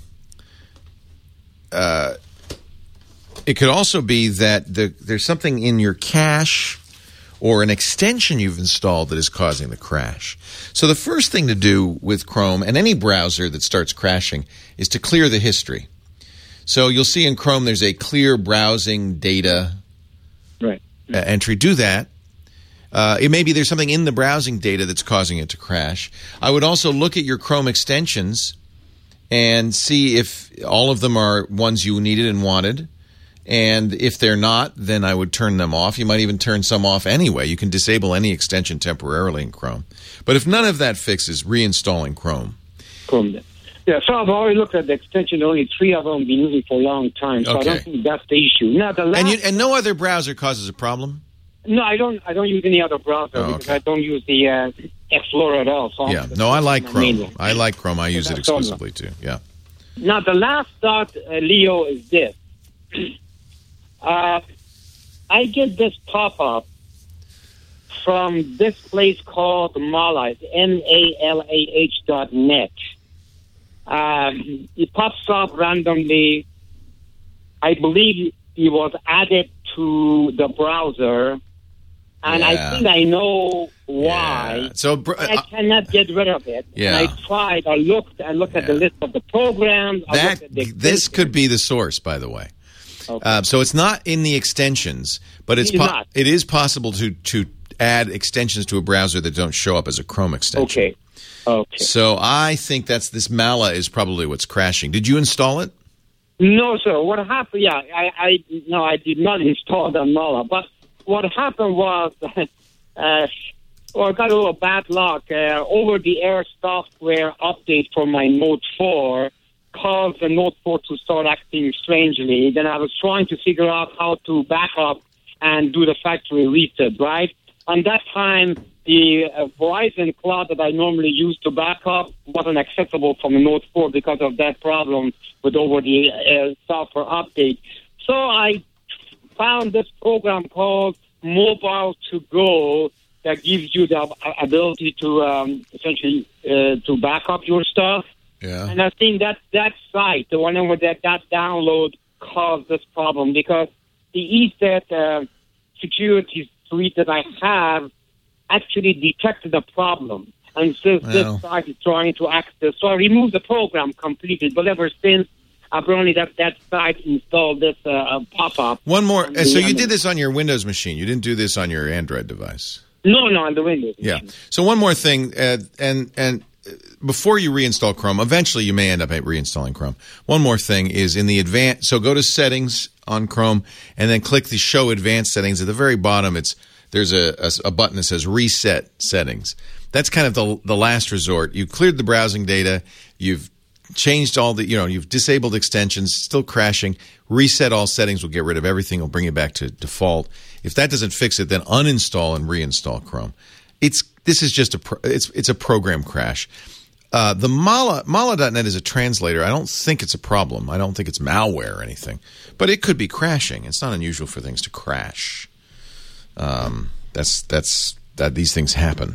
Speaker 3: uh, it could also be that the, there's something in your cache or an extension you've installed that is causing the crash. So the first thing to do with Chrome and any browser that starts crashing is to clear the history. So you'll see in Chrome there's a clear browsing data
Speaker 11: right.
Speaker 3: uh, entry. Do that. Uh, it may be there's something in the browsing data that's causing it to crash. I would also look at your Chrome extensions and see if all of them are ones you needed and wanted. And if they're not, then I would turn them off. You might even turn some off anyway. You can disable any extension temporarily in Chrome. But if none of that fixes, reinstalling Chrome.
Speaker 11: Chrome. Yeah, so I've already looked at the extension. Only three of them have been using for a long time. So
Speaker 3: Okay.
Speaker 11: I don't think that's the issue. Now, the last,
Speaker 3: And, you, and no other browser causes a problem?
Speaker 11: no, I don't. I don't use any other browser
Speaker 3: Oh,
Speaker 11: because
Speaker 3: okay.
Speaker 11: I don't use the uh, Explorer at all. So
Speaker 3: Yeah. No, I like Chrome.
Speaker 11: Mainly.
Speaker 3: I like Chrome. I use it
Speaker 11: that's all.
Speaker 3: exclusively too. Yeah.
Speaker 11: Now, the last thought, uh, Leo, is this. Uh, I get this pop-up from this place called Mala, M A L A H dot net. Um, it pops up randomly. I believe it was added to the browser, and
Speaker 3: Yeah.
Speaker 11: I think I know why.
Speaker 3: Yeah. So, br-
Speaker 11: I cannot get rid of it.
Speaker 3: Yeah.
Speaker 11: And I tried. I looked. I looked at the list of the programs. I
Speaker 3: that
Speaker 11: looked at the
Speaker 3: this could be the source, by the way.
Speaker 11: Okay.
Speaker 3: Uh, so it's not in the extensions, but it's
Speaker 11: It's
Speaker 3: po-
Speaker 11: not.
Speaker 3: it is possible to to add extensions to a browser that don't show up as a Chrome extension.
Speaker 11: Okay. Okay.
Speaker 3: So I think that's this Mala is probably what's crashing. Did you install it?
Speaker 11: No, sir. What happened? Yeah, I, I no, I did not install the Mala. But what happened was, uh, well, I got a little bad luck. Uh, over-the-air software update for my Note four caused the Note four to start acting strangely. Then I was trying to figure out how to back up and do the factory reset. Right, and that time, the uh, Verizon Cloud that I normally use to back up wasn't accessible from the Note four because of that problem with over-the-air software update. So I found this program called Mobile to Go that gives you the ability to um, essentially uh, to back up your stuff.
Speaker 3: Yeah.
Speaker 11: And I think that that site, the one where that, that download caused this problem because the E S E T uh, security suite that I have actually detected a problem. And since
Speaker 3: Wow.
Speaker 11: this site is trying to access, so I removed the program completely. But ever since, I've only that, that site installed this uh, pop-up.
Speaker 3: One more.
Speaker 11: on
Speaker 3: uh, So
Speaker 11: the-
Speaker 3: you
Speaker 11: on
Speaker 3: did
Speaker 11: the-
Speaker 3: this on your Windows machine. You didn't do this on your Android device.
Speaker 11: No, no, on the Windows.
Speaker 3: Yeah. So one more thing, uh, and and uh, before you reinstall Chrome, eventually you may end up reinstalling Chrome. One more thing is in the advanced. So go to Settings on Chrome, and then click the Show Advanced Settings at the very bottom. It's there's a, a, a button that says Reset Settings. That's kind of the the last resort. You cleared the browsing data. You've changed all the, you know, you've disabled extensions, still crashing. Reset all settings will get rid of everything. Will bring it back to default. If that doesn't fix it, then uninstall and reinstall Chrome. It's this is just a pro, it's it's a program crash. Uh, the Mala Mala dot net is a translator. I don't think it's a problem. I don't think it's malware or anything, but it could be crashing. It's not unusual for things to crash. Um, that's that's that these things happen.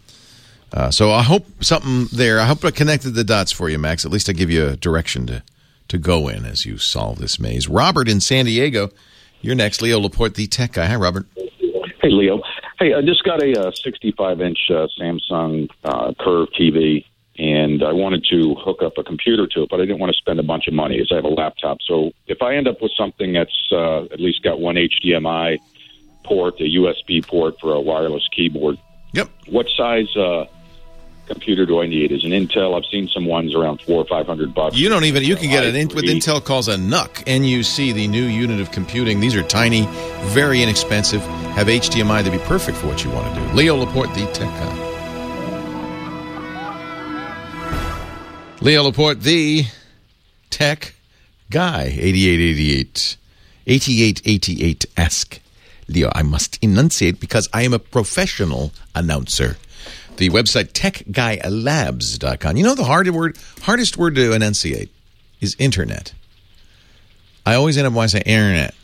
Speaker 3: Uh, so I hope something there. I hope I connected the dots for you, Max. At least I give you a direction to, to go in as you solve this maze. Robert in San Diego, you're next. Leo Laporte, the tech guy. Hi, Robert.
Speaker 12: Hey, Leo. Hey, I just got a sixty-five inch uh, Samsung uh, Curve T V, and I wanted to hook up a computer to it, but I didn't want to spend a bunch of money as I have a laptop. So if I end up with something that's uh, at least got one H D M I port, a U S B port for a wireless keyboard,
Speaker 3: yep.
Speaker 12: What size uh, computer do I need? Is an Intel? I've seen some ones around four or five hundred bucks.
Speaker 3: You don't even. You can get an in, what Intel calls a N U C, N U C, the new unit of computing. These are tiny, very inexpensive. Have H D M I to be perfect for what you want to do. Leo Laporte, the tech guy. Leo Laporte, the tech guy. eighty-eight eighty-eight, eighty-eight eighty-eight. Ask Leo. I must enunciate because I am a professional announcer. The website tech guy labs dot com. You know the hard word, hardest word to enunciate is internet. I always end up wanting to say internet.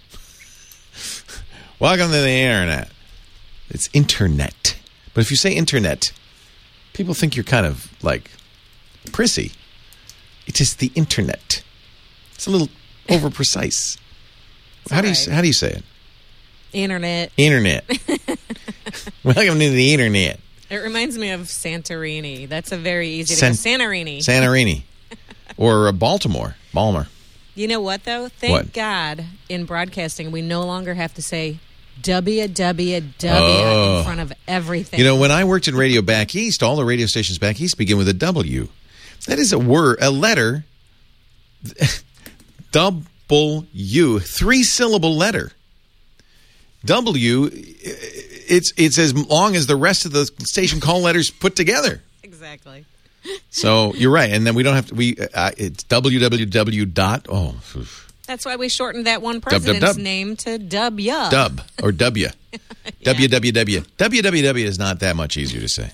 Speaker 3: Welcome to the internet. It's internet. But if you say internet, people think you're kind of like prissy. It is the internet. It's a little over precise. How
Speaker 4: all
Speaker 3: do you
Speaker 4: right.
Speaker 3: how do you say it?
Speaker 4: Internet.
Speaker 3: Internet. Welcome to the internet.
Speaker 4: It reminds me of Santorini. That's a very easy to
Speaker 3: San-
Speaker 4: go. Santorini.
Speaker 3: Santorini. Or uh, Baltimore. Balmer.
Speaker 4: You know what, though? Thank
Speaker 3: What?
Speaker 4: God in broadcasting we no longer have to say W W W
Speaker 3: Oh.
Speaker 4: in front of everything.
Speaker 3: You know, when I worked in radio back east, all the radio stations back east begin with a W. That is a word, a letter. W, three-syllable letter. W, it's it's as long as the rest of the station call letters put together.
Speaker 4: Exactly.
Speaker 3: So you're right, and then we don't have to. We uh, it's W W W dot oh oof.
Speaker 4: That's why we shortened that one
Speaker 3: dub,
Speaker 4: president's
Speaker 3: dub.
Speaker 4: name to W.
Speaker 3: Dub or W. W W W. W W W is not that much easier to say.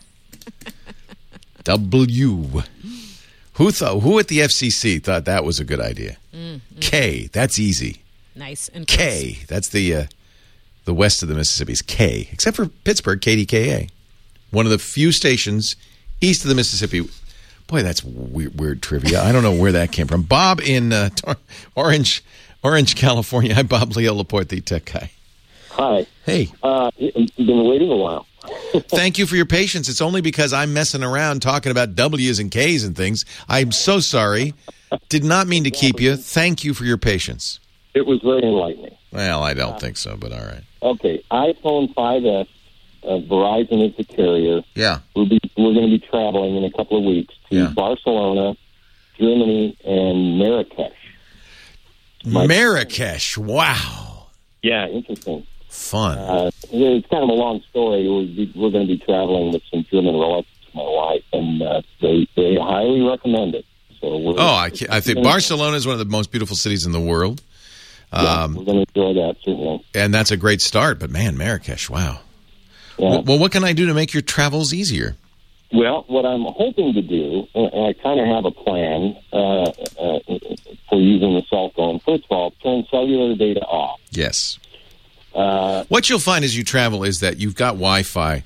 Speaker 3: W. Who thought? Who at the F C C thought that was a good idea?
Speaker 4: Mm, mm.
Speaker 3: K. That's easy.
Speaker 4: Nice and
Speaker 3: K.
Speaker 4: crisp.
Speaker 3: That's the uh, the west of the Mississippi's K. Except for Pittsburgh, K D K A. One of the few stations east of the Mississippi. Boy, that's weird, weird trivia. I don't know where that came from. Bob in uh, Tor- Orange, Orange, California. Hi, Bob. Leo Laporte, the tech guy.
Speaker 13: Hi.
Speaker 3: Hey.
Speaker 13: Uh, been waiting a while.
Speaker 3: Thank you for your patience. It's only because I'm messing around talking about W's and K's and things. I'm so sorry. Did not mean to keep you. Thank you for your patience.
Speaker 13: It was very enlightening.
Speaker 3: Well, I don't think so, but all right.
Speaker 13: Okay, iPhone five S, uh, Verizon is the carrier.
Speaker 3: Yeah.
Speaker 13: We'll be, we're going to be traveling in a couple of weeks to
Speaker 3: Yeah.
Speaker 13: Barcelona, Germany, and Marrakesh.
Speaker 11: My-
Speaker 3: Marrakesh. Wow.
Speaker 11: Yeah, interesting.
Speaker 3: Fun.
Speaker 11: Uh, it's kind of a long story. We're, we're going to be traveling with some German relatives, my wife, and uh, they they highly recommend it. So we're,
Speaker 3: oh, I, I think Barcelona is one of the most beautiful cities in the world.
Speaker 11: Yeah,
Speaker 3: Um,
Speaker 11: we're going to enjoy that, certainly.
Speaker 3: and that's a great start. But, man, Marrakesh, wow.
Speaker 11: Yeah.
Speaker 3: Well, well, what can I do to make your travels easier?
Speaker 11: Well, what I'm hoping to do, and I kind of have a plan uh, uh, for using the cell phone. First of all, turn cellular data off.
Speaker 3: Yes.
Speaker 11: Uh,
Speaker 3: What you'll find as you travel is that you've got Wi-Fi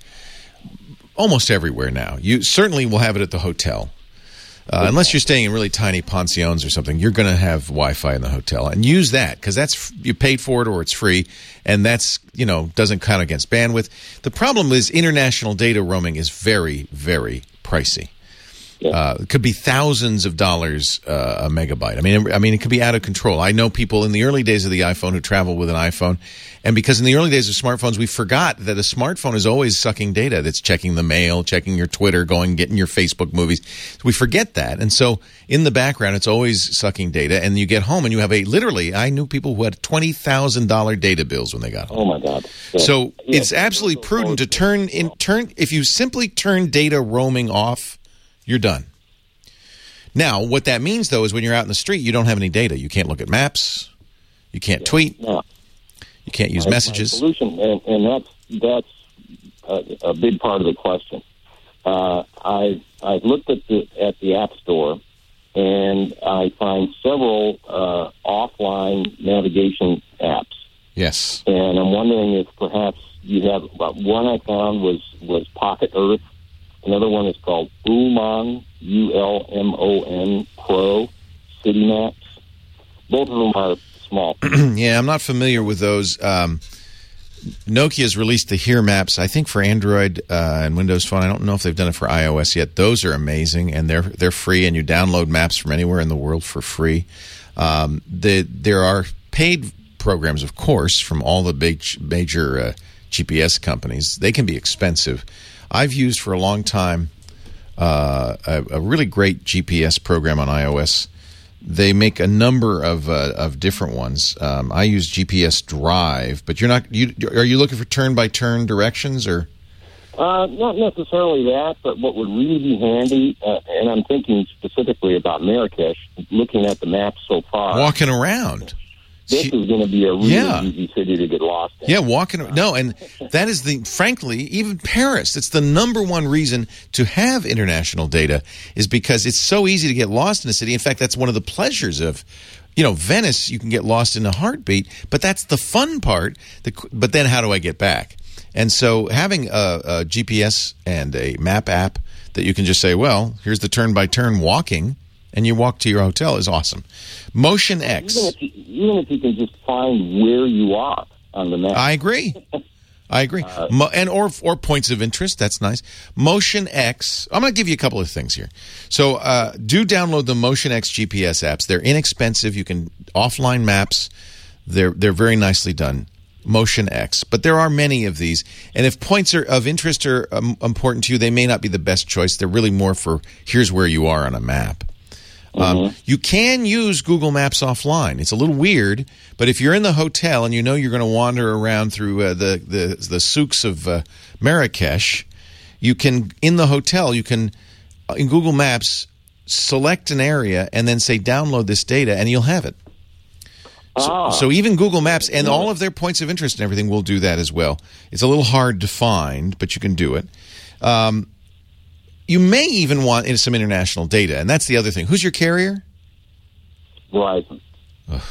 Speaker 3: almost everywhere now. You certainly will have it at the hotel. Uh, unless you're staying in really tiny pensions or something, you're going to have Wi-Fi in the hotel, and use that because that's you paid for it or it's free, and that's you know doesn't count against bandwidth. The problem is international data roaming is very, very pricey. Uh, it could be thousands of dollars uh, a megabyte. I mean, I mean, it could be out of control. I know people in the early days of the iPhone who travel with an iPhone, and because in the early days of smartphones, we forgot that a smartphone is always sucking data. That's checking the mail, checking your Twitter, going, getting your Facebook movies. We forget that, and so in the background, it's always sucking data. And you get home, and you have a literally. I knew people who had twenty thousand dollar data bills when they got home.
Speaker 11: Oh my God! Yeah.
Speaker 3: So
Speaker 11: Yeah.
Speaker 3: it's absolutely prudent to turn in turn if you simply turn data roaming off. You're done. Now, what that means, though, is when you're out in the street, you don't have any data. You can't look at maps. You can't tweet.
Speaker 11: No.
Speaker 3: You can't use
Speaker 11: My-
Speaker 3: messages.
Speaker 11: My solution, and, and that's that's a, a big part of the question. Uh, I I've looked at the at the App Store, and I find several uh, offline navigation apps.
Speaker 3: Yes.
Speaker 11: And I'm wondering if perhaps you have uh, one I found was was Pocket Earth. Another one is called Ulmon, U L M O N Pro City Maps. Both of them are small.
Speaker 3: Yeah, I'm not familiar with those. Um, Nokia's released the Here Maps, I think, for Android uh, and Windows Phone. I don't know if they've done it for iOS yet. Those are amazing, and they're they're free, and you download maps from anywhere in the world for free. Um, the, there are paid programs, of course, from all the big major uh, G P S companies. They can be expensive. I've used for a long time uh, a, a really great G P S program on iOS. They make a number of uh, of different ones. Um, I use G P S Drive, but you're not. You, are you looking for turn by turn directions or?
Speaker 11: Uh, not necessarily that, but what would really be handy, uh, and I'm thinking specifically about Marrakesh, looking at the map so far.
Speaker 3: Walking around.
Speaker 11: This is going to be a really
Speaker 3: Yeah.
Speaker 11: easy city to get lost in.
Speaker 3: Yeah, walking. No, and that is the, frankly, even Paris, it's the number one reason to have international data is because it's so easy to get lost in a city. In fact, that's one of the pleasures of, you know, Venice, you can get lost in a heartbeat, but that's the fun part. The, but then how do I get back? And so having a, a G P S and a map app that you can just say, well, here's the turn-by-turn walking, and you walk to your hotel is awesome. Motion X.
Speaker 11: Even if, you, even if you can just find where you are on the map.
Speaker 3: I agree. I agree. Mo- and or or points of interest. That's nice. Motion X. I'm going to give you a couple of things here. So uh, do download the Motion X G P S apps. They're inexpensive. You can offline maps. They're they're very nicely done. Motion X. But there are many of these. And if points are of interest are um, important to you, they may not be the best choice. They're really more for here's where you are on a map. Um,
Speaker 11: Mm-hmm.
Speaker 3: you can use Google Maps offline. It's a little weird, but if you're in the hotel and you know you're going to wander around through uh, the, the the souks of uh, Marrakesh, you can, in the hotel, you can, uh, in Google Maps, select an area and then say download this data and you'll have it. So,
Speaker 11: Ah.
Speaker 3: so even Google Maps and all of their points of interest and everything will do that as well. It's a little hard to find, but you can do it. Um, You may even want some international data, and that's the other thing. Who's your carrier?
Speaker 11: Verizon.
Speaker 3: Ugh.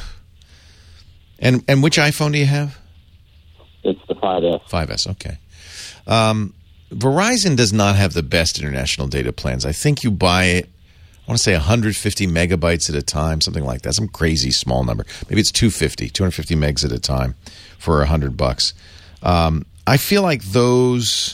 Speaker 3: And and which iPhone do you have?
Speaker 11: It's the five S.
Speaker 3: five S, okay. Um, Verizon does not have the best international data plans. I think you buy it, I want to say one hundred fifty megabytes at a time, something like that. Some crazy small number. Maybe it's two hundred fifty, two hundred fifty megs at a time for one hundred bucks. Um, I feel like those...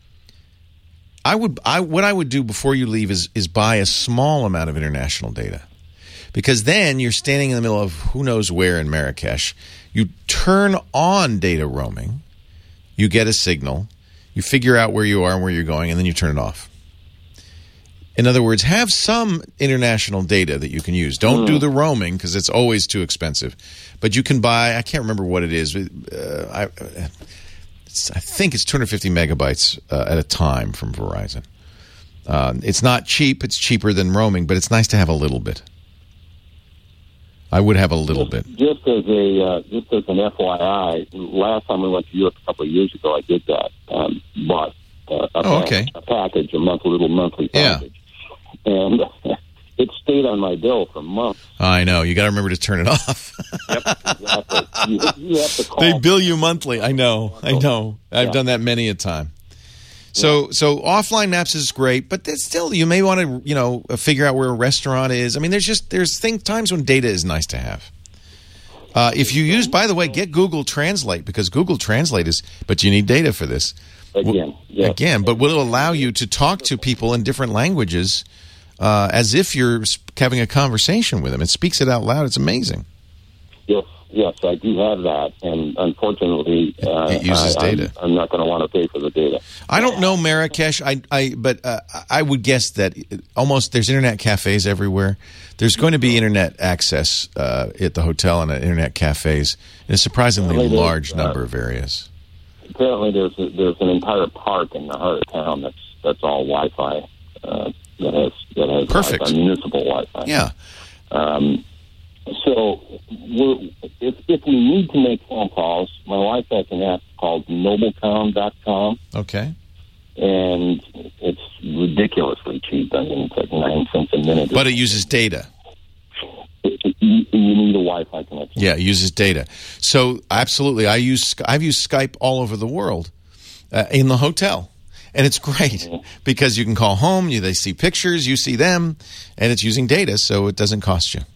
Speaker 3: I would, I what I would do before you leave is is buy a small amount of international data, because then you're standing in the middle of who knows where in Marrakesh. You turn on data roaming, you get a signal, you figure out where you are and where you're going, and then you turn it off. In other words, have some international data that you can use. Don't
Speaker 13: Mm.
Speaker 3: do the roaming because it's always too expensive. But you can buy, I can't remember what it is. Uh, I, it's, I think it's two hundred fifty megabytes uh, at a time from Verizon. Uh, it's not cheap. It's cheaper than roaming, but it's nice to have a little bit. I would have a little bit.
Speaker 13: Just as a uh, just as an F Y I, last time we went to Europe a couple of years ago, I did that. Um, bought uh, a,
Speaker 3: Oh, okay.
Speaker 13: a package, a monthly little monthly package, and it stayed on my bill for months.
Speaker 3: I know. You got to remember to turn it off.
Speaker 13: Exactly. You, you have to call.
Speaker 3: They bill you monthly. I know. I know. I've
Speaker 13: Yeah.
Speaker 3: done that many a time. So, so offline maps is great, but there's still, you may want to, you know, figure out where a restaurant is. I mean, there's just there's thing, times when data is nice to have. Uh, if you use, by the way, get Google Translate, because Google Translate is, but you need data for this.
Speaker 13: Again, yes.
Speaker 3: Again, but will allow you to talk to people in different languages uh, as if you're having a conversation with them. It speaks it out loud. It's amazing.
Speaker 13: Yes, yes, I do have that, and unfortunately, uh,
Speaker 3: It uses
Speaker 13: I,
Speaker 3: data.
Speaker 13: I'm, I'm not going to want to pay for the data.
Speaker 3: I don't know Marrakesh, I, I, but uh, I would guess that almost there's internet cafes everywhere. There's going to be internet access uh, at the hotel and at internet cafes in a surprisingly
Speaker 13: Well, it is,
Speaker 3: large
Speaker 13: uh,
Speaker 3: number of areas.
Speaker 13: Apparently, there's a, there's an entire park in the heart of town that's that's all Wi-Fi. Uh, that has that has
Speaker 3: Perfect.
Speaker 13: Wi-Fi, municipal Wi-Fi.
Speaker 3: Yeah.
Speaker 13: Um, so we're, if if we need to make phone calls, my wife has an app called Noblecom dot com,
Speaker 3: Okay.
Speaker 13: and it's ridiculously cheap. I mean, it's like nine cents a minute.
Speaker 3: But it uses data.
Speaker 13: It- it- you, you need a Wi-Fi connection.
Speaker 3: Yeah, it uses data. So absolutely, I use I've used Skype all over the world uh, in the hotel, and it's great because you can call home. You, they see pictures, you see them, and it's using data, so it doesn't cost you.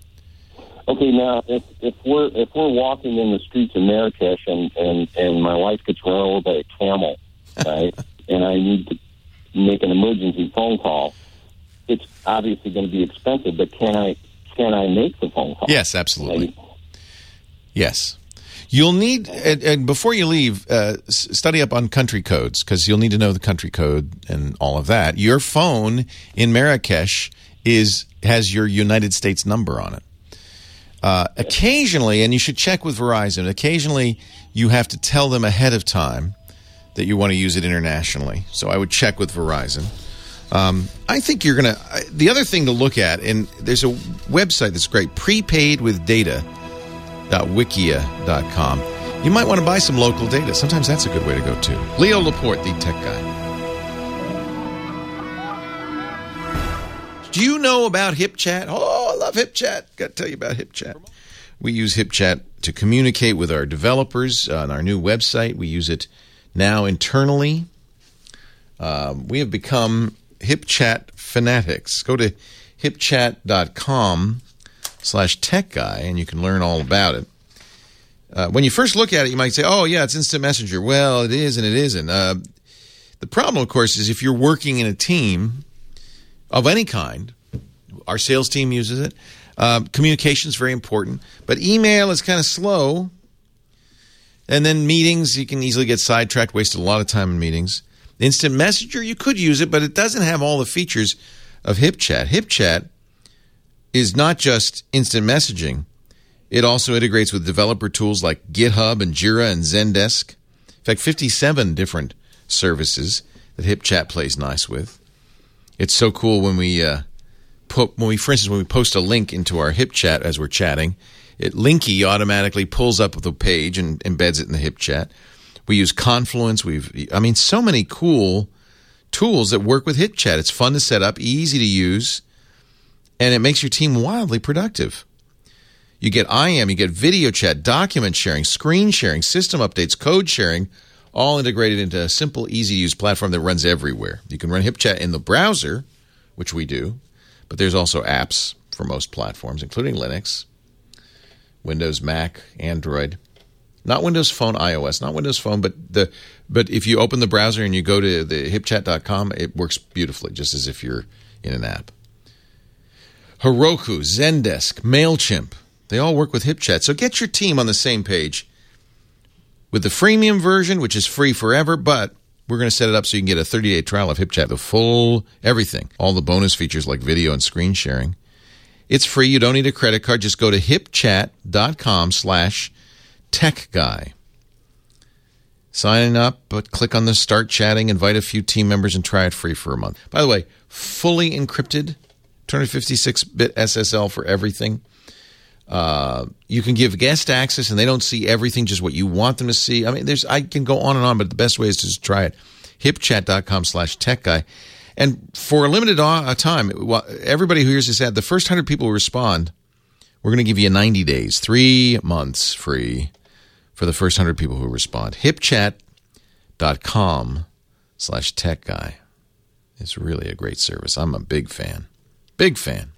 Speaker 13: Okay, now if if we're if we're walking in the streets of Marrakesh and and, and my wife gets run over by a camel, right, and I need to make an emergency phone call, it's obviously going to be expensive. But can I can I make the phone call?
Speaker 3: Yes, absolutely. Yes. You'll need, and, and before you leave, uh, s- study up on country codes, because you'll need to know the country code and all of that. Your phone in Marrakesh is has your United States number on it. Uh, occasionally, and you should check with Verizon, occasionally you have to tell them ahead of time that you want to use it internationally. So I would check with Verizon. Um, I think you're going to... The other thing to look at, and there's a website that's great, prepaid with data dot wikia dot com. You might want to buy some local data. Sometimes that's a good way to go, too. Leo Laporte, the tech guy. Do you know about HipChat? Oh, I love HipChat. Got to tell you about HipChat. We use HipChat to communicate with our developers on our new website. We use it now internally. Um, we have become HipChat fanatics. Go to hipchat dot com slash tech guy, and you can learn all about it. Uh, when you first look at it, you might say, oh, yeah, it's instant messenger. Well, it is and it isn't. Uh, the problem, of course, is if you're working in a team of any kind, our sales team uses it. Uh, communication is very important, but email is kind of slow. And then meetings, you can easily get sidetracked, wasted a lot of time in meetings. Instant Messenger, you could use it, but it doesn't have all the features of HipChat. HipChat is not just instant messaging. It also integrates with developer tools like GitHub and Jira and Zendesk. In fact, fifty-seven different services that HipChat plays nice with. It's so cool when we uh, put, when we, for instance, when we post a link into our HipChat as we're chatting, it Linky automatically pulls up the page and embeds it in the HipChat. We use Confluence. We've, I mean, so many cool tools that work with HipChat. It's fun to set up, easy to use, and it makes your team wildly productive. You get I M, you get video chat, document sharing, screen sharing, system updates, code sharing, all integrated into a simple, easy-to-use platform that runs everywhere. You can run HipChat in the browser, which we do, but there's also apps for most platforms, including Linux, Windows, Mac, Android. Not Windows Phone, iOS, not Windows Phone, but the but if you open the browser and you go to the hipchat dot com, it works beautifully, just as if you're in an app. Heroku, Zendesk, MailChimp, they all work with HipChat. So get your team on the same page with the freemium version, which is free forever, but we're going to set it up so you can get a thirty-day trial of HipChat, the full everything, all the bonus features like video and screen sharing. It's free. You don't need a credit card. Just go to hipchat.com slash tech guy. Sign up, but click on the Start Chatting, invite a few team members, and try it free for a month. By the way, fully encrypted, two fifty-six bit S S L for everything. Uh, you can give guest access, and they don't see everything, just what you want them to see. I mean, there's I can go on and on, but the best way is to just try it. hipchat.com slash tech guy. And for a limited uh, time, well, everybody who hears this ad, the first one hundred people who respond, we're going to give you ninety days, three months free for the first one hundred people who respond. hipchat.com slash tech guy. It's really a great service. I'm a big fan. Big fan.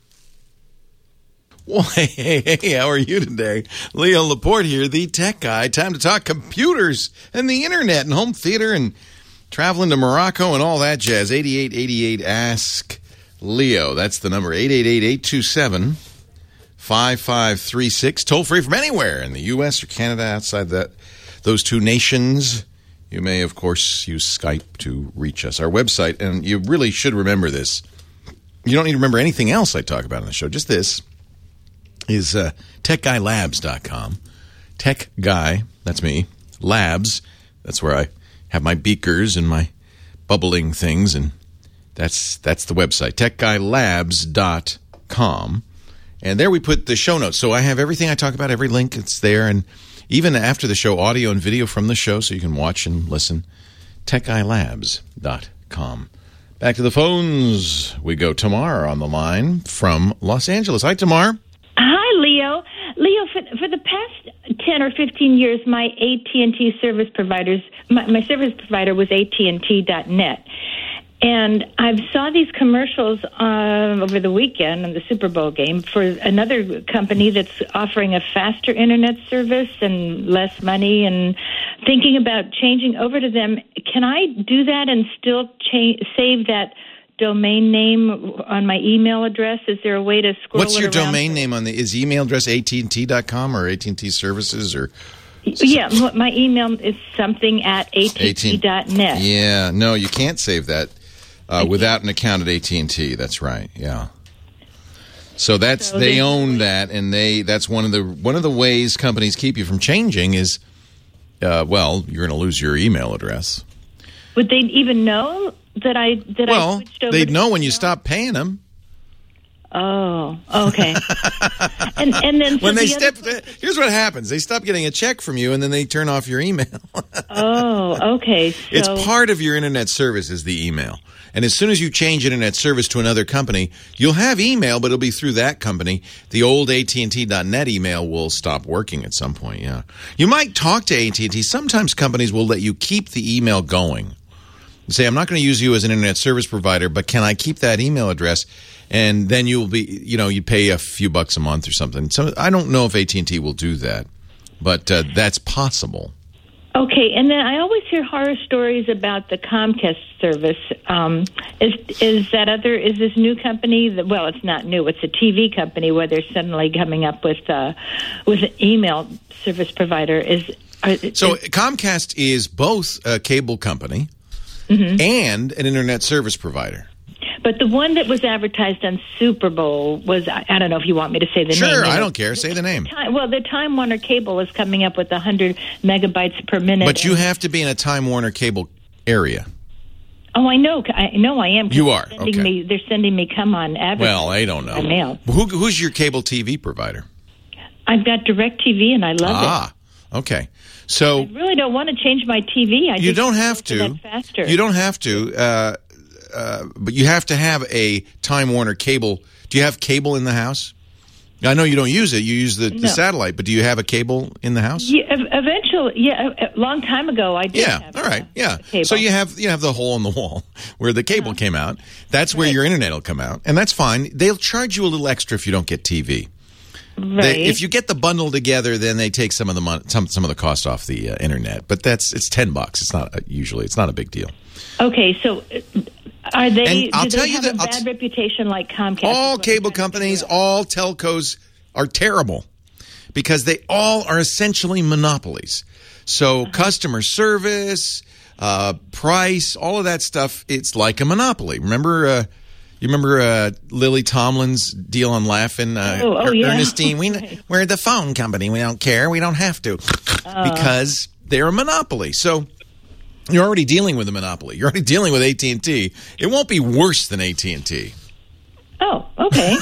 Speaker 3: Well, hey, hey, hey, how are you today? Leo Laporte here, the tech guy. Time to talk computers and the internet and home theater and traveling to Morocco and all that jazz. eighty-eight eighty-eight Ask Leo. That's the number, eight eight eight, eight two seven, five five three six. Toll free from anywhere in the U S or Canada, outside that those two nations. You may, of course, use Skype to reach us. Our website, and you really should remember this. You don't need to remember anything else I talk about on the show, just this, is uh, tech guy labs dot com. Tech Guy, that's me. Labs, that's where I have my beakers and my bubbling things, and that's that's the website, tech guy labs dot com. And there we put the show notes. So I have everything I talk about, every link, it's there, and even after the show, audio and video from the show, so you can watch and listen. tech guy labs dot com. Back to the phones. We go. Tamar on the line from Los Angeles. Hi, Tamar.
Speaker 14: Hi, Leo. Leo, for, for the past ten or fifteen years, my A T and T service providers, my, my service provider was A T and T dot net. And I saw these commercials uh, over the weekend in the Super Bowl game for another company that's offering a faster internet service and less money, and thinking about changing over to them. Can I do that and still cha- save that domain name on my email address? Is there a way to scroll
Speaker 3: What's
Speaker 14: it
Speaker 3: your
Speaker 14: around?
Speaker 3: domain name on the, is email address A T and T dot com or A T and T Services or?
Speaker 14: Yeah, my email is something at A T and T dot net.
Speaker 3: Yeah, no, you can't save that uh, without an account at A T and T. That's right. Yeah. So that's so they own that, and they that's one of the one of the ways companies keep you from changing is, uh, well, you're going to lose your email address.
Speaker 14: Would they even know that I that
Speaker 3: well,
Speaker 14: I switched over?
Speaker 3: They'd
Speaker 14: to
Speaker 3: know when you stop paying them.
Speaker 14: Oh, okay. and and then so
Speaker 3: when they
Speaker 14: the
Speaker 3: step,
Speaker 14: other...
Speaker 3: here's what happens: they stop getting a check from you, and then they turn off your email.
Speaker 14: Oh, okay. So...
Speaker 3: It's part of your internet service is the email, and as soon as you change internet service to another company, you'll have email, but it'll be through that company. The old A T and T dot net email will stop working at some point. Yeah, you might talk to A T and T. Sometimes companies will let you keep the email going. You say, I'm not going to use you as an internet service provider, but can I keep that email address? And then you'll be, you know, you pay a few bucks a month or something. So I don't know if A T and T will do that, but uh, that's possible.
Speaker 14: Okay, and then I always hear horror stories about the Comcast service. Um, is is that other? Is this new company? That, well, it's not new. It's a T V company where they're suddenly coming up with uh, with an email service provider. Is are,
Speaker 3: so
Speaker 14: is,
Speaker 3: Comcast is both a cable company mm-hmm. and an internet service provider.
Speaker 14: But the one that was advertised on Super Bowl was, I, I don't know if you want me to say the
Speaker 3: sure,
Speaker 14: name.
Speaker 3: Sure,
Speaker 14: I
Speaker 3: don't care. Say the name.
Speaker 14: Time, well, the Time Warner Cable is coming up with one hundred megabytes per minute.
Speaker 3: But you have to be in a Time Warner Cable area.
Speaker 14: Oh, I know. I know I am.
Speaker 3: You are.
Speaker 14: Sending
Speaker 3: okay.
Speaker 14: Me, they're sending me come on advertising.
Speaker 3: Well, I don't know. Mail. Who, who's your cable T V provider?
Speaker 14: I've got DirecTV, and I love
Speaker 3: ah, it. Ah, okay. So
Speaker 14: I really don't want to change my T V. I
Speaker 3: you
Speaker 14: just
Speaker 3: don't have to.
Speaker 14: Faster.
Speaker 3: You don't have to. Uh, Uh, but you have to have a Time Warner cable. Do you have cable in the house? I know you don't use it. You use the,
Speaker 14: no.
Speaker 3: the satellite, but do you have a cable in the house?
Speaker 14: Yeah, eventually, yeah, a long time ago I did.
Speaker 3: Yeah,
Speaker 14: have
Speaker 3: all right,
Speaker 14: a,
Speaker 3: yeah.
Speaker 14: A cable.
Speaker 3: So you have you have the hole in the wall where the cable uh-huh. came out. That's where right. your internet will come out, and that's fine. They'll charge you a little extra if you don't get T V.
Speaker 14: Right.
Speaker 3: They, if you get the bundle together, then they take some of the mon- some some of the cost off the uh, internet. But that's it's ten bucks. It's not uh, usually it's not a big deal.
Speaker 14: Okay, so. Are they?
Speaker 3: And I'll
Speaker 14: do
Speaker 3: tell
Speaker 14: they
Speaker 3: you
Speaker 14: have
Speaker 3: that
Speaker 14: a bad
Speaker 3: t-
Speaker 14: reputation like Comcast?
Speaker 3: All cable companies, all telcos are terrible because they all are essentially monopolies. So uh-huh. customer service, uh, price, all of that stuff. It's like a monopoly. Remember, uh, you remember uh, Lily Tomlin's deal on Laugh-In? Uh,
Speaker 14: oh, oh, yeah.
Speaker 3: Ernestine, we, we're the phone company. We don't care. We don't have to.
Speaker 14: Uh.
Speaker 3: Because they're a monopoly. So you're already dealing with a monopoly. You're already dealing with A T and T. It won't be worse than A T and T.
Speaker 14: Oh, okay.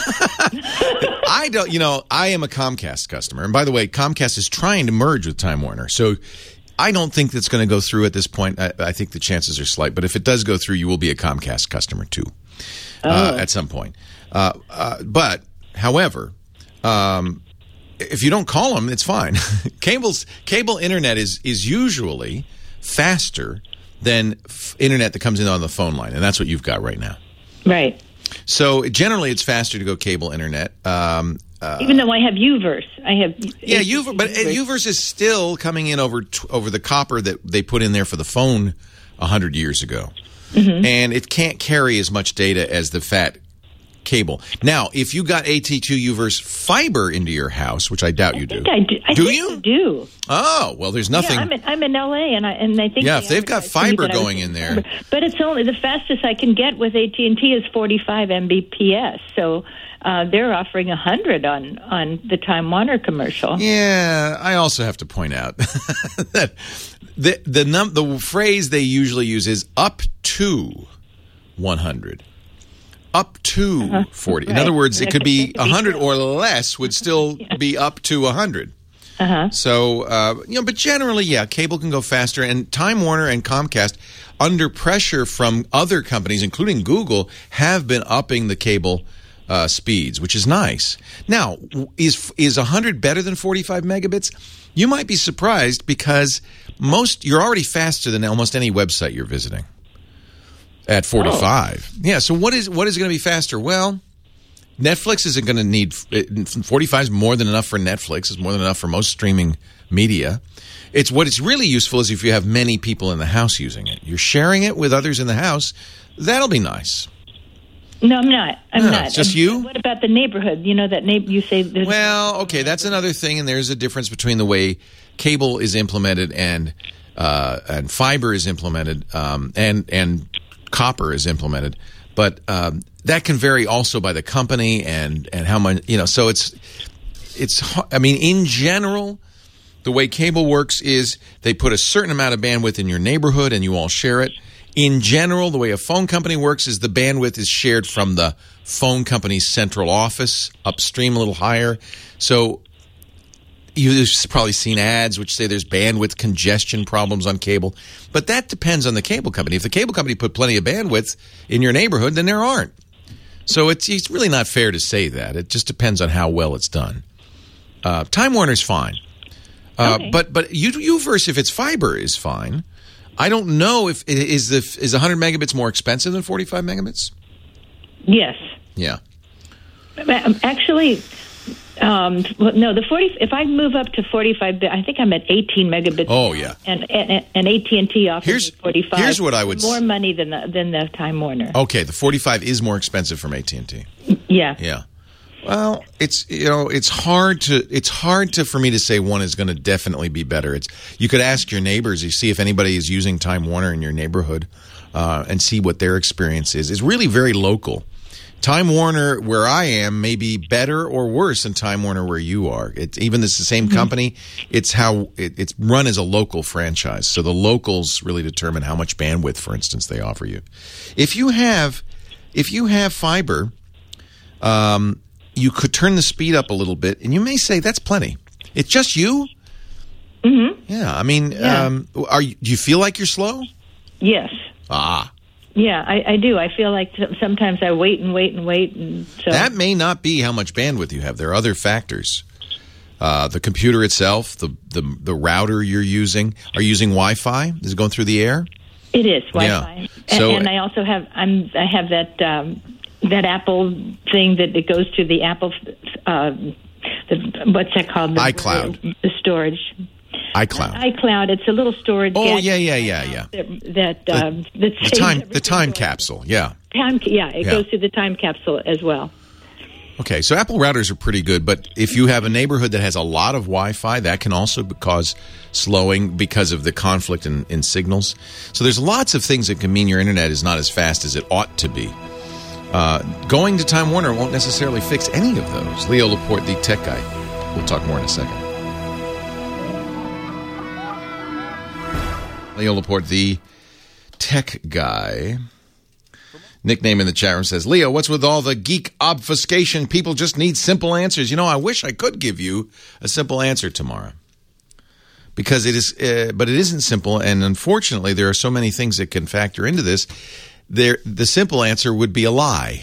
Speaker 3: I don't, you know, I am a Comcast customer. And by the way, Comcast is trying to merge with Time Warner. So I don't think that's going to go through at this point. I, I think the chances are slight. But if it does go through, you will be a Comcast customer too
Speaker 14: Oh.
Speaker 3: uh, at some point. Uh, uh, but, however, um, if you don't call them, it's fine. Cable's, cable internet is, is usually faster than f- internet that comes in on the phone line. And that's what you've got right now.
Speaker 14: Right.
Speaker 3: So generally, it's faster to go cable internet. Um, uh,
Speaker 14: Even though I have Uverse, I have
Speaker 3: yeah, Uverse, but Uverse is still coming in over t- over the copper that they put in there for the phone a hundred years ago,
Speaker 14: mm-hmm.
Speaker 3: and it can't carry as much data as the fat cable. Now, if you got A T two Uverse fiber into your house, which I doubt you
Speaker 14: I
Speaker 3: do,
Speaker 14: think I do. I
Speaker 3: do
Speaker 14: think
Speaker 3: you?
Speaker 14: I do.
Speaker 3: Oh, well, there's nothing.
Speaker 14: Yeah, I'm in, I'm in L A, and I and I think
Speaker 3: Yeah,
Speaker 14: they
Speaker 3: if they've got
Speaker 14: advertise to me
Speaker 3: fiber
Speaker 14: that I was-
Speaker 3: going in there.
Speaker 14: But it's only the fastest I can get with A T and T is forty-five megabits per second. So uh, they're offering one hundred on on the Time Warner commercial.
Speaker 3: Yeah, I also have to point out that the the num the phrase they usually use is up to one hundred. Up to
Speaker 14: Uh-huh.
Speaker 3: forty. In
Speaker 14: Right.
Speaker 3: other words, it
Speaker 14: That
Speaker 3: could
Speaker 14: could-
Speaker 3: be
Speaker 14: that could be
Speaker 3: one hundred
Speaker 14: true.
Speaker 3: or less would still be up to one hundred.
Speaker 14: Uh-huh.
Speaker 3: So, uh, you know, but generally, yeah, cable can go faster. And Time Warner and Comcast, under pressure from other companies, including Google, have been upping the cable uh, speeds, which is nice. Now, w- is is one hundred better than forty-five megabits? You might be surprised because most you're already faster than almost any website you're visiting at forty-five.
Speaker 14: Oh.
Speaker 3: Yeah, so what is what is going to be faster? Well, Netflix isn't going to need forty-five is more than enough for Netflix. It's more than enough for most streaming media. It's what it's really useful is if you have many people in the house using it. You're sharing it with others in the house. That'll be nice.
Speaker 14: No, I'm not. I'm
Speaker 3: No,
Speaker 14: not.
Speaker 3: it's just
Speaker 14: And
Speaker 3: you?
Speaker 14: What about the neighborhood? You know that neighbor you say. there's-
Speaker 3: Well, okay, that's another thing, and there's a difference between the way cable is implemented and uh, and fiber is implemented, um, and and copper is implemented. But um, that can vary also by the company and and how much you know. So it's it's. I mean, in general, the way cable works is they put a certain amount of bandwidth in your neighborhood, and you all share it. In general, the way a phone company works is the bandwidth is shared from the phone company's central office upstream a little higher. So you've probably seen ads which say there's bandwidth congestion problems on cable. But that depends on the cable company. If the cable company put plenty of bandwidth in your neighborhood, then there aren't. So it's, it's really not fair to say that. It just depends on how well it's done. Uh, Time Warner's fine. Uh,
Speaker 14: Okay.
Speaker 3: But but U- Uverse, if it's fiber, is fine. I don't know if is the is one hundred megabits more expensive than forty-five megabits?
Speaker 14: Yes.
Speaker 3: Yeah.
Speaker 14: Um, Actually, um, well, no. The forty. If I move up to forty-five, I think I'm at eighteen megabits.
Speaker 3: Oh, yeah.
Speaker 14: And and, and A T and T offers
Speaker 3: Here's-
Speaker 14: me forty-five.
Speaker 3: here's what I would s-
Speaker 14: more money than the, than the Time Warner.
Speaker 3: Okay, the forty-five is more expensive from A T and T.
Speaker 14: Yeah.
Speaker 3: Yeah. Well, it's you know it's hard to it's hard to for me to say one is going to definitely be better. It's you could ask your neighbors, you see if anybody is using Time Warner in your neighborhood, uh, and see what their experience is. It's really very local. Time Warner, where I am, may be better or worse than Time Warner where you are. It's even it's the same company. It's how it, it's run as a local franchise, so the locals really determine how much bandwidth, for instance, they offer you. If you have if you have fiber. Um, you could turn the speed up a little bit, and you may say that's plenty. It's just you?
Speaker 14: Mm-hmm.
Speaker 3: Yeah, I mean,
Speaker 14: Yeah.
Speaker 3: Um, are you, do you feel like you're slow?
Speaker 14: Yes.
Speaker 3: Ah,
Speaker 14: Yeah, I, I do. I feel like t- sometimes I wait and wait and wait, and so
Speaker 3: that may not be how much bandwidth you have. There are other factors. Uh, the computer itself, the, the the router you're using. Are you using Wi-Fi? Is it going through the air?
Speaker 14: it is Wi-Fi.
Speaker 3: Yeah.
Speaker 14: And,
Speaker 3: So-
Speaker 14: and I also have I'm I have that um, that Apple thing that it goes to the Apple. Uh, the, what's that called? The,
Speaker 3: iCloud.
Speaker 14: The, the storage.
Speaker 3: iCloud.
Speaker 14: iCloud. It's a little storage.
Speaker 3: Oh,
Speaker 14: gadget
Speaker 3: yeah, yeah, yeah, yeah.
Speaker 14: That that,
Speaker 3: The-
Speaker 14: um, that
Speaker 3: The
Speaker 14: saves
Speaker 3: time, the
Speaker 14: everything
Speaker 3: time
Speaker 14: going.
Speaker 3: capsule. Yeah.
Speaker 14: Time, yeah, it
Speaker 3: Yeah.
Speaker 14: goes to the time capsule as well.
Speaker 3: Okay, so Apple routers are pretty good, but if you have a neighborhood that has a lot of Wi-Fi, that can also cause slowing because of the conflict in, in signals. So there's lots of things that can mean your internet is not as fast as it ought to be. Uh, going to Time Warner won't necessarily fix any of those. Leo Laporte, the tech guy. We'll talk more in a second. Leo Laporte, the tech guy. Nickname in the chat room says, Leo, what's with all the geek obfuscation? People just need simple answers. You know, I wish I could give you a simple answer tomorrow. Because it is, uh, but it isn't simple, and unfortunately, there are so many things that can factor into this. There, the simple answer would be a lie.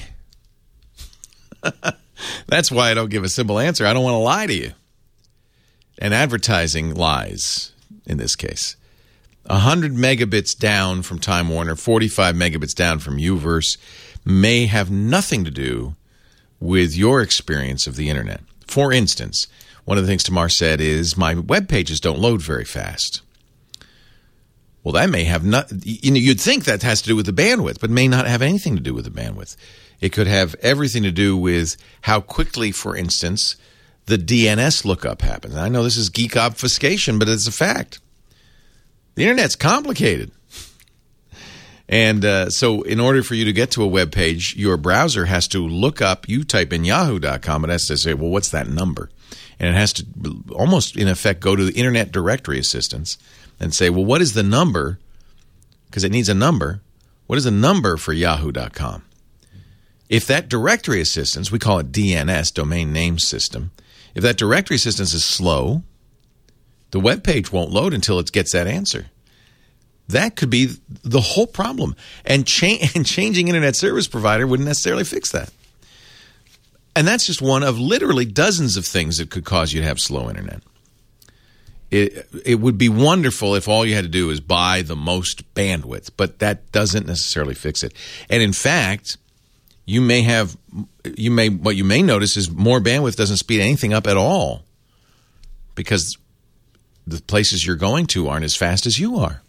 Speaker 3: That's why I don't give a simple answer. I don't want to lie to you. And advertising lies in this case. one hundred megabits down from Time Warner, forty-five megabits down from U-verse may have nothing to do with your experience of the internet. For instance, one of the things Tamar said is, my web pages don't load very fast. Well, that may have not, you know, you'd think that has to do with the bandwidth, but may not have anything to do with the bandwidth. It could have everything to do with how quickly, for instance, the D N S lookup happens. I know this is geek obfuscation, but it's a fact. The internet's complicated. And uh, so in order for you to get to a web page, your browser has to look up, you type in yahoo dot com, it has to say, well, what's that number? And it has to almost, in effect, go to the Internet Directory Assistance and say, well, what is the number? Because it needs a number. What is the number for yahoo dot com? If that directory assistance, we call it D N S, Domain Name System, if that directory assistance is slow, the web page won't load until it gets that answer. That could be the whole problem. And, cha- and changing internet service provider wouldn't necessarily fix that. And that's just one of literally dozens of things that could cause you to have slow internet. It, it would be wonderful if all you had to do is buy the most bandwidth, but that doesn't necessarily fix it. And in fact, you may have, you may, what you may notice is more bandwidth doesn't speed anything up at all because the places you're going to aren't as fast as you are.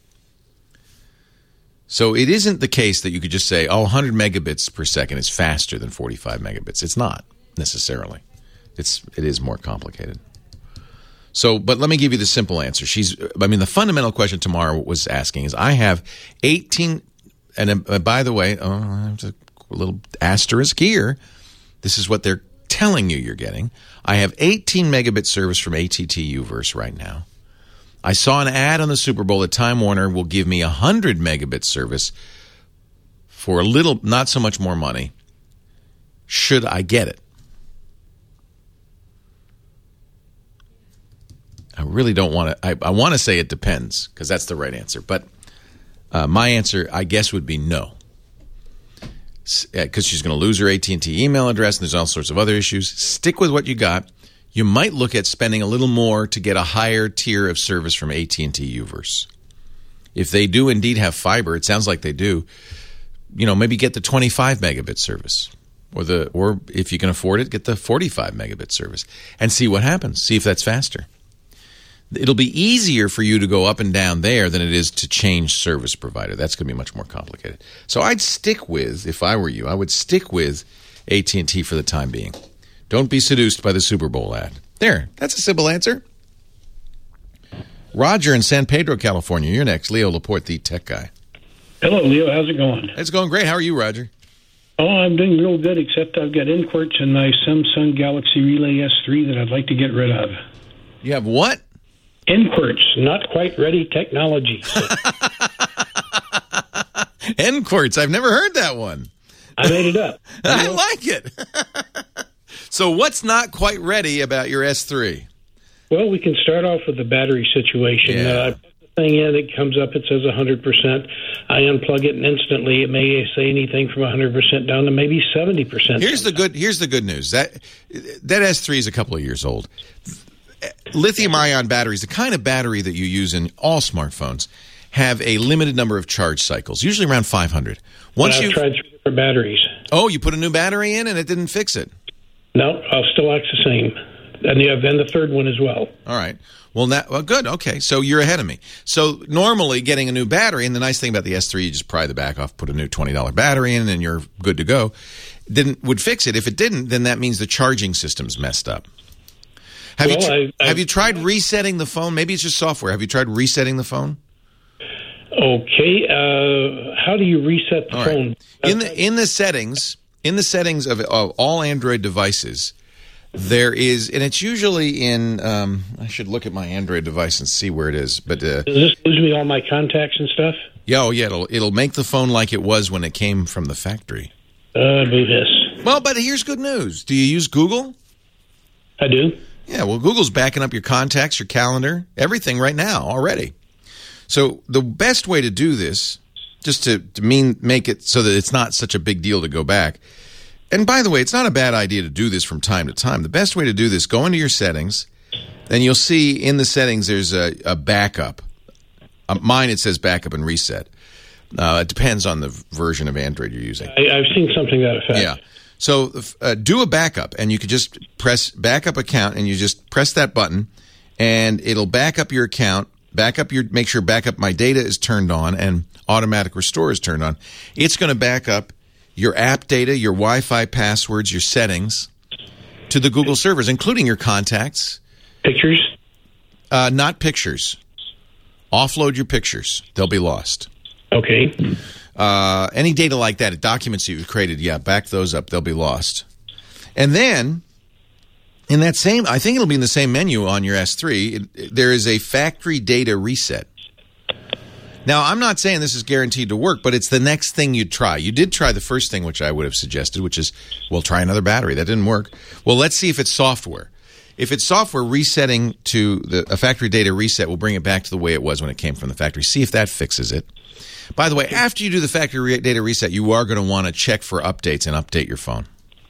Speaker 3: So it isn't the case that you could just say, oh, one hundred megabits per second is faster than forty-five megabits. It's not necessarily. It's it is more complicated. So, but let me give you the simple answer. She's, I mean, the fundamental question Tamara was asking is, I have eighteen, and uh, by the way, oh, I have a little asterisk here. This is what they're telling you you're getting. I have eighteen megabit service from A T T U-verse right now. I saw an ad on the Super Bowl that Time Warner will give me one hundred megabit service for a little, not so much more money. Should I get it? I really don't want to. I, I want to say it depends because that's the right answer. But uh, my answer, I guess, would be no. Because she's going to lose her A T and T email address and there's all sorts of other issues. Stick with what you got. You might look at spending a little more to get a higher tier of service from A T and T U-verse. If they do indeed have fiber, it sounds like they do, you know, maybe get the twenty-five megabit service. Or the or if you can afford it, get the forty-five megabit service. And see what happens. See if that's faster. It'll be easier for you to go up and down there than it is to change service provider. That's going to be much more complicated. So I'd stick with, if I were you, I would stick with A T and T for the time being. Don't be seduced by the Super Bowl ad. There, that's a simple answer. Roger in San Pedro, California. You're next. Leo Laporte, the tech guy.
Speaker 15: Hello, Leo. How's it going?
Speaker 3: It's going great. How are you, Roger?
Speaker 15: Oh, I'm doing real good, except I've got inquirts in my Samsung Galaxy Relay S three that I'd like to get rid of.
Speaker 3: You have what?
Speaker 15: Inquirts, not quite ready technology.
Speaker 3: Inquirts. I've never heard that one.
Speaker 15: I made it up.
Speaker 3: I like it. So what's not quite ready about your S three?
Speaker 15: Well, we can start off with the battery situation.
Speaker 3: Yeah.
Speaker 15: Uh, I put the thing in, it comes up, it says one hundred percent. I unplug it, and instantly it may say anything from one hundred percent down to maybe seventy percent.
Speaker 3: Here's the good Here's the good news. That that S three is a couple of years old. Lithium-ion batteries, the kind of battery that you use in all smartphones, have a limited number of charge cycles, usually around five hundred. Once
Speaker 15: you tried three different batteries.
Speaker 3: Oh, you put a new battery in and it didn't fix it?
Speaker 15: No, I'll still act the same. And you have then the third one as well.
Speaker 3: All right. Well, that, well, good. Okay, so you're ahead of me. So normally getting a new battery, and the nice thing about the S three, you just pry the back off, put a new twenty dollars battery in, and you're good to go. Didn't would fix it. If it didn't, then that means the charging system's messed up. Have
Speaker 15: Well,
Speaker 3: you tr-
Speaker 15: I- I-
Speaker 3: have you tried resetting the phone? Maybe it's just software. Have you tried resetting the phone?
Speaker 15: Okay. Uh, how do you reset the
Speaker 3: All right.
Speaker 15: phone?
Speaker 3: In the in the settings in the settings of, of all Android devices, there is, and it's usually in. Um, I should look at my Android device and see where it is. But uh,
Speaker 15: Does this lose me all my contacts and stuff?
Speaker 3: yeah, oh yeah, it'll it'll make the phone like it was when it came from the factory.
Speaker 15: Uh, boo hiss.
Speaker 3: Well, but here's good news. Do you use Google?
Speaker 15: I do.
Speaker 3: Yeah, well, Google's backing up your contacts, your calendar, everything right now already. So the best way to do this, just to, to mean make it so that it's not such a big deal to go back. And by the way, it's not a bad idea to do this from time to time. The best way to do this, go into your settings, and you'll see in the settings there's a, a backup. Uh, mine, it says backup and reset. Uh, it depends on the version of Android you're using.
Speaker 15: I, I've seen something to that effect.
Speaker 3: Yeah. So uh, do a backup, and you could just press backup account, and you just press that button, and it'll back up your account, back up your, make sure backup my data is turned on, and automatic restore is turned on. It's going to back up your app data, your Wi-Fi passwords, your settings to the Google servers, including your contacts.
Speaker 15: Pictures?
Speaker 3: Uh, not pictures. Offload your pictures. They'll be lost.
Speaker 15: Okay.
Speaker 3: Uh, any data like that, documents you've created, yeah, back those up. They'll be lost. And then, in that same, I think it'll be in the same menu on your S three, it, there is a factory data reset. Now, I'm not saying this is guaranteed to work, but it's the next thing you'd try. You did try the first thing, which I would have suggested, which is, well, try another battery. That didn't work. Well, let's see if it's software. If it's software, resetting to the a factory data reset will bring it back to the way it was when it came from the factory. See if that fixes it. By the way, after you do the factory re- data reset, you are going to want to check for updates and update your phone.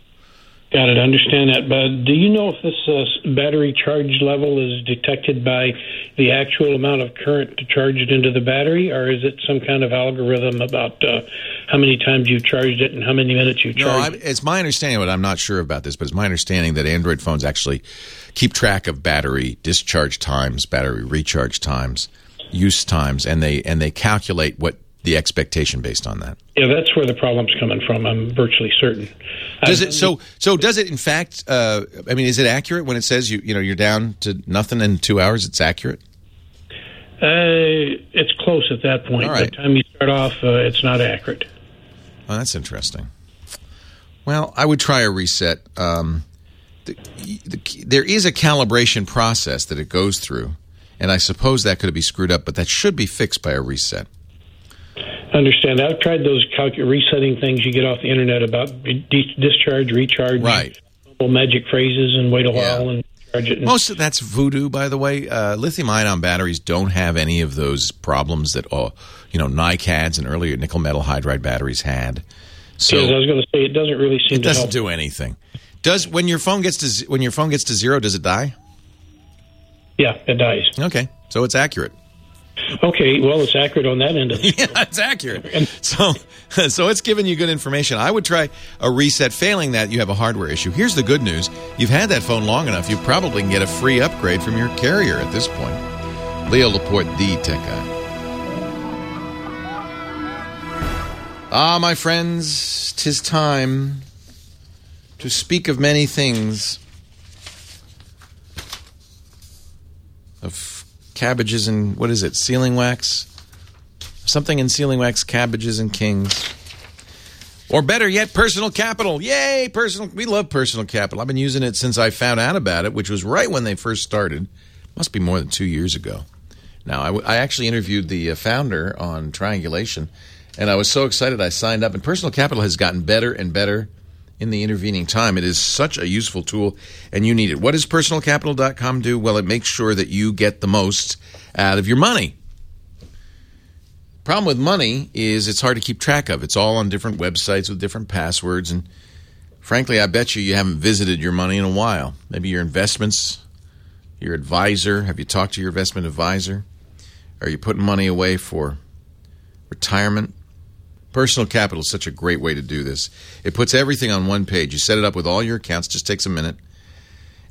Speaker 15: Got it. I understand that. But do you know if this uh, battery charge level is detected by the actual amount of current charged into the battery, or is it some kind of algorithm about uh, how many times you've charged it and how many minutes you've
Speaker 3: No,
Speaker 15: charged
Speaker 3: I,
Speaker 15: it?
Speaker 3: it's my understanding, but I'm not sure about this, but it's my understanding that Android phones actually keep track of battery discharge times, battery recharge times, use times, and they and they calculate what the expectation based on that.
Speaker 15: Yeah, that's where the problem's coming from. I'm virtually certain.
Speaker 3: Does
Speaker 15: I've-
Speaker 3: it so? So does it in fact? Uh, I mean, is it accurate when it says you you know you're down to nothing in two hours? It's accurate.
Speaker 15: Uh, it's close at that point.
Speaker 3: All right.
Speaker 15: By the time you start off, uh, it's not accurate.
Speaker 3: Oh, that's interesting. Well, I would try a reset. Um, the, the, there is a calibration process that it goes through, and I suppose that could be screwed up, but that should be fixed by a reset.
Speaker 15: Understand. I've tried those calc- resetting things you get off the internet about de- discharge, recharge,
Speaker 3: Right.
Speaker 15: little magic phrases, and wait a while and charge it. And
Speaker 3: Most of that's voodoo, by the way. Uh, lithium-ion batteries don't have any of those problems that uh, you know NiCads and earlier nickel metal hydride batteries had. So
Speaker 15: Because I was going to say it doesn't really seem
Speaker 3: it
Speaker 15: to
Speaker 3: doesn't
Speaker 15: help.
Speaker 3: do anything. Does when your phone gets to z- when your phone gets to zero, does it die?
Speaker 15: Yeah, it dies.
Speaker 3: Okay, so it's accurate.
Speaker 15: Okay, well, it's accurate on that end of it.
Speaker 3: Yeah, it's accurate. So, so it's giving you good information. I would try a reset. Failing that, you have a hardware issue. Here's the good news. You've had that phone long enough, you probably can get a free upgrade from your carrier at this point. Leo Laporte, the tech guy. Ah, my friends, 'tis time to speak of many things. Of cabbages and, what is it, sealing wax? Something in sealing wax, cabbages and kings. Or better yet, personal capital. Yay, personal. We love personal capital. I've been using it since I found out about it, which was right when they first started. Must be more than two years ago. Now, I, w- I actually interviewed the uh, founder on Triangulation, and I was so excited I signed up. And personal capital has gotten better and better in the intervening time. It is such a useful tool, and you need it. What does personal capital dot com do? Well, it makes sure that you get the most out of your money. Problem with money is it's hard to keep track of. It's all on different websites with different passwords, and frankly, I bet you you haven't visited your money in a while. Maybe your investments, your advisor. Have you talked to your investment advisor? Are you putting money away for retirement? Personal Capital is such a great way to do this. It puts everything on one page. You set it up with all your accounts. Just takes a minute.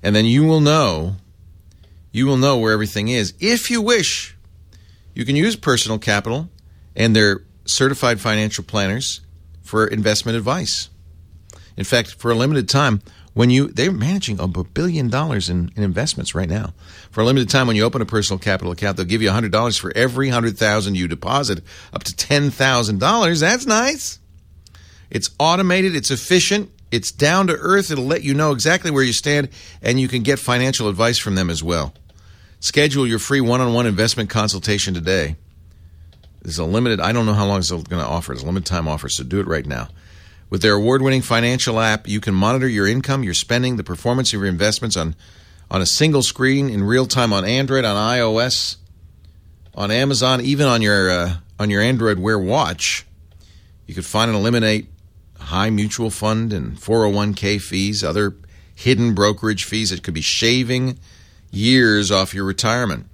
Speaker 3: And then you will know, you will know where everything is. If you wish, you can use Personal Capital and their certified financial planners for investment advice. In fact, for a limited time, when you they're managing a billion dollars in, in investments right now. For a limited time, when you open a Personal Capital account, they'll give you one hundred dollars for every one hundred thousand dollars you deposit, up to ten thousand dollars. That's nice. It's automated. It's efficient. It's down to earth. It'll let you know exactly where you stand, and you can get financial advice from them as well. Schedule your free one-on-one investment consultation today. There's a limited, I don't know how long it's going to offer. It's a limited time offer, so do it right now. With their award-winning financial app, you can monitor your income, your spending, the performance of your investments on, on a single screen in real time on Android, on iOS, on Amazon, even on your uh, on your Android Wear watch. You could find and eliminate high mutual fund and four oh one k fees, other hidden brokerage fees that could be shaving years off your retirement.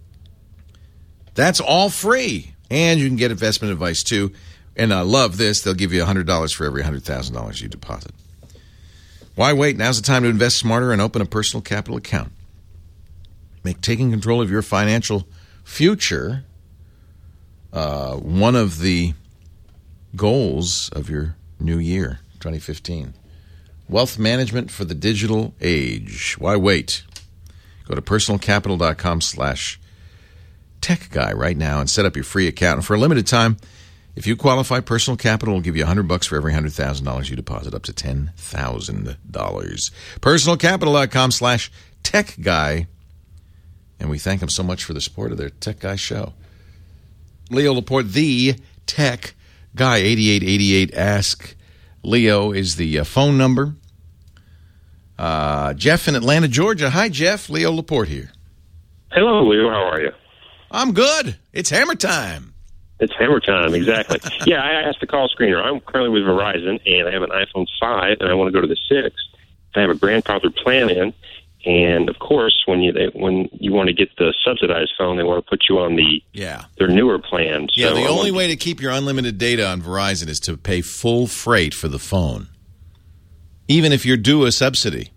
Speaker 3: That's all free. And you can get investment advice, too. And I love this. They'll give you one hundred dollars for every one hundred thousand dollars you deposit. Why wait? Now's the time to invest smarter and open a Personal Capital account. Make taking control of your financial future uh, one of the goals of your new year, twenty fifteen. Wealth management for the digital age. Why wait? Go to personalcapital.com slash tech guy right now and set up your free account. And for a limited time, if you qualify, Personal Capital will give you one hundred bucks for every one hundred thousand dollars you deposit, up to ten thousand dollars. personalcapital.com slash tech guy. And we thank them so much for the support of their Tech Guy show. Leo Laporte, the Tech Guy, eighty-eight eighty-eight Ask Leo is the uh, phone number. Uh, Jeff in Atlanta, Georgia. Hi, Jeff. Leo Laporte here.
Speaker 16: Hello, Leo. How are you?
Speaker 3: I'm good. It's hammer time.
Speaker 16: It's hammer time, exactly. Yeah, I asked the call screener. I'm currently with Verizon, and I have an iPhone five, and I want to go to the six. I have a grandfather plan in, and of course, when you they, when you want to get the subsidized phone, they want to put you on the
Speaker 3: yeah
Speaker 16: their newer plan.
Speaker 3: Yeah,
Speaker 16: so
Speaker 3: the
Speaker 16: I
Speaker 3: only
Speaker 16: want,
Speaker 3: way to keep your unlimited data on Verizon is to pay full freight for the phone, even if you're due a subsidy.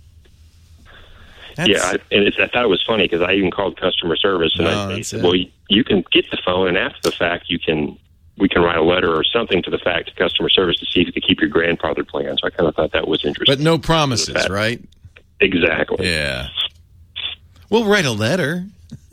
Speaker 3: That's...
Speaker 16: Yeah, I, and it's, I thought it was funny because I even called customer service, and
Speaker 3: no,
Speaker 16: I said, "Well, you, you can get the phone, and after the fact, you can we can write a letter or something to the fact to customer service to see if you can keep your grandfather plan." So I kind of thought that was interesting.
Speaker 3: But no promises, right?
Speaker 16: Exactly.
Speaker 3: Yeah. We'll write a letter.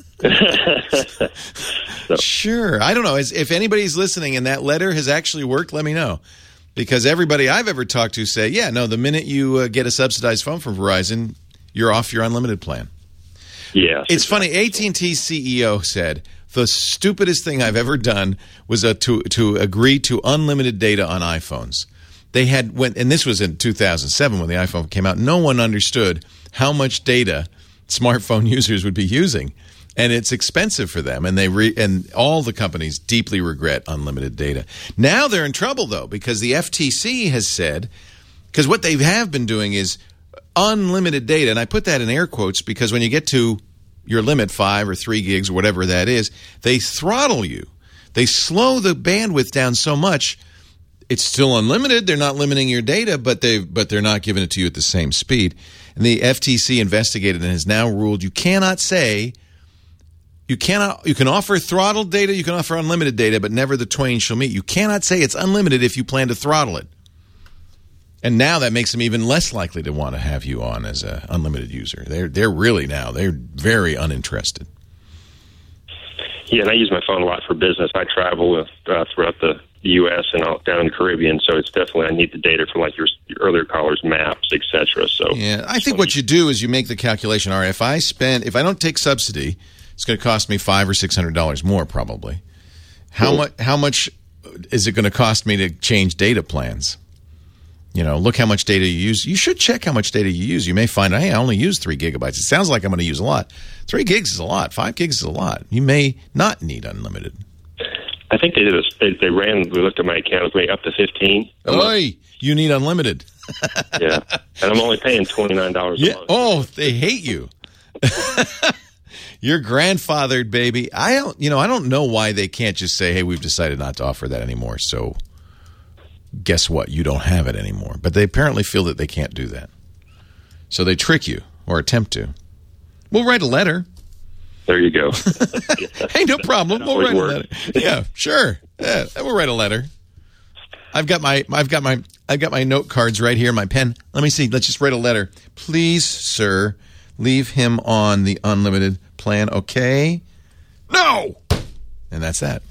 Speaker 16: so.
Speaker 3: Sure. I don't know. If anybody's listening and that letter has actually worked, let me know. Because everybody I've ever talked to say, yeah, no, the minute you uh, get a subsidized phone from Verizon, you're off your unlimited plan.
Speaker 16: Yeah.
Speaker 3: It's funny. A T and T C E O said, the stupidest thing I've ever done was uh, to to agree to unlimited data on iPhones. They had when, and this was in two thousand seven when the iPhone came out. No one understood how much data smartphone users would be using, and it's expensive for them. And they re, and all the companies deeply regret unlimited data. Now they're in trouble though because the F T C has said, because what they have been doing is unlimited data, and I put that in air quotes because when you get to your limit, five or three gigs or whatever that is, they throttle you. They slow the bandwidth down so much. It's still unlimited. They're not limiting your data, but they but they're not giving it to you at the same speed. And the F T C investigated and has now ruled you cannot say you cannot you can offer throttled data, you can offer unlimited data, but never the twain shall meet. You cannot say it's unlimited if you plan to throttle it. And now that makes them even less likely to want to have you on as an unlimited user. They're they're really now they're very uninterested.
Speaker 16: Yeah, and I use my phone a lot for business. I travel with, uh, throughout the U S and all, down in the Caribbean, so it's definitely I need the data for like your, your earlier callers, maps, et cetera. So
Speaker 3: yeah, I think what you do is you make the calculation. All right, if I spend if I don't take subsidy, it's going to cost me five or six hundred dollars more probably. How
Speaker 16: cool.
Speaker 3: much? How much is it going to cost me to change data plans? You know, look how much data you use. You should check how much data you use. You may find, hey, I only use three gigabytes. It sounds like I'm going to use a lot. Three gigs is a lot. Five gigs is a lot. You may not need unlimited.
Speaker 16: I think they did. A, they, they ran. We looked at my account. It was up to fifteen.
Speaker 3: Oi, you need unlimited.
Speaker 16: Yeah, and I'm only paying twenty nine dollars
Speaker 3: yeah.
Speaker 16: a month.
Speaker 3: Oh, they hate you. You're grandfathered, baby. I don't. You know, I don't know why they can't just say, hey, we've decided not to offer that anymore. So. Guess what? You don't have it anymore. But they apparently feel that they can't do that. So they trick you. or attempt to. We'll write a letter.
Speaker 16: There you go.
Speaker 3: Hey, no problem.
Speaker 16: That
Speaker 3: We'll
Speaker 16: always
Speaker 3: write
Speaker 16: works.
Speaker 3: a letter. Yeah, sure. Yeah, we'll write a letter. I've got my I've got my I've got my note cards right here, my pen. Let me see. Let's just write a letter. Please, sir, leave him on the unlimited plan. Okay? No. And that's that.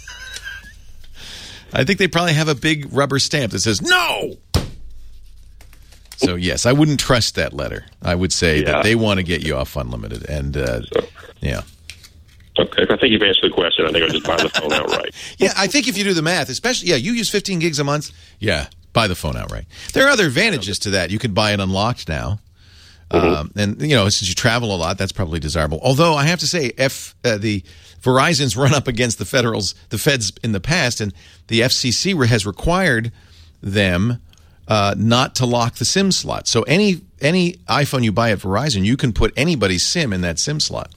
Speaker 3: I think they probably have a big rubber stamp that says no. So, yes, I wouldn't trust that letter. I would say
Speaker 16: Yeah.
Speaker 3: that they want to get you off unlimited. And, uh, yeah.
Speaker 16: Okay, I think you've answered the question. I think I'll just buy the phone outright.
Speaker 3: Yeah, I think if you do the math, especially, yeah, you use fifteen gigs a month, yeah, buy the phone outright. There are other advantages to that. You can buy it unlocked now.
Speaker 16: Mm-hmm.
Speaker 3: Um, and, you know, since you travel a lot, that's probably desirable. Although, I have to say, F, uh, the Verizon's run up against the federals, the feds in the past, and the F C C has required them uh, not to lock the SIM slot. So any any iPhone you buy at Verizon, you can put anybody's SIM in that SIM slot.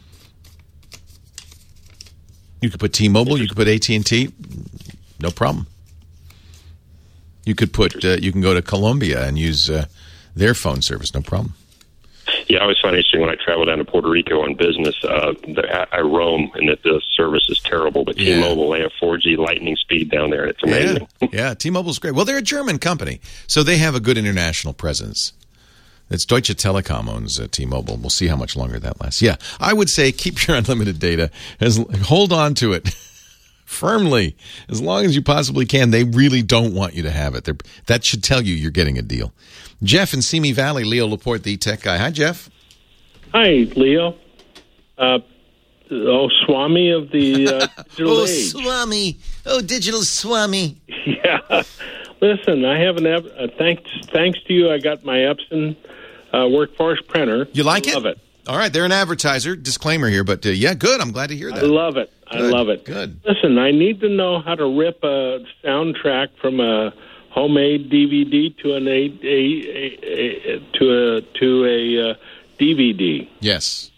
Speaker 3: You could put T-Mobile, you could put A T and T, no problem. You could put, uh, you can go to Colombia and use uh, their phone service, no problem.
Speaker 16: Yeah, I always find it interesting when I travel down to Puerto Rico on business. Uh, the, I, I roam, and that the service is terrible. But
Speaker 3: Yeah.
Speaker 16: T-Mobile, they have four G lightning speed down there, and it's amazing.
Speaker 3: Yeah, yeah, T-Mobile's great. Well, they're a German company, so they have a good international presence. It's Deutsche Telekom owns uh, T-Mobile. We'll see how much longer that lasts. Yeah, I would say keep your unlimited data. As, hold on to it firmly as long as you possibly can. They really don't want you to have it. They're, that should tell you you're getting a deal. Jeff in Simi Valley, Leo Laporte, the tech guy. Hi, Jeff.
Speaker 9: Hi, Leo. Uh, oh, Swami of the uh, digital
Speaker 3: oh,
Speaker 9: age.
Speaker 3: Swami. Oh, digital Swami.
Speaker 9: Yeah. Listen, I have an Ep- uh, thanks thanks to you. I got my Epson uh, Workforce printer.
Speaker 3: You like
Speaker 9: I
Speaker 3: it?
Speaker 9: Love it.
Speaker 3: All right, they're an advertiser. Disclaimer here, but uh, yeah, good. I'm glad to hear that.
Speaker 9: I love it. I
Speaker 3: Good,
Speaker 9: love it.
Speaker 3: Good.
Speaker 9: Listen, I need to know how to rip a soundtrack from a homemade D V D to an a, a, a, a to a to a uh, D V D.
Speaker 3: Yes.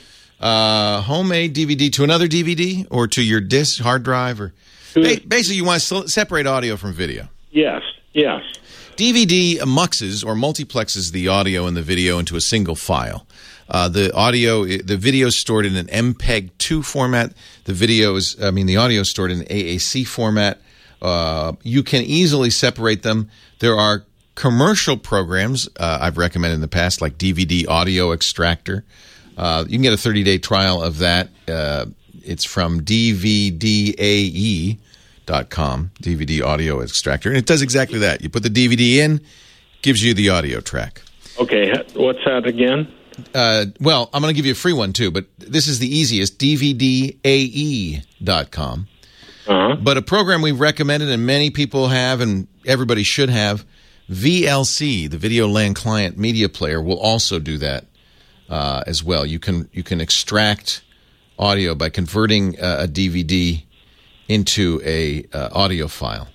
Speaker 3: Uh, homemade D V D to another D V D or to your disc, hard drive, or ba- basically you want to separate audio from video.
Speaker 9: Yes. Yes.
Speaker 3: D V D muxes or multiplexes the audio and the video into a single file. Uh, the audio, the video is stored in an M P E G two format. The video is, I mean, the audio is stored in A A C format. Uh, you can easily separate them. There are commercial programs uh, I've recommended in the past, like D V D Audio Extractor. Uh, you can get a thirty-day trial of that. Uh, it's from D V D A E dot com, D V D Audio Extractor. And it does exactly that. You put the D V D in, gives you the audio track.
Speaker 9: Okay. What's that again?
Speaker 3: Uh, well, I'm going to give you a free one, too, but this is the easiest, D V D A E dot com.
Speaker 9: Uh-huh.
Speaker 3: But a program we've recommended and many people have and everybody should have, V L C, the Video LAN Client Media Player, will also do that uh, as well. You can you can extract audio by converting uh, a D V D into a uh, audio file.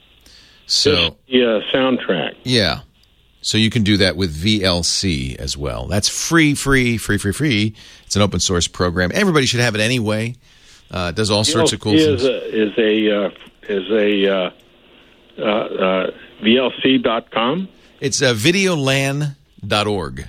Speaker 3: So
Speaker 9: the uh, soundtrack.
Speaker 3: Yeah. So you can do that with V L C as well. That's free, free, free, free, free. It's an open source program. Everybody should have it anyway. Uh, it does all sorts of cool
Speaker 9: is
Speaker 3: things.
Speaker 9: A, is a uh, is a uh, uh, uh, V L C dot com.
Speaker 3: It's uh, videolan dot org.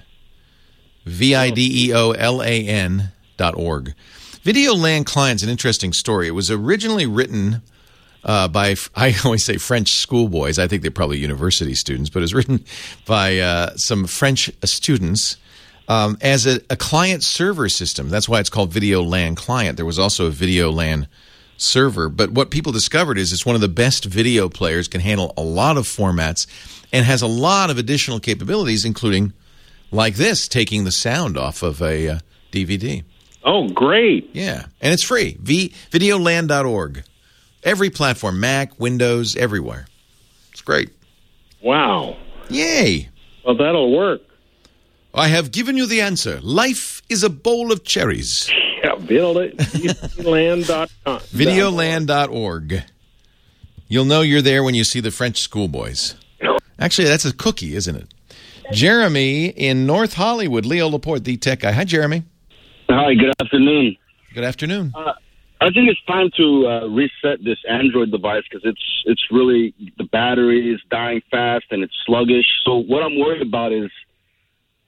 Speaker 3: V I D E O L A N dot org. VideoLAN Client's an interesting story. It was originally written uh, by, I always say French schoolboys. I think they're probably university students, but it was written by uh, some French students um, as a, a client-server system. That's why it's called VideoLAN Client. There was also a VideoLAN server. But what people discovered is it's one of the best video players, can handle a lot of formats, and has a lot of additional capabilities, including, like this, taking the sound off of a uh, D V D.
Speaker 9: Oh, great.
Speaker 3: Yeah, and it's free. V videolan dot org. Every platform, Mac, Windows, everywhere. It's great.
Speaker 9: Wow.
Speaker 3: Yay.
Speaker 9: Well, that'll work.
Speaker 3: I have given you the answer. Life is a bowl of cherries.
Speaker 9: Yeah, videolan dot com.
Speaker 3: videolan dot org. You'll know you're there when you see the French schoolboys. Actually, that's a cookie, isn't it? Jeremy in North Hollywood. Leo Laporte, the tech guy. Hi, Jeremy.
Speaker 17: Hi, good afternoon.
Speaker 3: Good afternoon.
Speaker 17: Uh, I think it's time to uh, reset this Android device because it's it's really, the battery is dying fast and it's sluggish. So what I'm worried about is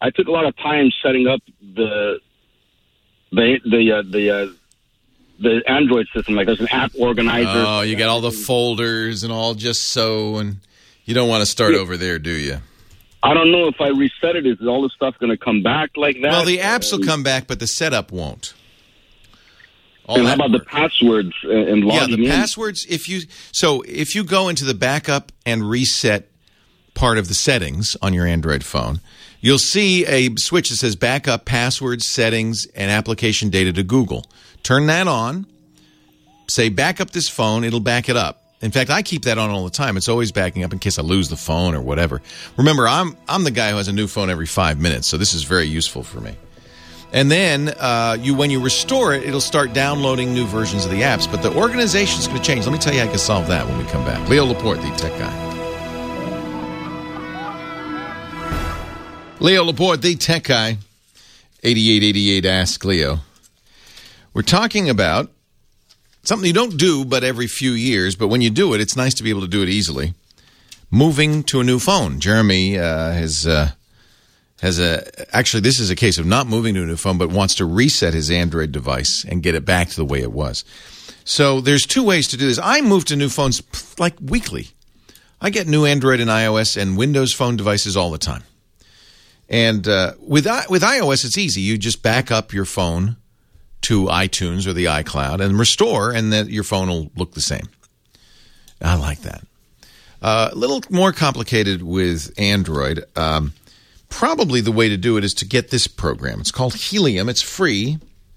Speaker 17: I took a lot of time setting up the the the uh, the uh, the Android system. Like there's an app organizer.
Speaker 3: Oh, you got all the folders and all just so, and you don't want to start over there, do you?
Speaker 17: I don't know if I reset it. Is all the stuff going to come back like that?
Speaker 3: Well, the apps will come back, but the setup won't. All
Speaker 17: and how about work. the passwords and logging
Speaker 3: Yeah, the
Speaker 17: in?
Speaker 3: passwords. If you so, if you go into the backup and reset part of the settings on your Android phone, you'll see a switch that says Backup Passwords, Settings, and Application Data to Google. Turn that on. Say back up this phone. It'll back it up. In fact, I keep that on all the time. It's always backing up in case I lose the phone or whatever. Remember, I'm I'm the guy who has a new phone every five minutes, so this is very useful for me. And then uh, you, when you restore it, it'll start downloading new versions of the apps. But the organization is going to change. Let me tell you how I can solve that when we come back. Leo Laporte, the tech guy. Leo Laporte, the tech guy. eighty-eight eighty-eight Ask Leo. We're talking about something you don't do but every few years, but when you do it, it's nice to be able to do it easily. Moving to a new phone. Jeremy uh, has uh, has a actually this is a case of not moving to a new phone, but wants to reset his Android device and get it back to the way it was. So there's two ways to do this. I move to new phones like weekly. I get new Android and iOS and Windows phone devices all the time. And uh, with with iOS, it's easy. You just back up your phone to iTunes or the iCloud and restore, and then your phone will look the same. I like that. Uh, a little more complicated with Android. Um, probably the way to do it is to get this program. It's called Helium. It's free.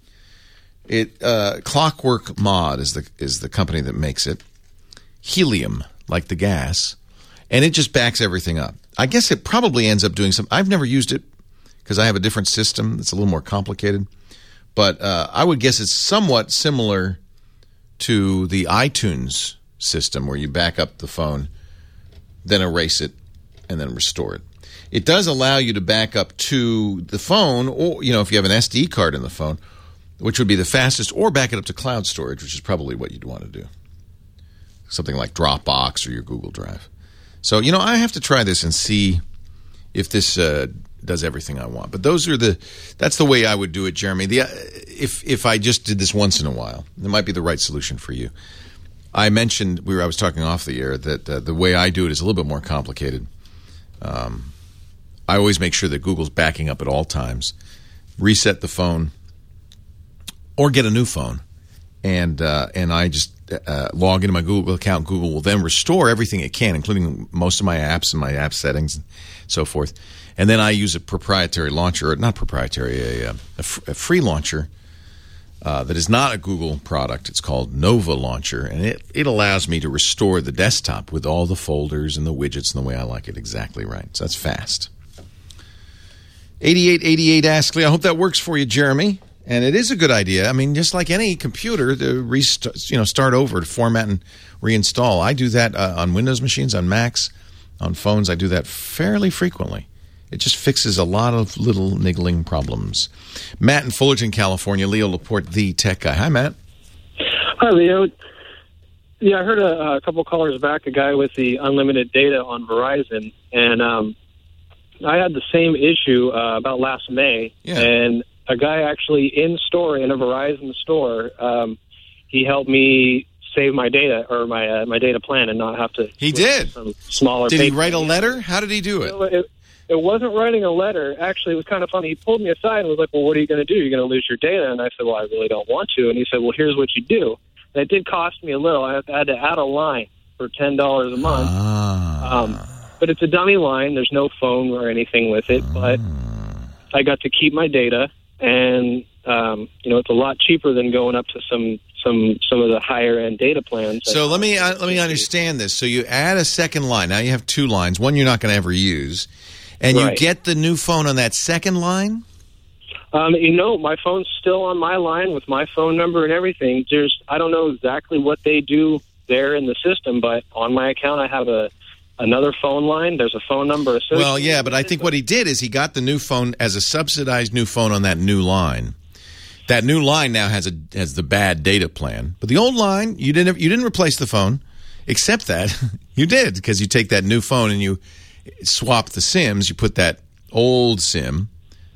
Speaker 3: It uh, Clockwork Mod is the is the company that makes it. Helium, like the gas, and it just backs everything up. I guess it probably ends up doing some. I've never used it because I have a different system that's a little more complicated. But uh, I would guess it's somewhat similar to the iTunes system where you back up the phone, then erase it, and then restore it. It does allow you to back up to the phone, or you know, if you have an S D card in the phone, which would be the fastest, or back it up to cloud storage, which is probably what you'd want to do. Something like Dropbox or your Google Drive. So, you know, I have to try this and see if this uh, does everything I want. But those are the that's the way I would do it, Jeremy. The, uh, if if I just did this once in a while, it might be the right solution for you. I mentioned we were I was talking off the air that uh, the way I do it is a little bit more complicated. Um, I always make sure that Google's backing up at all times. Reset the phone, or get a new phone, and uh, and I just uh, log into my Google account. Google will then restore everything it can, including most of my apps and my app settings and so forth. And then I use a proprietary launcher, or not proprietary, a, a, a free launcher uh, that is not a Google product. It's called Nova Launcher, and it, it allows me to restore the desktop with all the folders and the widgets and the way I like it exactly right. So that's fast. eighty-eight eighty-eight Ask Leo. I hope that works for you, Jeremy. And it is a good idea. I mean, just like any computer, to restart, you know, start over, to format and reinstall. I do that uh, on Windows machines, on Macs, on phones. I do that fairly frequently. It just fixes a lot of little niggling problems. Matt in Fullerton, California. Leo Laporte, the tech guy. Hi, Matt.
Speaker 18: Hi, Leo. Yeah, I heard a, a couple callers back, a guy with the unlimited data on Verizon, and um, I had the same issue uh, about last May,
Speaker 3: yeah.
Speaker 18: and a guy actually in store, in a Verizon store, um, he helped me save my data or my uh, my data plan and not have to.
Speaker 3: He did.
Speaker 18: Some smaller.
Speaker 3: Did he write a letter? How did he do it?
Speaker 18: You know, it? It wasn't writing a letter. Actually, it was kind of funny. He pulled me aside and was like, "Well, what are you going to do? You're going to lose your data." And I said, "Well, I really don't want to." And he said, "Well, here's what you do." And it did cost me a little. I had to add a line for ten dollars a month.
Speaker 3: Ah.
Speaker 18: Um, but it's a dummy line. There's no phone or anything with it. But I got to keep my data. And, um, you know, it's a lot cheaper than going up to some some, some of the higher-end data plans.
Speaker 3: So let me uh, let me understand this. So you add a second line. Now you have two lines. One you're not going to ever use. And
Speaker 18: Right.
Speaker 3: you get the new phone on that second line?
Speaker 18: Um, you know, my phone's still on my line with my phone number and everything. There's, I don't know exactly what they do there in the system, but on my account I have a another phone line. There's a phone number associated.
Speaker 3: Well, yeah, but I think what he did is he got the new phone as a subsidized new phone on that new line. That new line now has a has the bad data plan, but the old line you didn't you didn't replace the phone, except that you did because you take that new phone and you swap the SIMs. You put that old SIM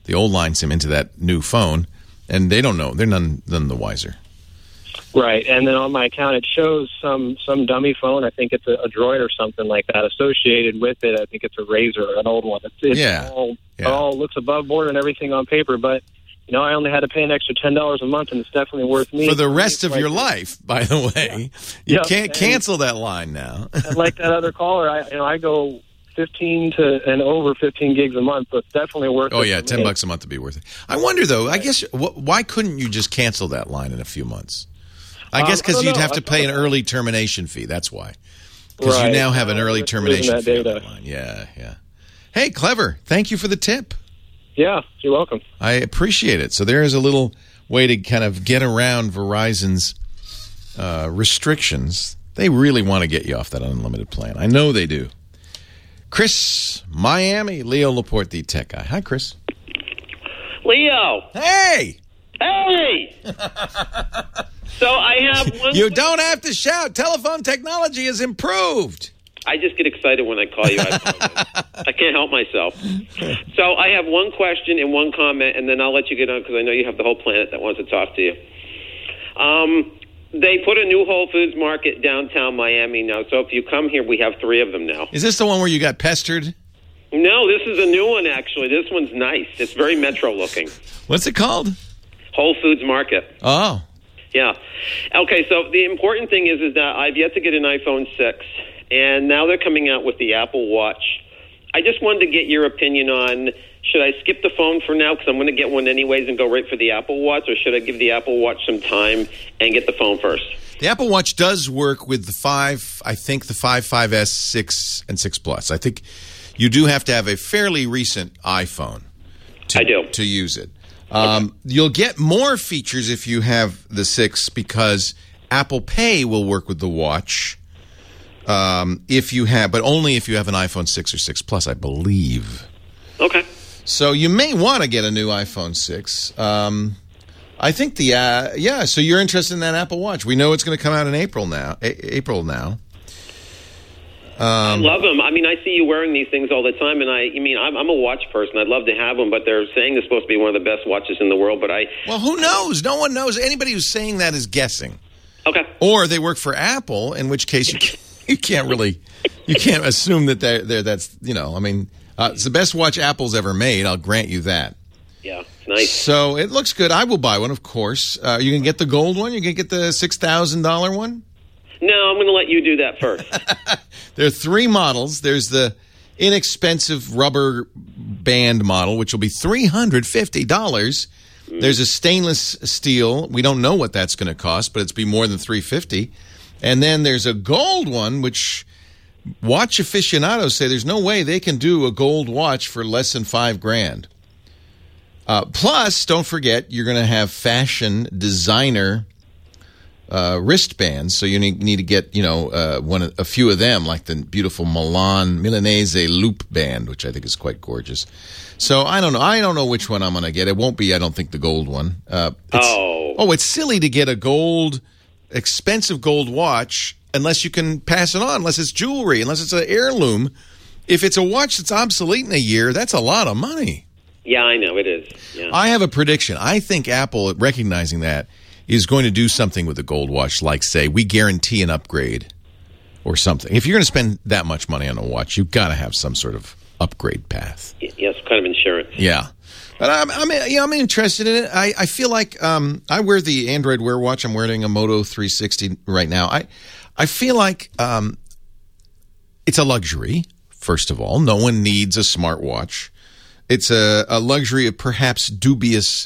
Speaker 3: the old line SIM into that new phone, and they don't know. They're none, none the wiser.
Speaker 18: Right, and then on my account, it shows some some dummy phone. I think it's a, a Droid or something like that. Associated with it, I think it's a Razor, an old one. It's, it's
Speaker 3: Yeah.
Speaker 18: all,
Speaker 3: Yeah.
Speaker 18: it all looks above board and everything on paper, but you know, I only had to pay an extra ten dollars a month, and it's definitely worth me
Speaker 3: For the rest of
Speaker 18: like,
Speaker 3: your life, by the way. You
Speaker 18: Yeah,
Speaker 3: can't
Speaker 18: and-
Speaker 3: cancel that line now.
Speaker 18: and like that other caller, I you know I go fifteen to and over fifteen gigs a month, but it's definitely worth
Speaker 3: Oh,
Speaker 18: it.
Speaker 3: yeah,
Speaker 18: for
Speaker 3: ten
Speaker 18: me.
Speaker 3: bucks a month to be worth it. I wonder, though, I guess, wh- why couldn't you just cancel that line in a few months? I
Speaker 18: Um,
Speaker 3: guess
Speaker 18: I
Speaker 3: because
Speaker 18: don't
Speaker 3: you'd
Speaker 18: know.
Speaker 3: have to
Speaker 18: I
Speaker 3: pay an
Speaker 18: thought-
Speaker 3: early termination fee. That's why. Because you
Speaker 18: Right.
Speaker 3: now have an
Speaker 18: Uh,
Speaker 3: early
Speaker 18: losing
Speaker 3: termination
Speaker 18: that
Speaker 3: fee on
Speaker 18: data.
Speaker 3: that line. Yeah, yeah. Hey, clever. Thank you for the tip.
Speaker 18: Yeah, you're welcome.
Speaker 3: I appreciate it. So there is a little way to kind of get around Verizon's uh, restrictions. They really want to get you off that unlimited plan. I know they do. Chris, Miami, Leo Laporte, the tech guy. Hi, Chris.
Speaker 19: Leo.
Speaker 3: Hey.
Speaker 19: Hey. So I have one.
Speaker 3: You don't have to shout. Telephone technology has improved.
Speaker 19: I just get excited when I call you. I, I can't help myself. So I have one question and one comment, and then I'll let you get on because I know you have the whole planet that wants to talk to you. Um, they put a new Whole Foods Market downtown Miami now. So if you come here, we have three of them now.
Speaker 3: Is this the one where you got pestered?
Speaker 19: No, this is a new one, actually. This one's nice. It's very metro looking.
Speaker 3: What's it called?
Speaker 19: Whole Foods Market.
Speaker 3: Oh.
Speaker 19: Yeah. Okay, so the important thing is is that I've yet to get an iPhone six, and now they're coming out with the Apple Watch. I just wanted to get your opinion on, should I skip the phone for now because I'm going to get one anyways and go right for the Apple Watch, or should I give the Apple Watch some time and get the phone first?
Speaker 3: The Apple Watch does work with the five, I think the five, five S, six, and six Plus. I think you do have to have a fairly recent iPhone to,
Speaker 19: I do.
Speaker 3: to use it. Um, you'll get more features if you have the six because Apple Pay will work with the watch. Um, if you have, but only if you have an iPhone six or six Plus, I believe.
Speaker 19: Okay.
Speaker 3: So you may want to get a new iPhone six. Um, I think the uh, yeah. So you're interested in that Apple Watch? We know it's going to come out in April now. A- April now.
Speaker 19: I
Speaker 3: Um,
Speaker 19: love them. I mean, I see you wearing these things all the time, and I, I mean, I'm, I'm a watch person. I'd love to have them, but they're saying they're supposed to be one of the best watches in the world. But I,
Speaker 3: well, who knows? No one knows. Anybody who's saying that is guessing.
Speaker 19: Okay.
Speaker 3: Or they work for Apple, in which case you can't, you can't really, you can't assume that they're, they're that's you know. I mean, uh, it's the best watch Apple's ever made. I'll grant you that.
Speaker 19: yeah, it's nice.
Speaker 3: So it looks good. I will buy one, of course. Uh, you can get the gold one. You can get the six thousand dollar one.
Speaker 19: No, I'm going to let you do that first.
Speaker 3: There are three models. There's the inexpensive rubber band model, which will be three hundred fifty dollars. Mm. There's a stainless steel. We don't know what that's going to cost, but it's be more than three hundred fifty dollars. And then there's a gold one, which watch aficionados say there's no way they can do a gold watch for less than five grand. Uh, plus, don't forget, you're going to have fashion designer Uh, wristbands, so you need, need to get you know uh, one a few of them, like the beautiful Milan Milanese loop band, which I think is quite gorgeous. So I don't know. I don't know which one I'm going to get. It won't be, I don't think, the gold one. Uh, it's,
Speaker 19: oh,
Speaker 3: oh, it's silly to get a gold, expensive gold watch unless you can pass it on, unless it's jewelry, unless it's an heirloom. If it's a watch that's obsolete in a year, that's a lot of money.
Speaker 19: Yeah, I know it is. Yeah.
Speaker 3: I have a prediction. I think Apple, recognizing that, is going to do something with the gold watch, like, say, we guarantee an upgrade or something. If you're going to spend that much money on a watch, you've got to have some sort of upgrade path.
Speaker 19: Yes, kind of insurance.
Speaker 3: Yeah. But I'm, I'm, you know, I'm interested in it. I, I feel like um, I wear the Android Wear watch. I'm wearing a Moto three sixty right now. I, I feel like um, it's a luxury, first of all. No one needs a smartwatch. It's a, a luxury of perhaps dubious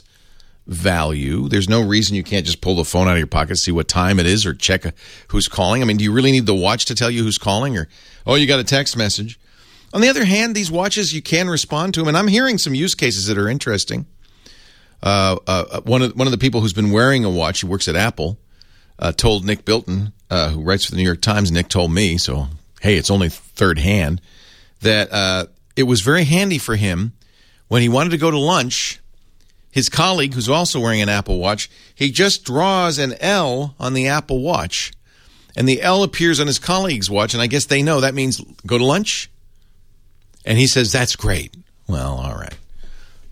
Speaker 3: value. There's no reason you can't just pull the phone out of your pocket, see what time it is, or check a, who's calling. I mean, do you really need the watch to tell you who's calling? Or, oh, you got a text message. On the other hand, these watches, you can respond to them. And I'm hearing some use cases that are interesting. Uh, uh, one of one of the people who's been wearing a watch, who works at Apple, uh, told Nick Bilton, uh, who writes for the New York Times, Nick told me, so, hey, it's only third hand, that uh, it was very handy for him when he wanted to go to lunch. His colleague, who's also wearing an Apple Watch, he just draws an L on the Apple Watch, and the L appears on his colleague's watch, and I guess they know that means go to lunch. And he says, that's great. Well, all right.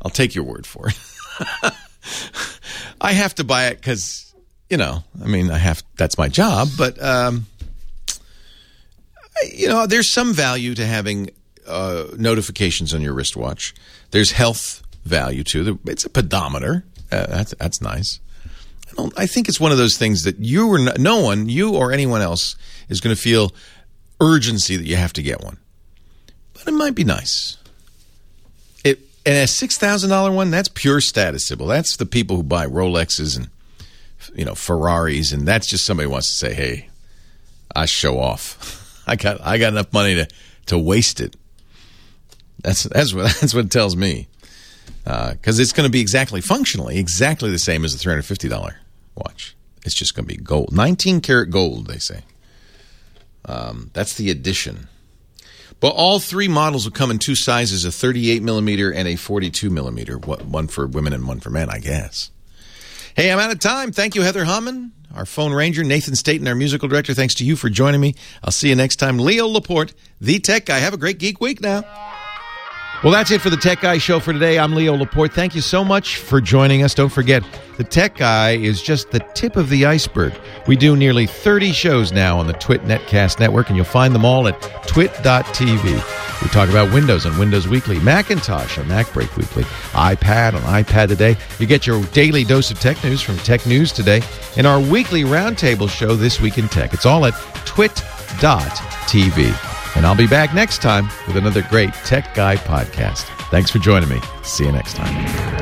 Speaker 3: I'll take your word for it. I have to buy it because, you know, I mean, I have. That's my job. But, um, I, you know, there's some value to having uh, notifications on your wristwatch. There's health value, too. It's a pedometer. Uh, that's that's nice. I don't. I think it's one of those things that you or no, no one, you or anyone else, is going to feel urgency that you have to get one. But it might be nice. It and a six thousand dollars one, that's pure status symbol. That's the people who buy Rolexes and, you know, Ferraris, and that's just somebody who wants to say, "Hey, I show off. I got I got enough money to, to waste it." That's that's what that's what it tells me. Because uh, it's going to be exactly, functionally, exactly the same as a three hundred fifty dollars watch. It's just going to be gold. nineteen karat gold, they say. Um, that's the edition. But all three models will come in two sizes, a thirty-eight millimeter and a forty-two millimeter. One for women and one for men, I guess. Hey, I'm out of time. Thank you, Heather Hammond, our phone ranger. Nathan Staten, our musical director. Thanks to you for joining me. I'll see you next time. Leo Laporte, the Tech Guy. Have a great Geek Week now. Well, that's it for the Tech Guy Show for today. I'm Leo Laporte. Thank you so much for joining us. Don't forget, the Tech Guy is just the tip of the iceberg. We do nearly thirty shows now on the Twit Netcast Network, and you'll find them all at twit dot t v. We talk about Windows on Windows Weekly, Macintosh on Mac Break Weekly, iPad on iPad Today. You get your daily dose of tech news from Tech News Today, and our weekly roundtable show, This Week in Tech. It's all at twit dot t v. And I'll be back next time with another great Tech Guy podcast. Thanks for joining me. See you next time.